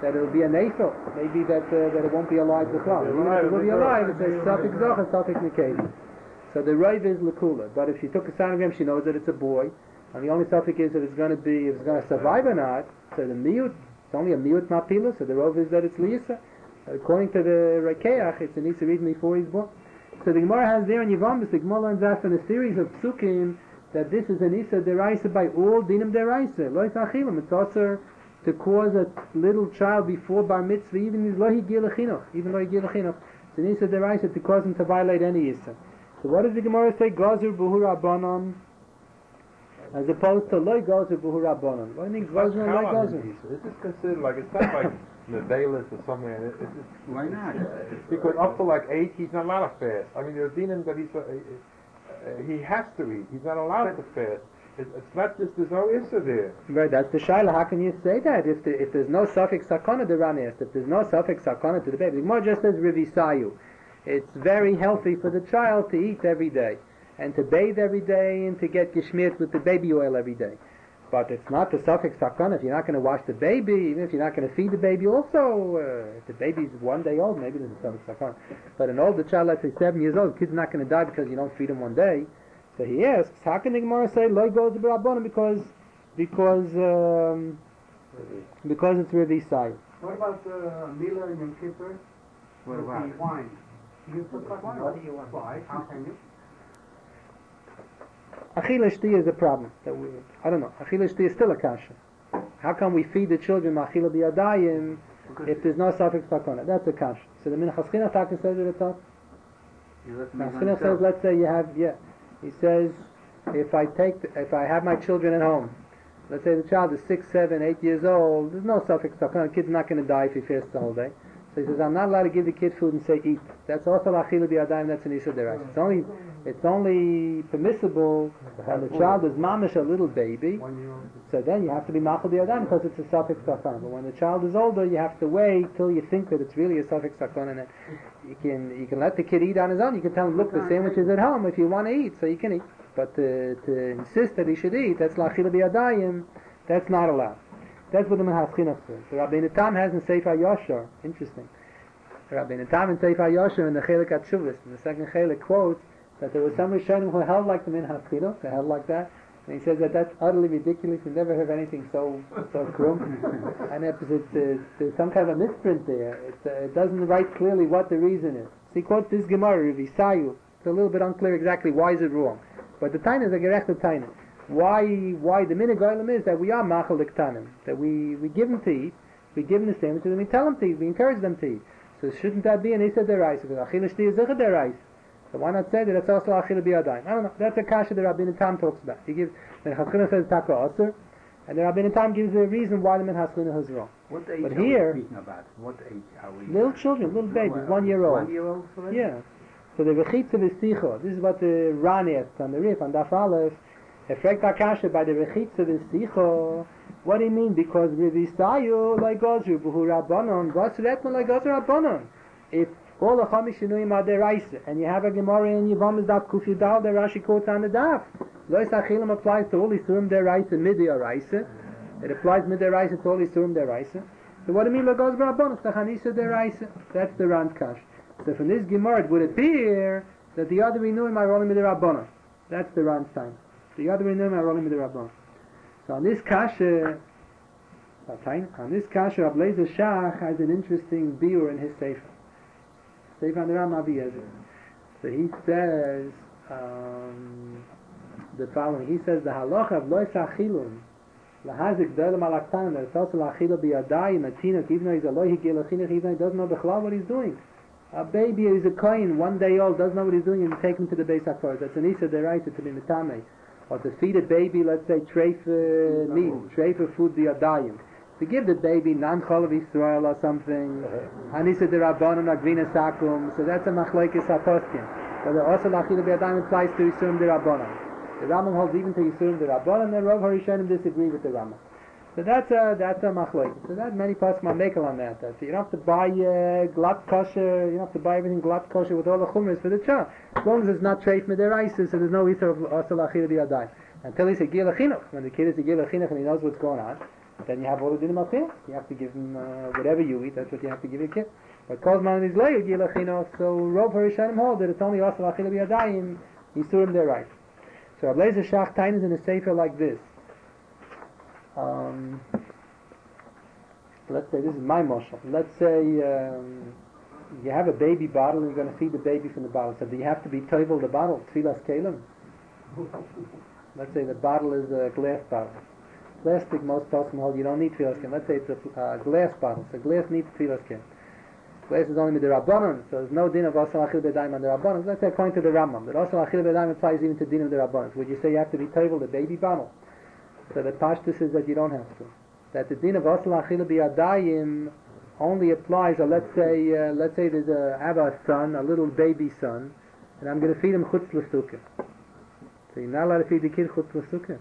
that it'll be a nafil, maybe that uh, that it won't be alive to cloud. Even if it will be alive, it says Safik Zocha, Safik Nikedi. So the Rav is Lakula, but if she took a sonogram, she knows that it's a boy, and the only Safik is if it's going to be, if it's going to survive or not. So the Miut, it's only a Miut Mapila, so the Rav is that it's Lisa. According to the Rekeach, it's an Isa reading before he's born. So the Gemara has there in Yevamos, the Gemara learns after in a series of psukim that this is an Isa deraisa by all dinim deraisa. Lo yisachilim. It's also to cause a little child before bar mitzvah, even if lo higil chinuch, even lo higil chinuch. It's an Isa deraisa to cause him to violate any Isa. So what does the Gemara say? Gazur buhu rabbanon, as opposed to lo gazur buhu rabbanon. What do you mean gazur and lo gazur? Is this considered like, it's not like Nedalis or something? It, it, it, Why not? Because up to like eight, he's not allowed to fast. I mean, there's dinim that he's, uh, uh, he has to eat. He's not allowed to fast. It, it's not just, there's no issa there. Right, that's the shaila. How can you say that if the, if there's no suffix sakana, the Ran asked, if there's no suffix sakana to the baby? The Gemara just says rivisayu. It's very healthy for the child to eat every day, and to bathe every day, and to get geshmirt with the baby oil every day. But it's not the suffix sakana. If you're not going to wash the baby, even if you're not going to feed the baby also, uh, if the baby's one day old, maybe there's a suffix sakana. But an older child, let's say seven years old, the kid's not going to die because you don't feed him one day. So he asks, how can the Gemara say loy goes to B'Rabbanan because because um, because it's revisai? What about uh, Mila and Yom Kippur? What With about? the wine? You put like wine? What do you want? Why? How can you? Achila shti is a problem. That we, I don't know. Achila shti is still a kasha. How can we feed the children achila biyadayim if there's no suffix sakana? That's a kasha. So the Minchas Chinuch Taka says at the top. Minchas Chinuch says, let's say you have, yeah. He says, if I take, the, if I have my children at home, let's say the child is six, seven, eight years old, there's no suffix sakana. The kid's not going to die if he fasts the whole day. So he says, I'm not allowed to give the kid food and say eat. That's also achila biyadayim. That's an issur deraisa. It's only, it's only permissible when the child is mamish a little baby. So then you have to be machal biyadayim because it's a suffix sakana. But when the child is older, you have to wait till you think that it's really a suffix sakana. And then you can you can let the kid eat on his own. You can tell him, look, the sandwich is at home if you want to eat, so you can eat. But to, to insist that he should eat, that's lachila biyadayim. That's not allowed. That's what the Minchas Chinuch says. The Rabbeinu Tam has in Sefer Yashar. Interesting. The Rabbeinu Tam in Sefer Yashar in the Chelik Atshuvas, in the second Chelik, quotes that there was some Rishonim who held like the Minchas Chinuch. They held like that, and he says that that's utterly ridiculous. We never heard anything so so krum. And it's, it's, it's, there's some kind of a misprint there. It, uh, it doesn't write clearly what the reason is. So he quotes this Gemara, Rivisayu. It's a little bit unclear exactly why is it wrong. But the Taina is a gerechte Taina. Why why the minig oilam is that we are machal liktanim, that we, we give them to eat, we give them the sandwiches, and we tell them to eat, we encourage them to eat. So shouldn't that be an isa deraisa? Because achila shti is zicha deraisa. So why not say that it's also achila biyadayim? I don't know. That's a kasha the Rabbeinu Tam talks about. He gives the Minchas Chinuch says taka aser, and the Rabbeinu Tam gives a reason why the Minchas Chinuch is wrong. What age But are here, we speaking about? What age are we? little children, little babies, one year old. One year old already? Yeah. So the rechitza v'sicha. This is what the Ran asks on the Rif on Daf Aleph. Efrekt Akasha by the Rechitza v'Sicha. What do you mean? Because Rivisayu like Gozru B'hu Rabbanon, Gosretman like Gozru Rabbanon. If all the Chamish Shinuim are deraisa, and you have a Gemara in Yevamos Daf Kuf Yudal, the Rashi quotes on the Daf. Lo Yisachilim applies to all Isurim deraisa midi deraisa. It applies midi deraisa to all Isurim deraisa. So what do you mean like Gozru Rabbanon? It's the Chanisa deraisa. That's the Ran's Kash. So from this Gemara it would appear that the other Inuim are only midi Rabbanon. That's the Ran's time. The other Inuim are only midi Rabbanon. So on this kasha, on this kasha, Rab Leizer Shach has an interesting biur in his sefer. Sefer on the Ram Aviezer. So he says um, the following. He says the halacha of lois achilum lahazik dolam alaktan that it's also lachila biyadayim a tinuk even though he's a loy higil achinuch even though he doesn't know b'chlal what he's doing. A baby is a kohen, one day old, doesn't know what he's doing, and take him to the Beis HaKoros. That's an isa deraisa to be mitamei. Or to feed a baby, let's say, treifa meat, treifa food biyadayim. To give the baby non-chol of Yisrael or something, anisa derabanan agvina sakum, so that's a machlokes haposkim. But the also lachila biyadayim applies to Yisurim derabanan. The Rambam holds even to Yisurim derabanan, and Rav Harishonim disagree with the Rambam. So that's a that's a machlokes. So that many poskim are makel on that. That you don't have to buy uh, glatt kosher, you don't have to buy everything glatt kosher with all the chumras for the child. As long as it's not treif midiraisa, so there's no issue of also lachila biyadayim. Until he's a gil achinuch, when the kid is a gil achinuch and he knows what's going on, then you have all the dinim of here. You have to give him uh, whatever you eat, that's what you have to give your kid. But Kozman is loy gilachino, so Rov Harishanim hold that it's only also achil biyadayim, Yisurim they're right. So Ablezer Shach Tain is in a sefer like this. Um, let's say, this is my moshel. Let's say um, you have a baby bottle and you're going to feed the baby from the bottle. So do you have to be toivel the bottle? Tfilas kelim? Let's say the bottle is a glass bottle. Plastic, most person hold, you don't need tfilas kelim. Let's say it's a uh, glass bottle. So glass needs tfilas kelim. Glass is only with the Rabbanon, so there's no din of Asal Achil B'Daim on the Rabbanon. Let's say according to the Rambam, that Asal Achil B'Daim applies even to din of the Rabbanon. Would you say you have to be toivel the baby bottle? So the Pashtus is that you don't have to. That the din of Asal Achil B'Yadayim only applies, or let's say, uh, let's say there's a, I have a son, a little baby son, and I'm going to feed him chutz l'sukkah. So you're not allowed to feed the kid chutz l'sukkah.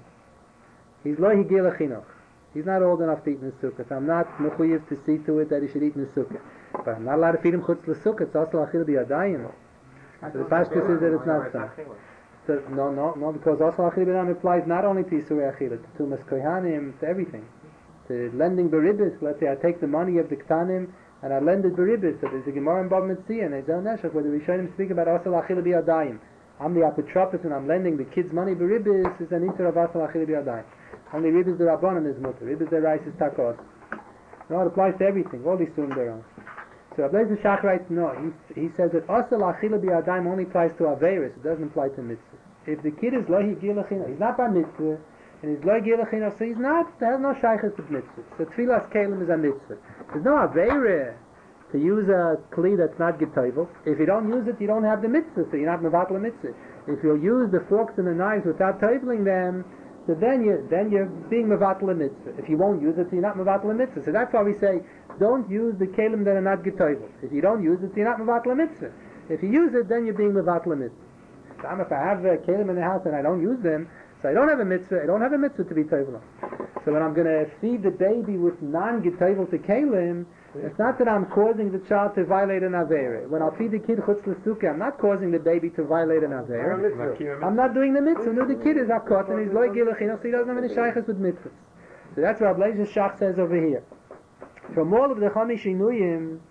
He's lo higil chinuch. He's not old enough to eat in the sukkah, so I'm not mechuyev to see to it that he should eat in the sukkah. But I'm not allowed to feed him chutz l'sukkah. It's also achil b'yadayim. So the pashtus is that it's not so. So no, no, no, because also achil b'yadayim applies not only to Yisurei Achila, to Tumas Kohanim, to everything. To lending beribis. Let's say I take the money of the ktanim and I lend it beribis. So there's a Gemara in Bab Metzia and Ezel Neshach where the Rishonim speak about also achil b'yadayim. I'm the apotropos and I'm lending the kids money beribis is an inter of also achil b'yadayim. Only ribis the rabbanon is mutter. Ribis the rice is takos. No, it applies to everything. All these turim their own. So Ablezer Shach writes, no, he, he says that Asal Achila B'Yadayim only applies to Averis, it doesn't apply to Mitzvah. If the kid is Lohi Gilachina, he's not by Mitzvah, and he's Lohi Gilachina, so he's not, has no Shaykhs with Mitzvah. So Tfilas Kelim is a Mitzvah. There's no Averis to use a Kli that's not Getoivel. If you don't use it, you don't have the Mitzvah, so you're not Mevatel a Mitzvah. If you use the forks and the knives without toiveling them, so then you then you're being mevatel a mitzvah. If you won't use it, so you're not mevatel a mitzvah. So that's why we say don't use the kelim that are not getoivel. If you don't use it, so you're not mevatel a mitzvah. If you use it, then you're being mevatel a mitzvah. So if I have a kelim in the house and I don't use them, so I don't have a mitzvah. I don't have a mitzvah to be toivel. So when I'm going to feed the baby with non-getoivel to kelim, it's not that I'm causing the child to violate an avera. When I feed the kid chutz l'sukkah, I'm not causing the baby to violate an avera. I'm not doing the mitzvah. No, the kid is akot and he's loy gilachino, so he doesn't have any shaykhs with mitzvahs. So that's what Ablezer Shach says over here. From all of the Chamish Inuyim,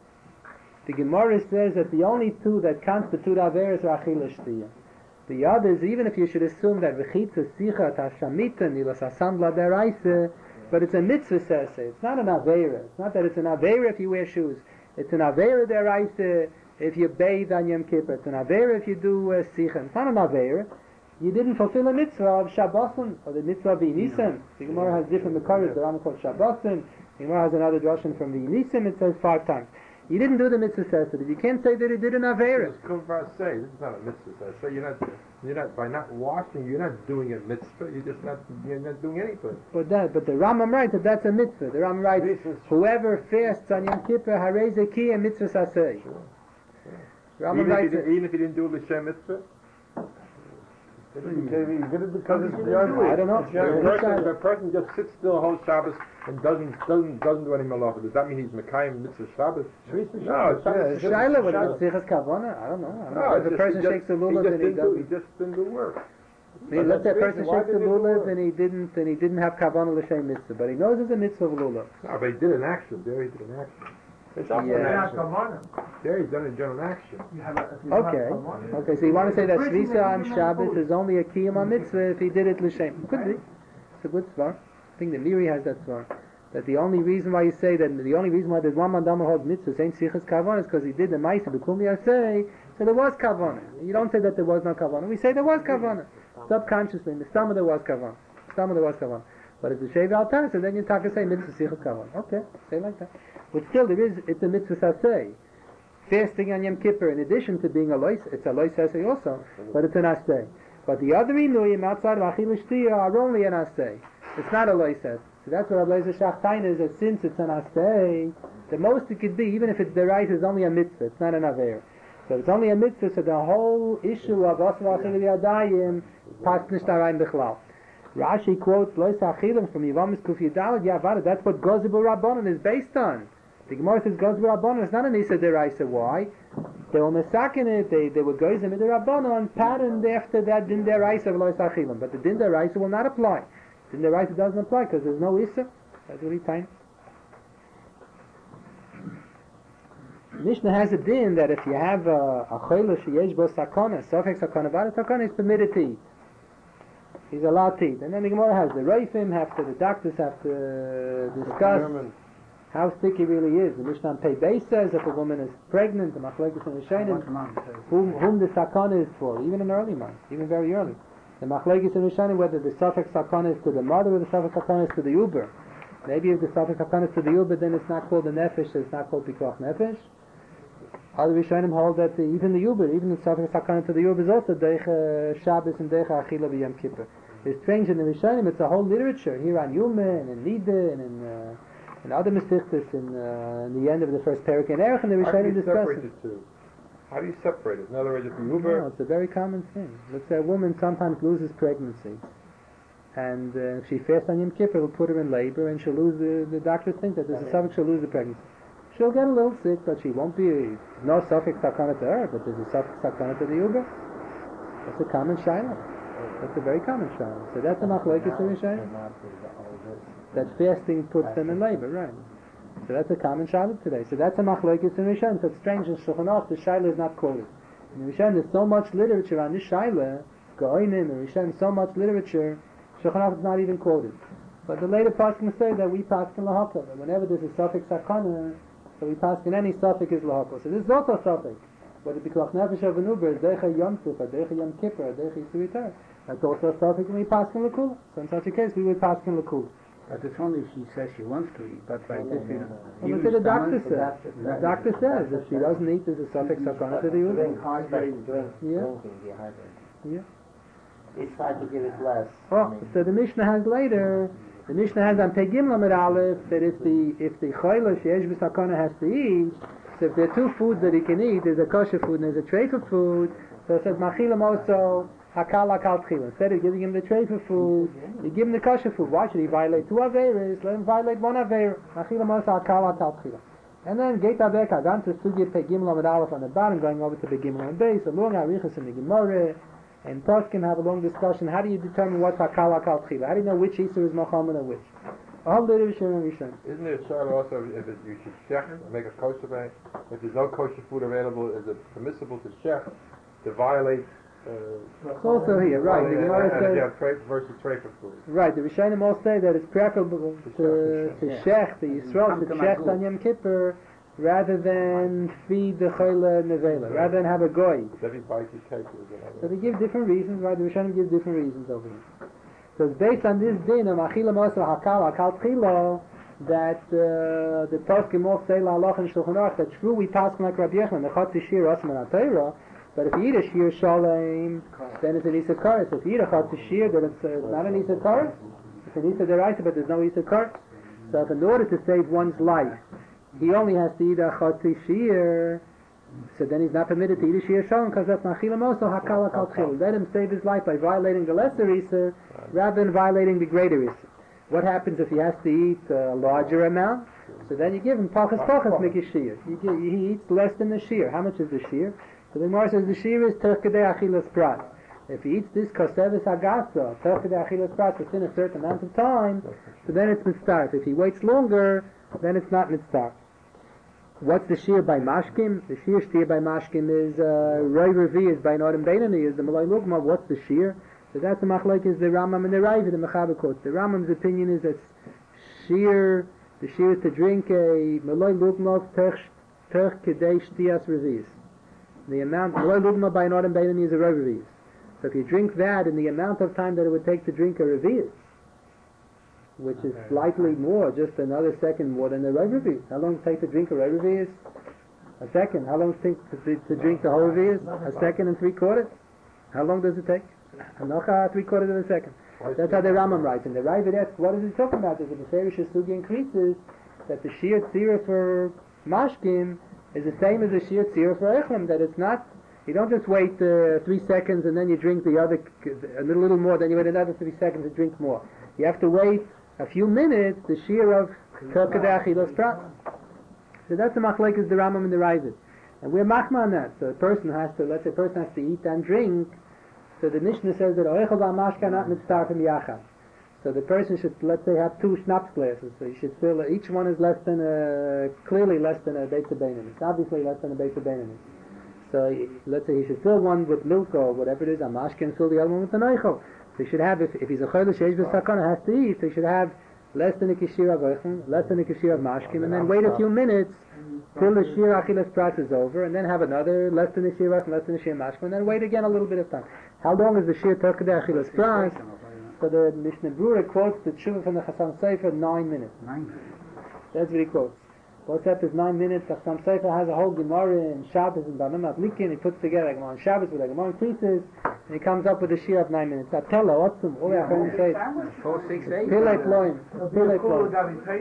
the Gemara says that the only two that constitute averas are achila shtiyah. The others, even if you should assume that v'chitza sicha tashamita nilas asambla deraisa, but it's a mitzvah sese. It's not an avera. It's not that it's an avera if you wear shoes. It's an avera deraisa if you bathe on Yom Kippur. It's an avera if you do uh, sicha. It's not an avera. You didn't fulfill a mitzvah of Shabbosin or the mitzvah of V'inisim. The Gemara has different makaras. The Rambam calls Shabbosin. The Gemara has another drashan from V'inisim. It says five times. You didn't do the mitzvah sese. You can't say that it did an avera. This is say this is not a mitzvah. So you're not, you're not by not washing. You're not doing a mitzvah. You're just not, you're not doing anything. But that, but the Rambam writes that that's a mitzvah. The Rambam writes, whoever fasts on Yom Kippur, harei zeki a mitzvah saseh. Sure. Rambam Even, writes if you, even if you didn't do l'shem mitzvah. You did it because it's the I don't know. If a person, if a person just sits still whole Shabbos and doesn't doesn't doesn't do any malacha, does that mean he's mekayim mitzvah Shabbos? No, it's Yeah, it's just Shaila with Shabbos. Sichas Kavana. I don't know. I don't No, know. If it's a just- person he just- shakes the he lulav just and he didn't do, doesn't. he just didn't do work. I mean, let's say a That's the person reason. Why shakes the didn't he do lulav work? and he didn't and he didn't have Kavana l'shem mitzvah, but he knows it's a mitzvah of lulav. No, but he did an action. There he did an action. It's also Yeah. an Not action. kavanah. There he's done a general action. You have a- if you have Okay. kavanah. Okay, so you want to say that The person Shvisa that on didn't Shabbos have is only a kiyum on mitzvah if he did it l'shem. Could be. It's a good svar. I think the Miri has that svar. That the only reason why you say that the only reason why there's one mandama holds mitzvah saying sichas kavanah is because he did the ma'aseh b'kum yaseh. So there was kavanah. You don't say that there was no kavanah. We say there was kavanah. Subconsciously, in the stomach there was kavanah. Stomach there was kavanah. But it's a shave al so then you talk to say mitzvah sichas kavanah. Okay, say like that. But still, there is it's a mitzvah saseh. Fasting on Yom Kippur, in addition to being a lois, it's a lois saseh also, but it's an aseh. But the other inuyim outside of achil shtiyah are only an aseh. It's not a lois saseh. So that's what Ablezer Shach Tain is, that since it's an aseh, the most it could be, even if it's the rice, is only a mitzvah. It's not an aver. So it's only a mitzvah. So the whole issue of aseh achil v'yadayim passes nicht rein bichlal. Rashi quotes lois achilim from Yivamis Kuf Yidalad Yavada. That's what Gozibur Rabbanon is based on. The Gemara says Gozibur Rabbanon is not an Isa deraisa. Why? They were mesakin it. They they were Gozim in the Rabbanon patterned after that din deraisa of lois achilim. But the din deraisa will not apply. Din deraisa doesn't apply because there's no Isa. That's really tiny. Mishnah has a din that if you have a choyle sheyesh bo sakana, sofek sakana, vada sakana, he's permitted to eat. He's allowed to eat. And then the Gemara has the reifim, have to, the doctors have to discuss how sick he really is. The Mishnah on Pei Beis says if a woman is pregnant, the machlekes and Rishonim, whom, whom the sakana is for, even in early months, even very early. The machlekes and Rishonim, whether the sofek sakana is to the mother or the sofek sakana is to the uber. Maybe if the sofek sakana is to the uber, then it's not called the nefesh, it's not called pikuach nefesh. Other Rishonim hold that the, even the Yuber, even the Sofek Sakana to the Yuber is also Deich uh, Shabbos and Deich Achila v'Yom Kippur. It's strange in the Rishonim, it's a whole literature here on Yumen and Nida and in, uh, in other Mesichtas in, uh, in the end of the first Perek and Erech and the Rishonim discuss How do you separate the two? How do you separate it? In other words, if the Yuber... No, it's a very common thing. Let's say a woman sometimes loses pregnancy and uh, if she fasts on Yom Kippur, it'll put her in labor and she'll lose the, the doctors think that there's a Sofek she'll lose the pregnancy. She'll get a little sick, but she won't be, no Sofek Sakana to her, but there's a Sofek Sakana to the Uber. That's a common shayla. That's a very common shayla. So that's a machlekes Rishonim. That fasting puts them in labor, right. So that's a common shayla today. So that's a machlekes Rishonim. So it's strange in Shulchan Aruch, the shayla is not quoted. In Rishonim, there's so much literature on this shayla, Goinim and Rishonim, so much literature, Shulchan Aruch is not even quoted. But the later pasuk say that we pasuk in lahakol, that whenever there's a Sofek Sakana, so we pass in any suffix is lahakol. So this is also a suffix. Whether because nefesh of an uber is decha yom tov, or decha yom kippur, or decha yisuitar. That's also a suffix when we pass in lakula. So in such a case, we would pass in lakula. But it's only if she says she wants to eat. But by this, you know, well, the doctor says. The doctor says if she doesn't eat, there's a suffix sakana to the uber. Yeah. Yeah. It's hard to give it less. Oh, so the Mishnah has later. The Mishnah has on Pegim Lamed Aleph that if the if the choyle sheyesh b'sakana has to eat, so if there are two foods that he can eat, there's a kosher food and there's a treifa food. So it says machilam also hakal hakal tchila. Instead of giving him the treifa food, you give him the kosher food. Why should he violate two averes? Let him violate one aver. Machilam also hakal hakal tchila. And then Geit Avek Agan to Sugya Pegim Lamed Aleph on the bottom, going over to Pegim Lamed Beis, a long arichas in the Gemara. And Poskim have a long discussion. How do you determine what's hakal hakal tchila? How do you know which Isur is Mohammed and which? All literature and Rishon. Isn't there a shayla also if it, you should shech, make a kosher bang? If there's no kosher food available, is it permissible to shech, to violate? Uh, it's also here, right? The Gemara and, and says yeah, tra- versus treifa food. Right. The Rishonim all say that it's preferable to to shech the Yisrael to shech on Yom Kippur rather than feed the choyle nevela, rather than have a goy. Everybody takes it. So they give different reasons, right? The Rishonim give different reasons over here. So it's based on this din of achila moser hakal hakal tchila that uh, the poskim all say la halach and shulchan aruch that true we pass like Rabbi Yochanan the chatzi shir osman atayra, but if you eat a shir shalem then it's an isakaris. If you eat a chatzi shir then it's uh, not an isakaris. It's an isakaris but there's no isakaris. So if in order to save one's life he only has to eat a chatzi shir, so then he's not permitted to eat a shir shalom because that's machilam also hakal hakal tchila. Let him save his life by violating the lesser isur rather than violating the greater isur. What happens if he has to eat a larger amount? So then you give him pachas pachas mikis shir. He eats less than the shir. How much is the shir? So the Gemara says the shir is terkadei achilas prat. If he eats this kosevis agasa, terkadei achilas prat within a certain amount of time, so then it's mitzvah. If he waits longer, then it's not mitzvah. What's the shir by mashkim? The shir shir by mashkim is roi revi is by Nodim Beinani is the malay lugma. What's the shir? So that's the machlek is the Rambam and the Raiva, the Mechaber quotes. The Rambam's opinion is that shir, the shir is to drink a malay lugma terch terch kedei shtias revius. The amount malay lugma by Nodim Beinani is a roi revius. So if you drink that in the amount of time that it would take to drink a revius, which is slightly more, just another second more than the roi revius. How long does it take to drink a roi revius? A second. How long does it take to, to drink the whole revius? A second and three quarters. How long does it take? Anocha, three quarters of a second. That's how the Rambam writes. And the Raiva asks, what is he talking about? That the Beferish Sugi increases that the Shir Tzira for Mashkim is the same as the Shir Tzira for Echlim, that it's not, you don't just wait uh, three seconds and then you drink the other, a little, little more, then you wait another three seconds and drink more. You have to wait a few minutes, the Shir of Terkadei Achilas Prat. So that's the Machlekes, the Rambam and the Raiva. And we're machma on that. So a person has to, let's say a person has to eat and drink. So the Mishnah says that Oechel Ba'Mashka not mitzvah from Yachad. So So the person should, let's say, have two schnapps glasses. So you should fill, each one is less than a, clearly less than a Beit Beinamis. Obviously less than a Beit Beinamis. So let's say he should fill one with milk or whatever it is, a mashke, and fill the other one with an eichel. So he should have, if, if he's a chodesh sheish b'sakana, has to eat, so he should have less than a kishir of eichel, less than a kishir of mashkim, and then wait a few minutes till the shir achilas pras is over, and then have another less than a shir eichel, less than a shir mashkim, and then wait again a little bit of time. How long is the shir terkadeh achilas pras? So the Mishnah Berurah quotes the tshuva from the Chassam Sofer, nine minutes. Nine minutes. That's what he quotes. What's up is nine minutes. Chassam Sofer has a whole Gemara in Shabbos and Bamim Adlikin. He puts together a Gemara in Shabbos with a Gemara in Creases, and he comes up with a shir of nine minutes. Atella, Otzum, all that kind of say. Four, six, eight. Pilei Ploim. Pilei Ploim.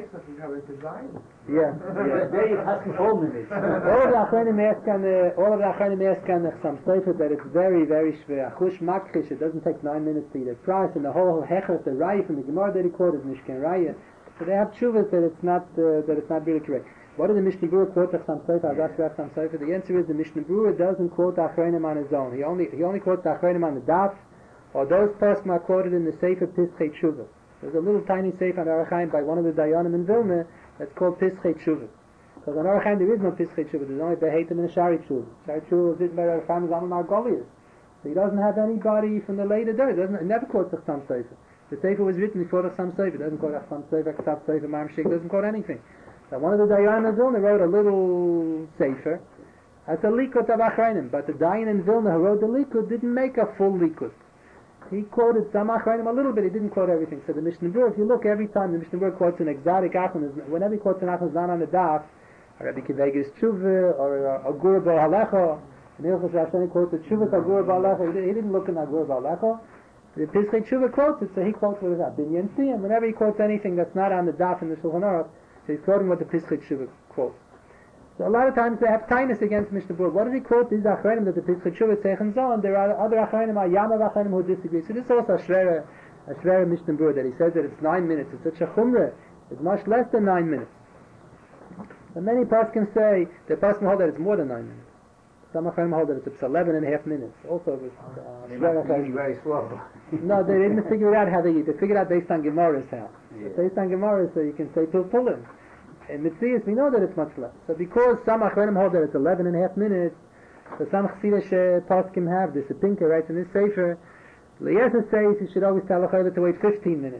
Yeah. There you have four minutes. All of the Achronim ask on the, all of the Achronim ask on the Chassam Sofer that it's very, very shver. Achush Makrish, it doesn't take nine minutes to eat a price, and the whole Hecher, the Raya from the Gemara that he quoted, Mishkan Raya. So they have tshuvas that it's not, uh, that it's not really correct. What did the Mishnah Berurah quote the Chassam Sofer? I've asked Chassam Sofer. The answer is the Mishnah Berurah doesn't quote the Achronim on his own. He only, he only quotes the Achronim on the Daf, or those poskim are quoted in the Sefer Pischei Tshuva. There's a little tiny Sefer on Orach Chaim by one of the Dayanim in Vilna that's called Pischei Tshuva. Because on Orach Chaim there is no Pischei Tshuva, there's only Behetim and a Shari Tshuva. Shari Tshuva was written by Orach Chaim Zalman Margolius. So he doesn't have anybody from the later days. He doesn't, he never quotes the Chassam Sofer. The Sefer was written before the Chassam Sofer. It doesn't quote the Chassam Sofer, Chassam Sofer, Maram Shik, doesn't quote anything. So one of the Dayanim in Vilna wrote a little Sefer. That's a Likud of Achronim. But the Dayan in Vilna who wrote the Likud didn't make a full Likud. He quoted some Achronim a little bit, he didn't quote everything. So the Mishnah Berurah, if you look every time the Mishnah Berurah quotes an exotic Achron, whenever he quotes an Achron, it's not on the Daf, or Rabbi Kivege's Tshuva, or Agur Bo Halecho, and Ilchus Rashani quotes the Tshuva Agur Bo Halecho, he didn't look in Agur Bo Halecho. The Pischei Tshuva quotes it, so he quotes what is that, Binyan Siyam. Whenever he quotes anything that's not on the Daf in the Shulchan Aruch, so he's quoting what the Pischei Tshuva quotes. So a lot of times they have tinus against Mishnah Berurah. What does he quote? These Achronim that the Pischei Tshuva Seichen Zon. There are other Achronim, Yamav Achronim who disagree. So this is also a shvera, a shvera Mishnah Berurah that he says that it's nine minutes. It's such a chumrah. It's much less than nine minutes. And many poskim say the poskim hold that it's more than nine minutes. Some Achronim hold that it's eleven and a half minutes. Also, it was, uh, They must be very slow. no, they didn't figure out how they eat. They figured out based on Gemara's how. Yeah. Based on Gemara, so you can say Pilpulim. In Mitzias, we know that it's much less. So because some Achronim hold that it's eleven and a half minutes, so some Chassidish uh, poskim have this. A Pinker writes in this Sefer, Eliezer says you should always tell a Chayla to wait fifteen minutes.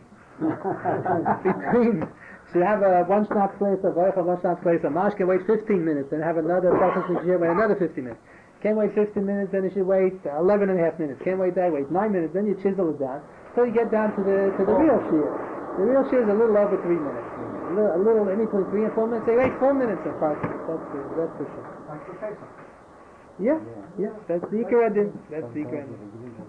Between, should have a one shot place of Eichel, one shot place of Mashke, wait fifteen minutes, and have another Tachas Nishir, wait another fifteen minutes. Can't wait fifteen minutes, then you should wait eleven and a half minutes. Can't wait that, wait nine minutes, then you chisel it down, until you get down to the to the real shear. The real shear is a little over three minutes. A little, a little in between three and four minutes. They wait four minutes and five minutes. That's for, that's for sure. Like the Pesach. Yeah, yeah, that's the Ikar Adin. That's the Ikar Adin.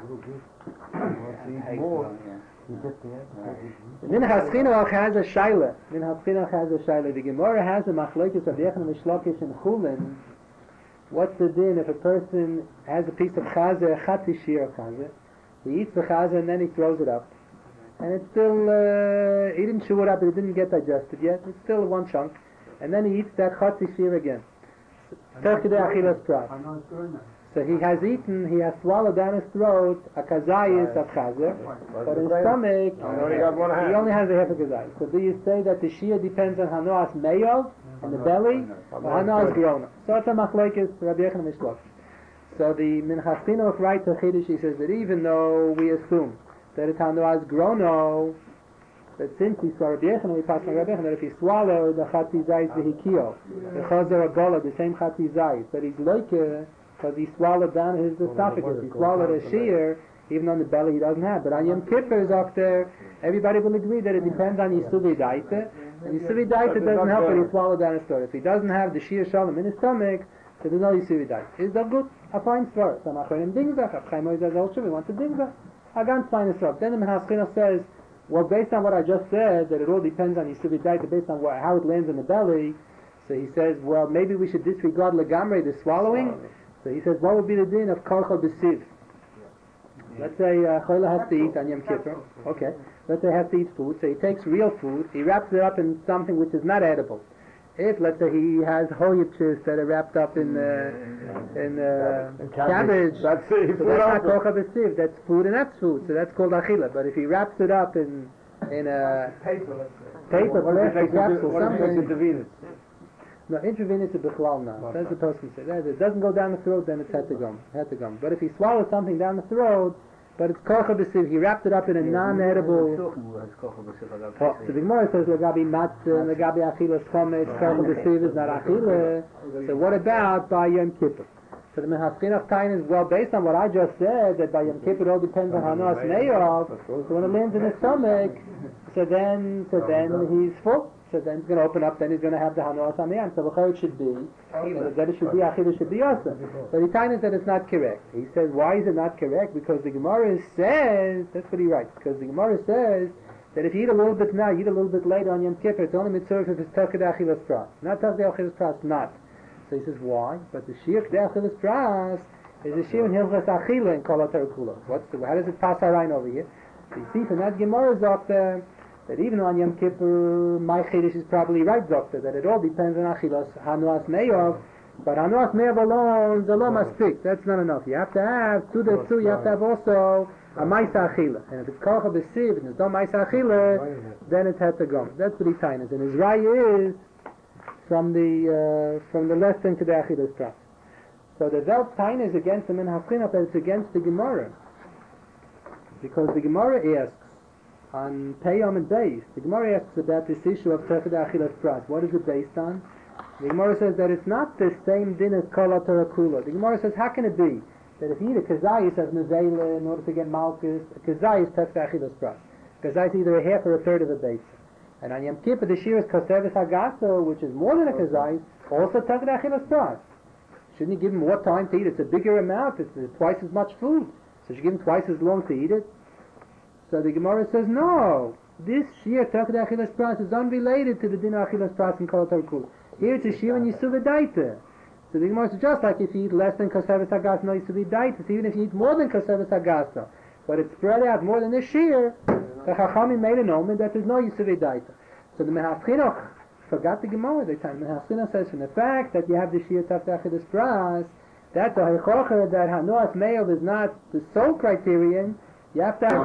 Minchas Chinuch has a shaila. Minchas Chinuch has a shaila. The Gemara has a machlokes of Yechon Mishlokish and Chulin. What's the din if a person has a piece of chazer, a chati shir of chazer, he eats the chazer and then he throws it up, and it's still, uh, he didn't chew it up, it didn't get digested yet, it's still one chunk, and then he eats that chati shir again. Terkidei achilas pras. I know it's good now. So he has eaten, he has swallowed down his throat a kazayis of chazer, but in his stomach, he only has a half a kazayis. So do you say that the shir depends on hanoas meyov, in the belly, or hanoas grona? So it's a machlokes Rabbi Yechon Mishlokish. So the Minchas Chinuch writes a chiddush, he says that even though we assume that it's hanoas grono, that since he saw Rabbi Yechon, we pass on Rabbi Yechon, that if he swallowed the chati zayis v'hikio, the chazer abola, the same chati zayis, that he's like because he swallowed down his esophagus, he swallowed a shear, even on the belly he doesn't have. But on Yom Kippur is after, everybody will agree that it depends on Yisuvi Daita, and Yisuvi Daita doesn't help if he swallowed down his throat. If he doesn't have the shear shalom in his stomach, so there's no Yisuvi Daita. Is that good? A fine story. Some Achronim dingzach, Chaim Moisés also, we want to dingzach. A ganz fine story. Then the Minchas Chinuch says, well, based on what I just said, that it all depends on Yisuvi Daita, based on what, how it lands in the belly, so he says, well, maybe we should disregard Legamre, the swallowing. So he says, what would be the din of Karchel B'Siv? Let's say uh, Chola has to eat on Yom Kippur. Okay. Let's say he has to eat food. So he takes real food, he wraps it up in something which is not edible. If, let's say, he has hoyachis that are wrapped up in uh, in uh, cabbage, That's it. so that's not Karchel B'Siv. That's food and that's food. So that's called Achila. But if he wraps it up in in a Paper, let's say. paper, plastic capsule, What if it's something. intravenous? No, intravenous is bichlal now. That's the person said. That it doesn't go down the throat, then it's had to gum. Had to gum. But if he swallows something down the throat, but it's kocha b'siv, he wrapped it up in a non-edible. Oh, so the Gemara says legabi matzah, legabi achilas chometz, kocha b'siv is not achila. So what about by Yom Kippur? So the Mehaschinach Tain is, well, based on what I just said, that by Yom Kippur it all depends on Hanas Me'ov, so when it lands in his stomach, so then, so then he's full. So then it's going to open up, then he's going to have the Hanas Amiyam. So B'chor it should be, that it should be, Achila should be also. But the Tain is that it's not correct. He says, why is it not correct? Because the Gemara says, that's what he writes, because the Gemara says that if you eat a little bit now, you eat a little bit later on Yom Kippur, it's only mitzvah if it's Taked Achilas Pras. Not Taked Achilas Pras, not. So he says, why? But the Shir K'dei Achilas Pras is the Shir in Hilchas Achila in Kol HaTerakula. What's the, how does it pass our over here? So you see from that Gemara Zokta, that even on Yom Kippur, my Chiddush is probably right, Zokta, that it all depends on Achilas Hanuas Me'ov, but Hanuas Me'ov alone, the lo maspik, that's not enough. You have to have, to the two, you have to have also a Maisa Achila. And if it's Kocha B'siv, and there's no Maisa Achila, then it's had to go. That's what he's saying. And his Raya is from the uh, from the lesson to the Achilas Pras. So the Welt Tain is against the Menhafchinach, that it's against the Gemara. Because the Gemara asks, on Peyam and Beis, the Gemara asks about this issue of Tefed Achilas Pras. What is it based on? The Gemara says that it's not the same din as Kol HaTerakula. The Gemara says, how can it be that if you eat a kazayis as Nezela in order to get Malchus, a kazayis Tefed Achilas Pras? Kazayis is either a half or a third of a base. And on Yom Kippur, the Shir is Kasevis Hagaso, which is more than a kazayis, also Tefed Achilas Pras. Shouldn't you give him more time to eat? It's a bigger amount. It's uh, twice as much food. So you give him twice as long to eat it? So the Gemara says, no, this Shir Tefed Achilas Pras is unrelated to the din of Achilas Pras and Kol HaTerakula. Here it's a Shir and Yisuv Daita. So the Gemara says, just like if you eat less than Kasevis Hagaso, no Yisuv Daita. So even if you eat more than Kasevis Hagaso, but it's spread out more than the Shir, the Chachamim made an omen that there's no Yisuv Daita. So the Mehaschinach forgot the Gemara. The time Mehaschinach says, from the fact that you have the Shir Tefed Achilas Pras, that the Heichocher, that Hanuas Me'ov is not the sole criterion, you have to have...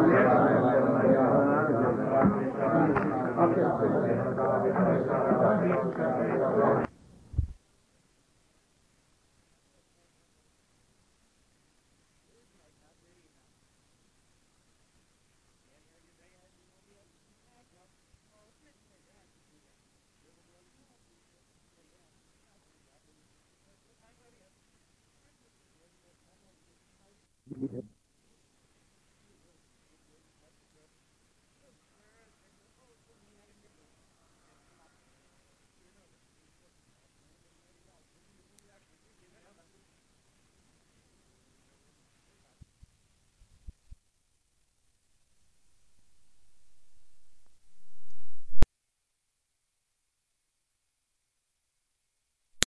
Okay.